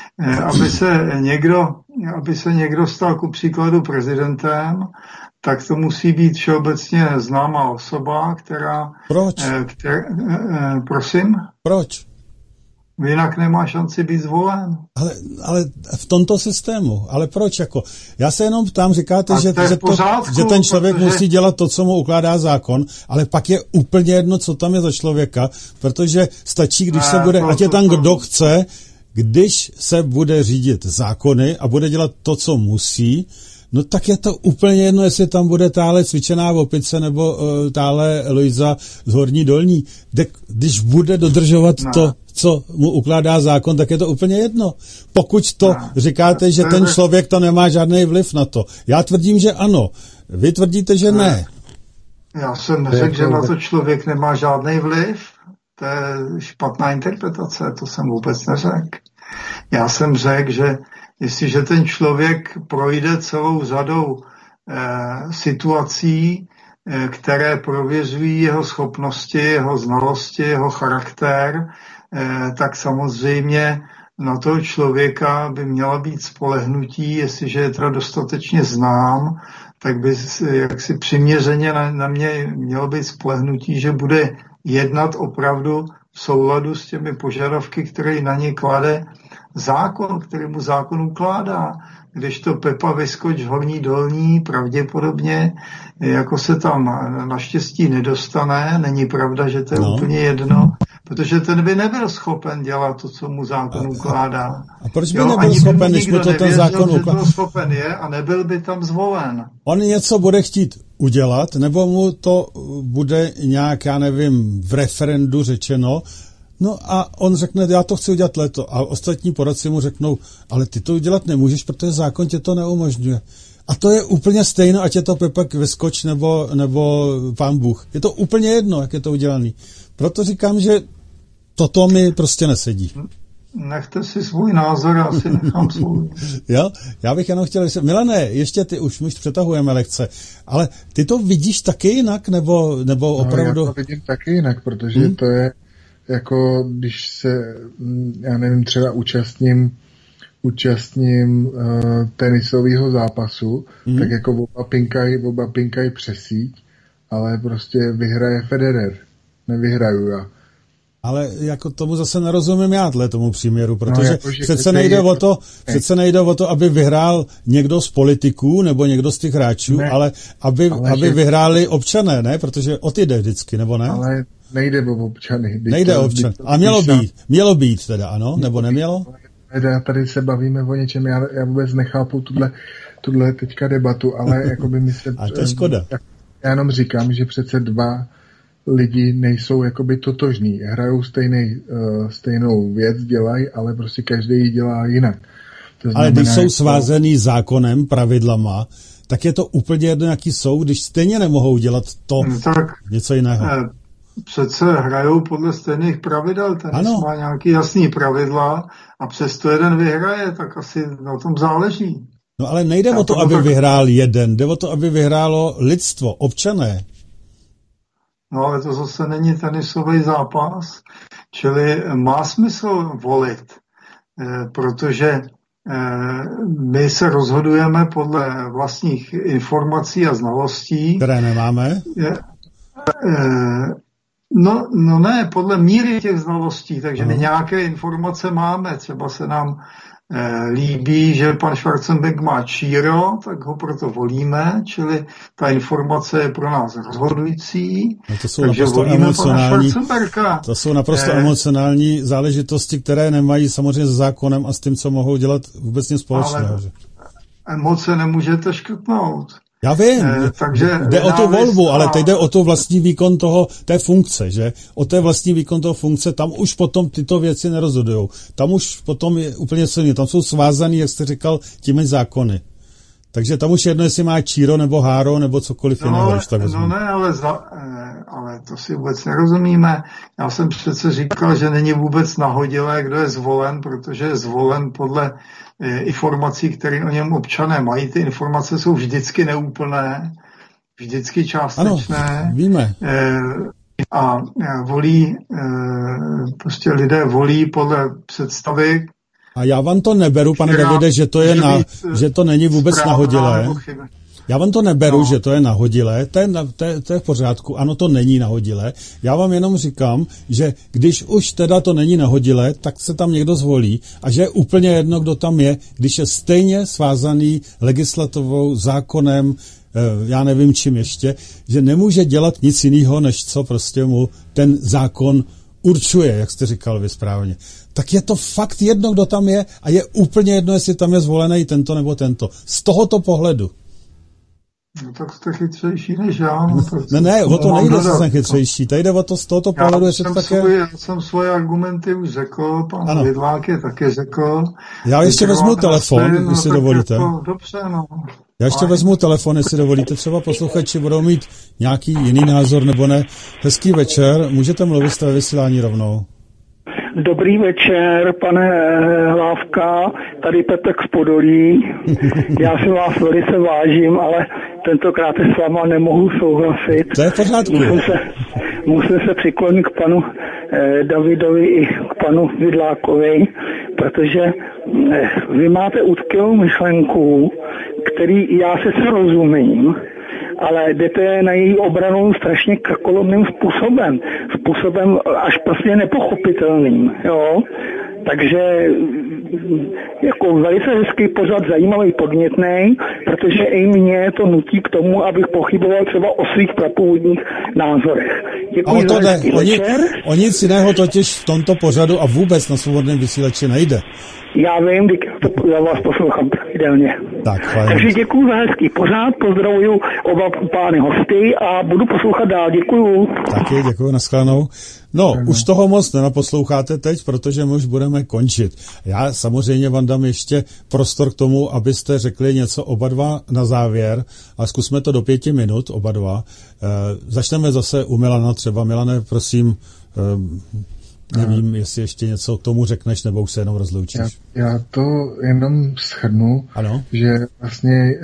aby se někdo stal ku příkladu prezidentem, tak to musí být všeobecně známá osoba, která... Proč? Prosím? Proč? Jinak nemá šanci být zvolen. Ale v tomto systému. Ale proč? Já se jenom ptám, říkáte, že ten člověk musí dělat to, co mu ukládá zákon, ale pak je úplně jedno, co tam je za člověka, protože stačí, když se bude, ať je tam kdo chce, když se bude řídit zákony a bude dělat to, co musí, no tak je to úplně jedno, jestli tam bude táhle cvičená opice nebo táhle Luisa z Horní Dolní. Když bude dodržovat to, co mu ukládá zákon, tak je to úplně jedno. Pokud říkáte, že ten člověk to nemá žádný vliv na to. Já tvrdím, že ano. Vy tvrdíte, že ne. Já jsem neřekl, že na to člověk nemá žádný vliv. To je špatná interpretace, to jsem vůbec neřekl. Já jsem řekl, že jestliže ten člověk projde celou řadou situací, které prověřují jeho schopnosti, jeho znalosti, jeho charakter, tak samozřejmě na toho člověka by měla být spolehnutí, jestliže je teda dostatečně znám, tak by jaksi přiměřeně na mě mělo být spolehnutí, že bude jednat opravdu v souladu s těmi požadavky, které na ně klade zákon, který mu zákon ukládá. Kdežto Pepa Vyskoč Horní Dolní pravděpodobně jako se tam naštěstí nedostane, není pravda, že to je úplně jedno, protože ten by nebyl schopen dělat to, co mu zákon ukládá. A proč by nebyl schopen, když mu to ten zákon ukládá? Byl schopen je a nebyl by tam zvolen. On něco bude chtít udělat, nebo mu to bude nějak, já nevím, v referendu řečeno, no a on řekne, já to chci udělat leto. A ostatní poradci mu řeknou, ale ty to udělat nemůžeš, protože zákon tě to neumožňuje. A to je úplně stejno, ať je to Pepek Vyskoč nebo Pán Bůh. Je to úplně jedno, jak je to udělaný. Proto říkám, že toto mi prostě nesedí. Nechte si svůj názor, já si nechám svůj. Jo, já bych jenom chtěl, Milane, ještě ty už přetahujeme lekce, ale ty to vidíš taky jinak, nebo opravdu? No, já to vidím taky jinak, protože to je jako, když se, já nevím, třeba účastním tenisového zápasu, tak jako oba pinkají přes síť, ale prostě vyhraje Federer, nevyhraju já. Ale jako tomu zase nerozumím já tomu příměru, protože přece nejde o to, aby vyhrál někdo z politiků nebo někdo z těch hráčů, ale aby vyhráli občané, ne? Protože o ty jde vždycky, nebo ne? Ale nejde o občany. Nejde o občany. A mělo být teda, ano? Nebo nemělo? Tady se bavíme o něčem, já vůbec nechápu tuhle teďka debatu, ale jako by mi se... A to je škoda. Já jenom říkám, že přece dva lidi nejsou jakoby totožní. Hrajou stejnou věc, dělají, ale prostě každý ji dělá jinak. To znamená, ale když jsou svázený zákonem, pravidlama, tak je to úplně jedno, jaký jsou, když stejně nemohou dělat to něco jiného. Přece hrajou podle stejných pravidel, tenis má nějaký jasný pravidla a přesto jeden vyhraje, tak asi na tom záleží. No ale nejde o to, aby vyhrál jeden, jde o to, aby vyhrálo lidstvo, občané. No ale to zase není tenisový zápas, čili má smysl volit, protože my se rozhodujeme podle vlastních informací a znalostí. Které nemáme? No ne, podle míry těch znalostí, takže my nějaké informace máme, třeba se nám líbí, že pan Schwarzenberg má číro, tak ho proto volíme, čili ta informace je pro nás rozhodující. No to jsou naprosto emocionální, to jsou naprosto emocionální záležitosti, které nemají samozřejmě s zákonem a s tím, co mohou dělat vůbec nic společného. Emoce nemůžete škrtnout. Já vím, jde o tu volbu, ale teď jde o to vlastní výkon té funkce, že? O té vlastní výkon toho funkce, tam už potom tyto věci nerozhodujou. Tam už potom je úplně silně, tam jsou svázaný, jak jste říkal, těmi zákony. Takže tam už jedno, jestli má číro nebo háro, nebo cokoliv jiného. No ne, ale to si vůbec nerozumíme. Já jsem přece říkal, že není vůbec nahodilé, kdo je zvolen, protože je zvolen podle informací, které o něm občané mají. Ty informace jsou vždycky neúplné, vždycky částečné. Ano, víme. A volí, prostě lidé volí podle představy. A já vám to neberu, pane Davide, že to není vůbec nahodilé. Já vám to neberu, že to je nahodilé, to je v pořádku, ano, to není nahodilé. Já vám jenom říkám, že když už teda to není nahodilé, tak se tam někdo zvolí a že je úplně jedno, kdo tam je, když je stejně svázaný legislativou, zákonem, já nevím čím ještě, že nemůže dělat nic jiného, než co prostě mu ten zákon určuje, jak jste říkal vy správně. Tak je to fakt jedno, kdo tam je a je úplně jedno, jestli tam je zvolený tento nebo tento. Z tohoto pohledu. No tak jste chytřejší než já. No, ne, o to nejde, že jsem chytřejší. Tady jde o to z tohoto pohledu, jestli to také... Já jsem svoje argumenty už řekl, pan Vidlák je také řekl. Já ještě vezmu telefon, jestli dovolíte. Jako, dobře, no. Já ještě vezmu telefon, jestli dovolíte. Třeba posluchači budou mít nějaký jiný názor, nebo ne. Hezký večer, můžete mluvit z té vysílání rovnou. Dobrý večer, pane Hlávka, tady Pepek z Podolí. Já si vás velice vážím, ale tentokrát s váma nemohu souhlasit. To je v pořádku. Musím se přiklonit k panu Davidovi i k panu Vidlákovi, protože vy máte utkylou myšlenku, který já sice rozumím, ale jdete na její obranu strašně krkolomným způsobem až prostě nepochopitelným, jo. Takže jako velice hezký pořad, zajímavý, podnětný, protože i mě to nutí k tomu, abych pochyboval třeba o svých prapůvodních názorech. Děkuji za hezký večer. O nic jiného totiž v tomto pořadu a vůbec na Svobodném vysílači nejde. Já vím, já vás poslouchám pravidelně. Takže děkuji za hezký pořád, pozdravuju oba pány hosty a budu poslouchat dál. Děkuju. Taky děkuji, nashledanou. No, už toho moc nenaposloucháte teď, protože my už budeme končit. Já samozřejmě vám dám ještě prostor k tomu, abyste řekli něco oba dva na závěr a zkusme to do 5 minut, oba dva. Začneme zase u Milana třeba. Milane, prosím, nevím, jestli ještě něco k tomu řekneš, nebo už se jenom rozloučíš. Já to jenom shrnu, že vlastně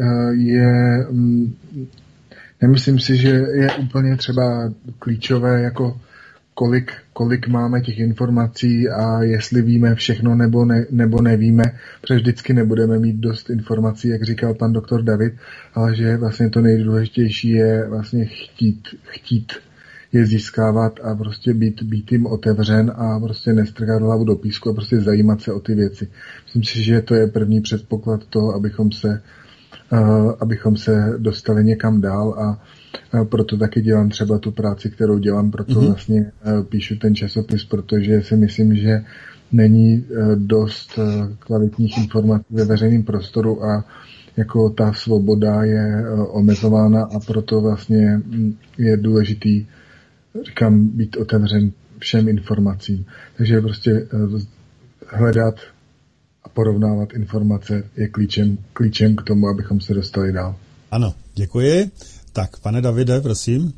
nemyslím si, že je úplně třeba klíčové, jako kolik máme těch informací a jestli víme všechno nebo nevíme, protože vždycky nebudeme mít dost informací, jak říkal pan doktor David, ale že vlastně to nejdůležitější je vlastně chtít je získávat a prostě být jim otevřen a prostě nestrkat hlavu do písku a prostě zajímat se o ty věci. Myslím si, že to je první předpoklad toho, abychom se dostali někam dál a proto taky dělám třeba tu práci, kterou dělám, proto vlastně píšu ten časopis, protože si myslím, že není dost kvalitních informací ve veřejném prostoru a jako ta svoboda je omezována a proto vlastně je důležitý, říkám, být otevřen všem informacím. Takže prostě hledat a porovnávat informace je klíčem k tomu, abychom se dostali dál. Ano, děkuji. Tak, pane Davide, prosím.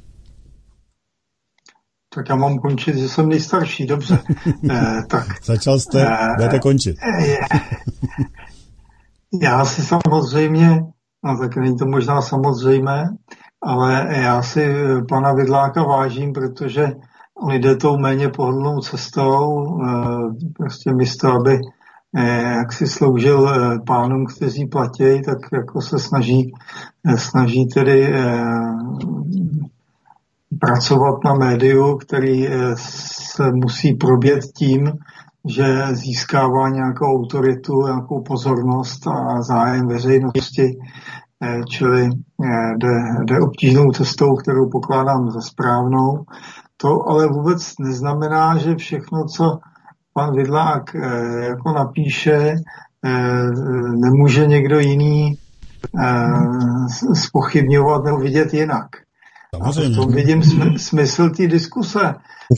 Tak já mám končit, že jsem nejstarší, dobře. Tak. Začal jste, budete končit. Já si samozřejmě, no tak není to možná samozřejmé, ale já si pana Vidláka vážím, protože on jde tou méně pohodlnou cestou, prostě místo, aby jak si sloužil pánům, kteří platí, tak jako se snaží tedy pracovat na médiu, který se musí probět tím, že získává nějakou autoritu, nějakou pozornost a zájem veřejnosti, čili jde obtížnou cestou, kterou pokládám za správnou. To ale vůbec neznamená, že všechno, co pan Vidlák jako napíše, nemůže někdo jiný zpochybňovat nebo vidět jinak. A v tom vidím smysl té diskuse,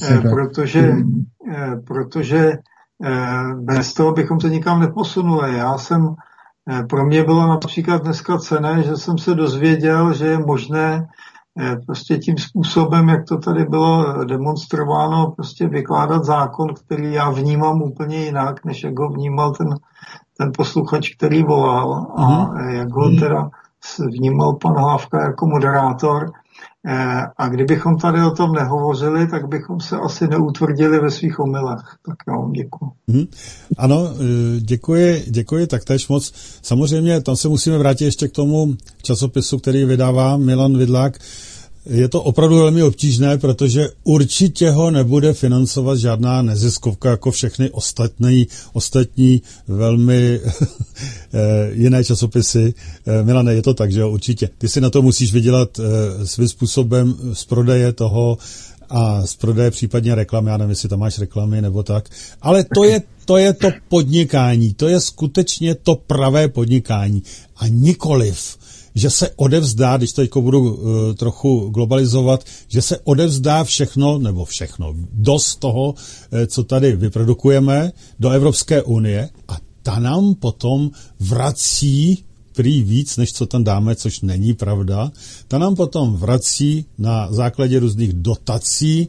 protože bez toho bychom se nikam neposunuli. Pro mě bylo například dneska cenné, že jsem se dozvěděl, že je možné prostě tím způsobem, jak to tady bylo demonstrováno, prostě vykládat zákon, který já vnímám úplně jinak, než jak ho vnímal ten posluchač, který volal a jak ho teda vnímal pan Hlávka jako moderátor. A kdybychom tady o tom nehovořili, tak bychom se asi neutvrdili ve svých omylech. Tak já vám děkuji. Ano, děkuji taktéž moc. Samozřejmě tam se musíme vrátit ještě k tomu časopisu, který vydává Milan Vidlák. Je to opravdu velmi obtížné, protože určitě ho nebude financovat žádná neziskovka jako všechny ostatní velmi jiné časopisy. Milane, je to tak, že jo, určitě. Ty si na to musíš vydělat svým způsobem z prodeje toho a z prodeje případně reklam, já nevím, jestli tam máš reklamy nebo tak. Ale to je to podnikání, to je skutečně to pravé podnikání a nikoliv, že se odevzdá, když teď budu trochu globalizovat, že se odevzdá všechno, dost toho, co tady vyprodukujeme do Evropské unie a ta nám potom vrací prý víc, než co tam dáme, což není pravda. Ta nám potom vrací na základě různých dotací,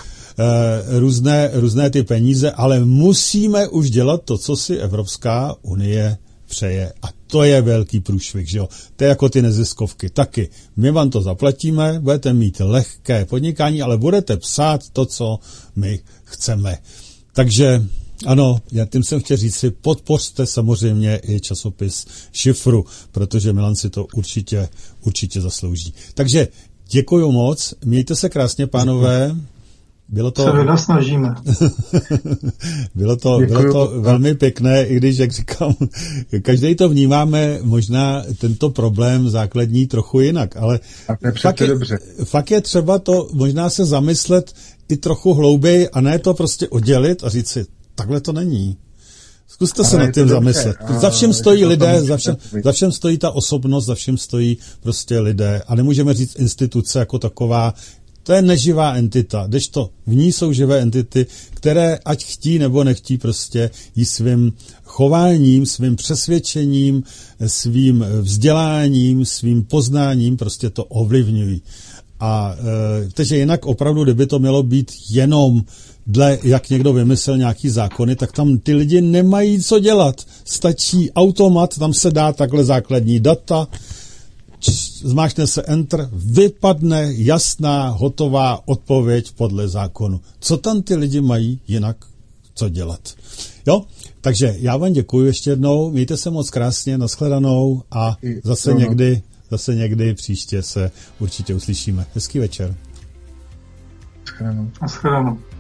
různé ty peníze, ale musíme už dělat to, co si Evropská unie přeje. A to je velký průšvih, že jo. To je jako ty neziskovky. Taky my vám to zaplatíme, budete mít lehké podnikání, ale budete psát to, co my chceme. Takže ano, já tím jsem chtěl říct si, podpořte samozřejmě i časopis Šifru, protože Milan si to určitě zaslouží. Takže děkuju moc, mějte se krásně, pánové. Bylo to... Se vynasnažíme. bylo to velmi pěkné, i když, jak říkám, každý to vnímáme možná tento problém základní trochu jinak, ale fakt je třeba to možná se zamyslet i trochu hlouběji a ne to prostě oddělit a říct si, takhle to není. Zkuste se nad tím zamyslet. Za všem stojí lidé, za všem stojí ta osobnost, za všem stojí prostě lidé a nemůžeme říct instituce jako taková. To je neživá entita, kdežto v ní jsou živé entity, které ať chtí nebo nechtí prostě jí svým chováním, svým přesvědčením, svým vzděláním, svým poznáním prostě to ovlivňují. A takže jinak opravdu, kdyby to mělo být jenom dle, jak někdo vymyslel nějaký zákony, tak tam ty lidi nemají co dělat. Stačí automat, tam se dá takhle základní data, zmáčkne se enter, vypadne jasná, hotová odpověď podle zákonu. Co tam ty lidi mají jinak co dělat? Jo? Takže já vám děkuji ještě jednou, mějte se moc krásně, nashledanou a zase někdy příště se určitě uslyšíme. Hezký večer. Nashledanou.